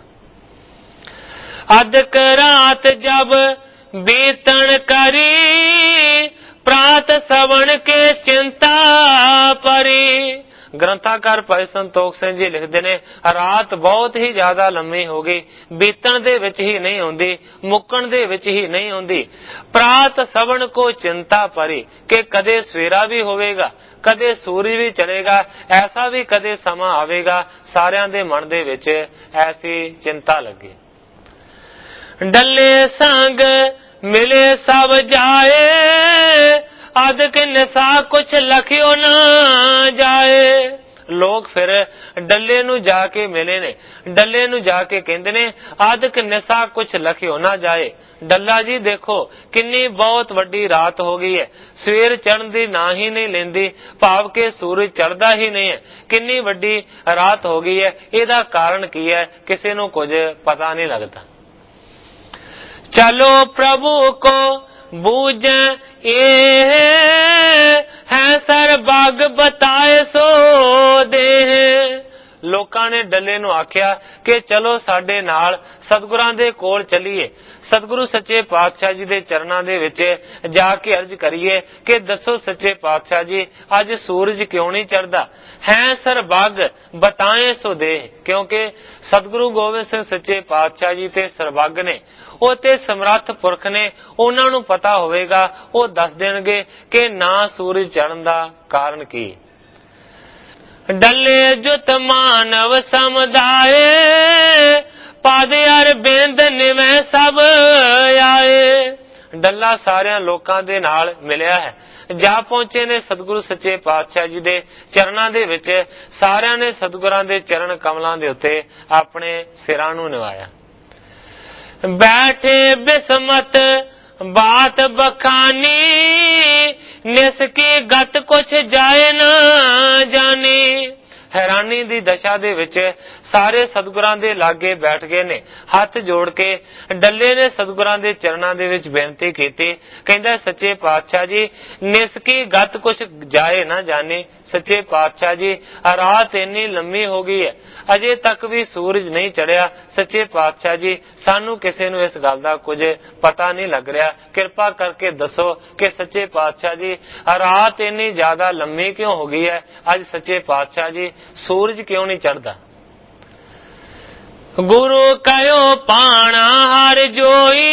ਅਦਕ ਰਾਤ ਜਬ ਬੀਤਣ ਕਰੀ, ਪ੍ਰਾਤ ਸਵਣ ਕੇ ਚਿੰਤਾ ਪਰੀ। ਗ੍ਰੰਥਾਕਾਰ ਭਾਈ ਸੰਤੋਖ ਸਿੰਘ ਜੀ ਲਿਖਦੇ ਨੇ, ਰਾਤ ਬਹੁਤ ਹੀ ਜ਼ਿਆਦਾ ਲੰਮੀ ਹੋ ਗਈ, ਬੀਤਣ ਦੇ ਵਿੱਚ ਹੀ ਨਹੀਂ ਹੁੰਦੀ, ਮੁੱਕਣ ਦੇ ਵਿੱਚ ਹੀ ਨਹੀਂ ਹੁੰਦੀ। ਪ੍ਰਾਤ ਸਵਣ ਕੋ ਚਿੰਤਾ ਪਰੀ, ਕਿ ਕਦੇ ਸਵੇਰਾ ਵੀ ਹੋਵੇਗਾ, ਕਦੇ ਸੂਰਜ ਵੀ ਚੜ੍ਹੇਗਾ, ਐਸਾ ਵੀ ਕਦੇ ਸਮਾਂ ਆਵੇਗਾ। ਸਾਰਿਆਂ ਦੇ ਮਨ ਦੇ ਵਿੱਚ ਐਸੀ ਚਿੰਤਾ ਲੱਗੀ। ਡੱਲੇ ਸੰਗ ਮਿਲੇ ਸਭ ਜਾਏ, ਅਦਕ ਨਿਸਾ ਕੁਛ ਲਖਿਓ ਨਾ ਜਾਏ। ਲੋਕ ਫਿਰ ਡੱਲੇ ਨੂੰ ਜਾ ਕੇ ਮਿਲੇ ਨੇ, ਡੱਲੇ ਨੂੰ ਜਾ ਕੇ ਕਹਿੰਦੇ ਨੇ ਅਦਕ ਨਿਸਾ ਕੁਛ ਲਖਿਓ ਨਾ ਜਾਏ। ਡੱਲਾ ਜੀ ਦੇਖੋ ਕਿੰਨੀ ਬਹੁਤ ਵੱਡੀ ਰਾਤ ਹੋ ਗਈ ਹੈ, ਸਵੇਰ ਚੜ੍ਹਨ ਦੀ ਨਾ ਹੀ ਨਹੀਂ ਲੈਂਦੀ, ਭਾਵ ਕਿ ਸੂਰਜ ਚੜ੍ਹਦਾ ਹੀ ਨਹੀਂ ਹੈ। ਕਿੰਨੀ ਵੱਡੀ ਰਾਤ ਹੋ ਗਈ ਹੈ, ਇਹਦਾ ਕਾਰਨ ਕੀ ਹੈ, ਕਿਸੇ ਨੂੰ ਕੁਝ ਪਤਾ ਨਹੀਂ ਲੱਗਦਾ। ਚਲੋ ਪ੍ਰਭੂ ਕੋ ਬੂਝ ਇਹ ਹੈ, ਸਰਬੱਗ ਬਤਾਏ ਸੋ ਦੇਹ। ਲੋਕਾਂ ਨੇ ਡੱਲੇ ਨੂੰ ਆਖਿਆ ਕਿ ਚਲੋ ਸਾਡੇ ਨਾਲ ਸਤਿਗੁਰਾਂ ਦੇ ਕੋਲ ਚੱਲੀਏ, ਸਤਿਗੁਰੂ ਸੱਚੇ ਪਾਤਸ਼ਾਹ ਜੀ ਦੇ ਚਰਨਾਂ ਦੇ ਵਿੱਚ ਜਾ ਕੇ ਅਰਜ਼ ਕਰੀਏ ਕਿ ਦੱਸੋ ਸੱਚੇ ਪਾਤਸ਼ਾਹ ਜੀ, ਅੱਜ ਸੂਰਜ ਕਿਉਂ ਨਹੀਂ ਚੜ੍ਹਦਾ। ਹੈ ਸਰਬੱਗ ਬਤਾਏ ਸੋ ਦੇਹ, ਕਿਉਂਕਿ ਸਤਿਗੁਰੂ ਗੋਬਿੰਦ ਸਿੰਘ ਸੱਚੇ ਪਾਤਸ਼ਾਹ ਜੀ ਤੇ ਸਰਬੱਗ ਨੇ, ਉਹ ਤੇ ਸਮਰੱਥ ਪੁਰਖ ਨੇ, ਉਹਨਾਂ ਨੂੰ ਪਤਾ ਹੋਵੇਗਾ, ਉਹ ਦੱਸ ਦੇਣਗੇ ਕਿ ਨਾ ਸੂਰਜ ਚੜ੍ਹਨ ਦਾ ਕਾਰਨ ਕੀ। ਡੱਲੇ ਜੁਤ ਮਾਨਵ ਸਮੁਦਾਏ, ਪਦ ਅਰਬਿੰਦ ਨਿਵੇਂ ਸਭ ਆਏ। ਡੱਲਾ ਸਾਰਿਆਂ ਲੋਕਾਂ ਦੇ ਨਾਲ ਮਿਲਿਆ ਹੈ, ਜਾ ਪਹੁੰਚੇ ਨੇ ਸਤਿਗੁਰੂ ਸੱਚੇ ਪਾਤਸ਼ਾਹ ਜੀ ਦੇ ਚਰਨਾਂ ਦੇ ਵਿੱਚ। ਸਾਰਿਆਂ ਨੇ ਸਤਿਗੁਰਾਂ ਦੇ ਚਰਨ ਕਮਲਾਂ ਦੇ ਉੱਤੇ ਆਪਣੇ ਸਿਰਾਂ ਨੂੰ ਨਿਵਾਇਆ। ਬੈਠੇ ਬਿਸਮਤ बात बखानी निसकी गत कुछ जाए न जाने। हैरानी दी दशा दे विच सारे सतगुरां दे लागे बैठ गए ने। हथ जोड़ के डल्ले ने सतगुरां दे चरणां दे विच बेनती कीती, कहंदा सच्चे पातशाह जी निसकी गत कुछ जाए ना जाने। सच्चे पातशाह जी रात इन्नी लंबी हो गई है, अजे तक भी सूरज नहीं चढ़िया। सच्चे पातशाह जी सानू किसी नू इस गल दा कुछ पता नहीं लग रहा, किरपा करके दसो कि सच्चे पातशाह जी रात इन्नी ज्यादा लंबी क्यों हो गई है, अज सच्चे पातशाह जी सूरज क्यों नहीं चढ़ता। गुरु कहो पाणा हर जोई,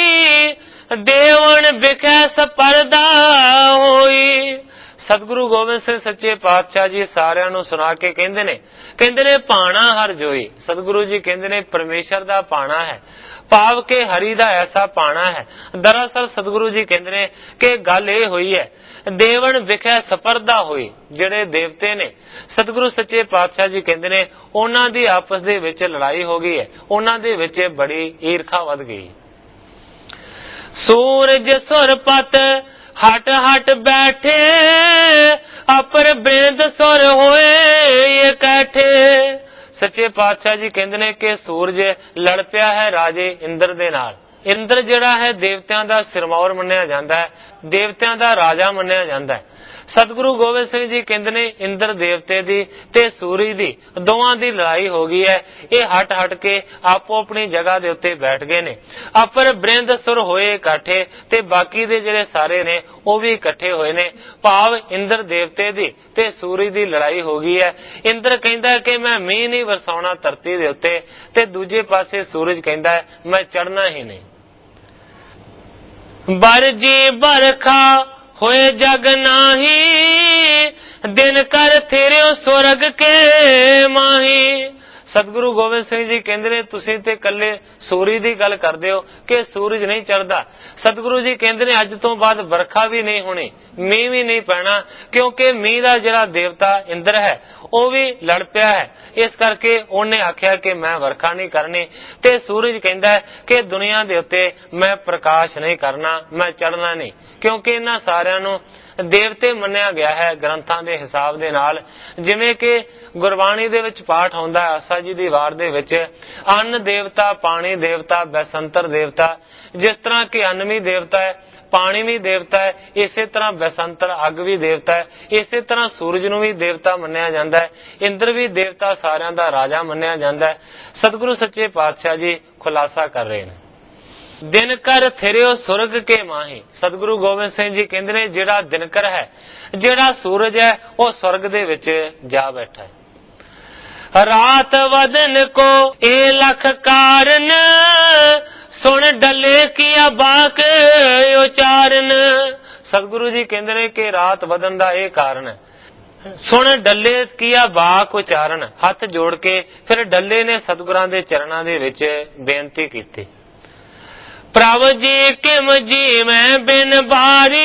देवन बिखे सपरदा होई। सतगुरु गोबिंद सिंह सच्चे पातशाह जी सारिਆਂ ਨੂੰ सुना के कहंदे ने पाणा हर जोई। सतगुरु जी कहंदे ने परमेश्वर दा पाणा है, भाव के हरि दा ऐसा पाणा है। दरअसल सतगुरु जी कहंदे ने कि गल ये हुई है, देवन विखे सपरदा होई। ਜਿਹੜੇ देवते ने सतगुरु सच्चे पातशाह जी कहंदे ने ਉਹਨਾਂ ਦੀ आपस ਦੇ ਵਿੱਚ ਲੜਾਈ ਹੋ ਗਈ है, ਉਹਨਾਂ ਦੇ ਵਿੱਚ बड़ी ईर्खा वध गई। सूरज सुरपत हट हट बैठे, अपर बेंद सुर होए इकट्ठे। सच्चे पातशाह जी कहंदे ने कि सूरज लड़ पिया है राजे इंद्र दे नाल। इंद्र जिहड़ा है देवतियां दा सिरमौर मन्निया जांदा है, देवतियां दा राजा मन्निया जांदा है। सतगुरु गोबिंद सिंह जी कहंदे ने इंद्र देवते दी ते सूरज दी दोवां दी लड़ाई हो गई है। ये हट हट के आपो अपनी जगह दे उत्ते बैठ गए ने। अपर बृंद सुर होए इकट्ठे, ते बाकी दे जिहड़े सारे ने वो भी इकट्ठे होए ने। भाव इंद्र देवते दी ते सूरज दी लड़ाई हो गई है। इंद्र कहंदा कि मैं मींह नहीं वरसाउणा धरती दे उत्ते, ते दूजे पासे सूरज कहंदा है मैं चढ़ना ही नहीं। बरजी बरखा होए जग नाही, दिन कर थिरियो स्वर्ग के माही। सतगुरु गोबिंद सिंह जी कहंदे ने तुसीं ते कल्ले सूरज दी गल करदे हो कि सूरज नहीं चढ़दा। सतगुरु जी कहंदे ने अज तो बाद बरखा भी नहीं होनी, मींह भी नहीं पैना, क्योंकि मींह दा जिहड़ा देवता इंद्र है वो भी लड़ पिया है। इस करके उन्हें आख्या कि मैं वर्खा नहीं करनी, ते सूरज कहंदा है कि दुनिया दे उत्ते मैं प्रकाश नहीं करना, मैं चढ़ना नहीं, क्योंकि इन्हां सारियां नूं देवते मन्निया गया है ग्रंथां दे हिसाब दे नाल। जिवें कि गुरबाणी दे विच पाठ आउंदा है आसा जी दी वार दे विच, अन्न देवता, पानी देवता, बैसंतर देवता। जिस तरह कि अन्न भी देवता है, पानी भी देवता है, इसे तरह बैसंतर अग भी देवता है, इसे तरह सूरज नूं भी देवता मन्निया जांदा है, इंद्र भी देवता सारियां दा राजा मन्निया जांदा है। सतगुरु सच्चे पातशाह जी खुलासा कर रहे हैं, दिन कर थिरियो सुरग के माही। सतगुरु गोबिंद सिंह जी कहंदे ने जिहड़ा दिनकर है, जिहड़ा सूरज है, वो स्वर्ग दे विच जा बैठा है। रात वदन को ए लख कारण, सुन डले किया बाक उचारन। सतगुरु जी कहंदे ने कि रात वदन दा ये कारण है। सुन डले किया बाक उचारण, हथ जोड़ के फिर डले ने सतगुरां दे चरणां दे विच बेनती कीती। प्रभ जी किम जी मैं बिन बारी,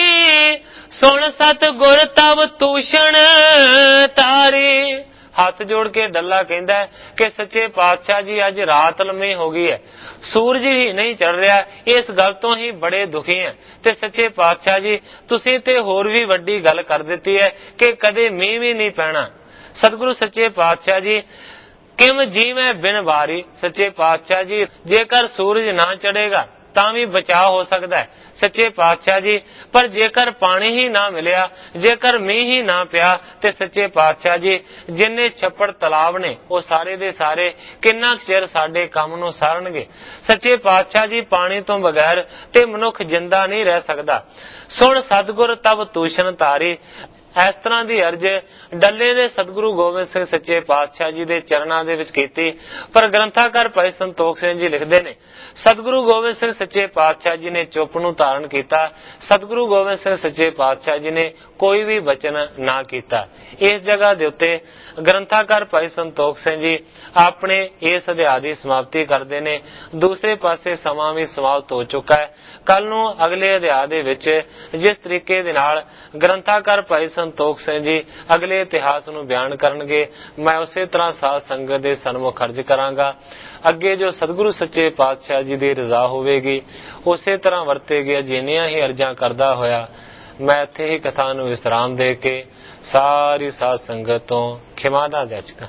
सुन सत गुर तब तूषण तारी। हथ जोड़ के डल्ला कहंदा है कि सच्चे पातशाह जी अज रात लम्मी हो गई है, सूरज ही नहीं चढ़ रहा, इस गल तो ही बड़े दुखी हैं। ते सच्चे पातशाह जी तुसीं ते होर भी वड्डी गल कर दित्ती है कि कदे मींह भी नहीं पैना। सतगुरु सच्चे पातशाह जी किम जी मैं बिन बारी। सच्चे पातशाह जी जेकर सूरज ना चढ़ेगा तां भी बचाव हो सकता है सच्चे पातशाह जी, पर जेकर पानी ही ना मिलिया, जेकर मींह ही ना पिया, ते सच्चे पातशाह जी जिन्ने छप्पड़ तलाब ने वो सारे दे सारे किन्ना चिर साडे काम नूं सारनगे। सच्चे पातशाह जी पानी तो बगैर ते मनुख जिंदा नहीं रह सकता। सुन सतगुर तब तूषण तारी। इस तरह की अर्ज डल्ले ने सतगुरु गोबिंद सिंह सच्चे पातशाह जी के चरणों के विच कीती। पर ग्रंथाकार भाई संतोख सिंह जी लिखते हैं, सतगुरु गोबिंद सिंह सच्चे पातशाह जी ने चुप नूं धारण किया। सतगुरु गोबिंद सिंह सच्चे पातशाह जी ने कोई भी वचन ना किया। इस जगह के उत्ते ग्रंथाकार भाई संतोख सिंह जी अपने इस अध्याय की समाप्ति करते हैं। दूसरे पासे समा भी समाप्त हो चुका है। कल नूं अगले अध्याय दे विच जिस तरीके दे नाल ग्रंथाकार भाई ਸੰਤੋਖ ਸਿੰਘ ਜੀ ਅਗਲੇ ਇਤਿਹਾਸ ਨੂੰ ਬਿਆਨ ਕਰਨਗੇ। ਮੈਂ ਉਸੇ ਤਰ੍ਹਾਂ ਸਾਧ ਸੰਗਤ ਦੇ ਸਨਮੁਖ ਅਰਜ਼ ਕਰਾਂਗਾ। ਅੱਗੇ ਜੋ ਸਤਿਗੁਰੂ ਸੱਚੇ ਪਾਤਸ਼ਾਹ ਜੀ ਦੀ ਰਜ਼ਾ ਹੋਵੇਗੀ ਉਸੇ ਤਰ੍ਹਾਂ ਵਰਤੇ ਗਿਆ। ਜਿੰਨੀਆਂ ਹੀ ਅਰਜ਼ਾਂ ਕਰਦਾ ਹੋਇਆ ਮੈਂ ਇੱਥੇ ਹੀ ਕਥਾ ਨੂੰ ਵਿਸਰਾਮ ਦੇ ਕੇ ਸਾਰੀ ਸਾਧ ਸੰਗਤ ਤੋਂ ਖਿਮਾ ਦਾ ਜਾਚਕਾਂ।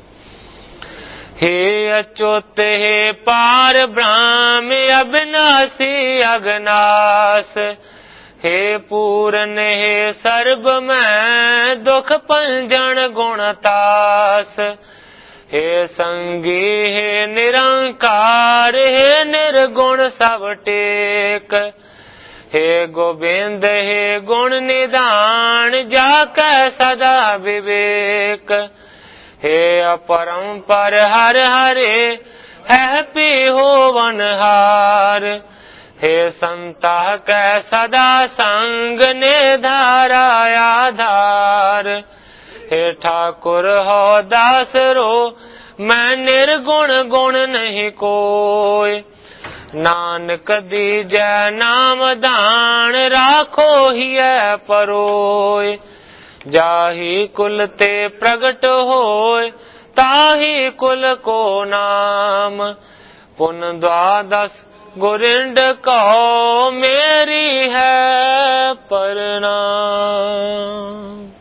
हे अच्युत हे पार ब्रह्म अविनाशी अगनास, हे पूरन हे सर्ब में दुख पंजन गुणतास, हे संगी हे निरंकार हे निर्गुण सब टेक, हे गोविंद हे गुण निधान जाकै सदा विवेक, हे अपरंपर हर हरे है पी होवनहार, हे संता कै सदा संग ने धारा आधार, हे ठाकुर हो दास रो मैं निर्गुण गुण नहीं कोय, नानक दीजै नाम दान राखो हिय परोय, जाहि कुल ते प्रगट होय ताहि कुल को नाम, पुन द्वादश गुरिंड कहो मेरी है प्रणाम।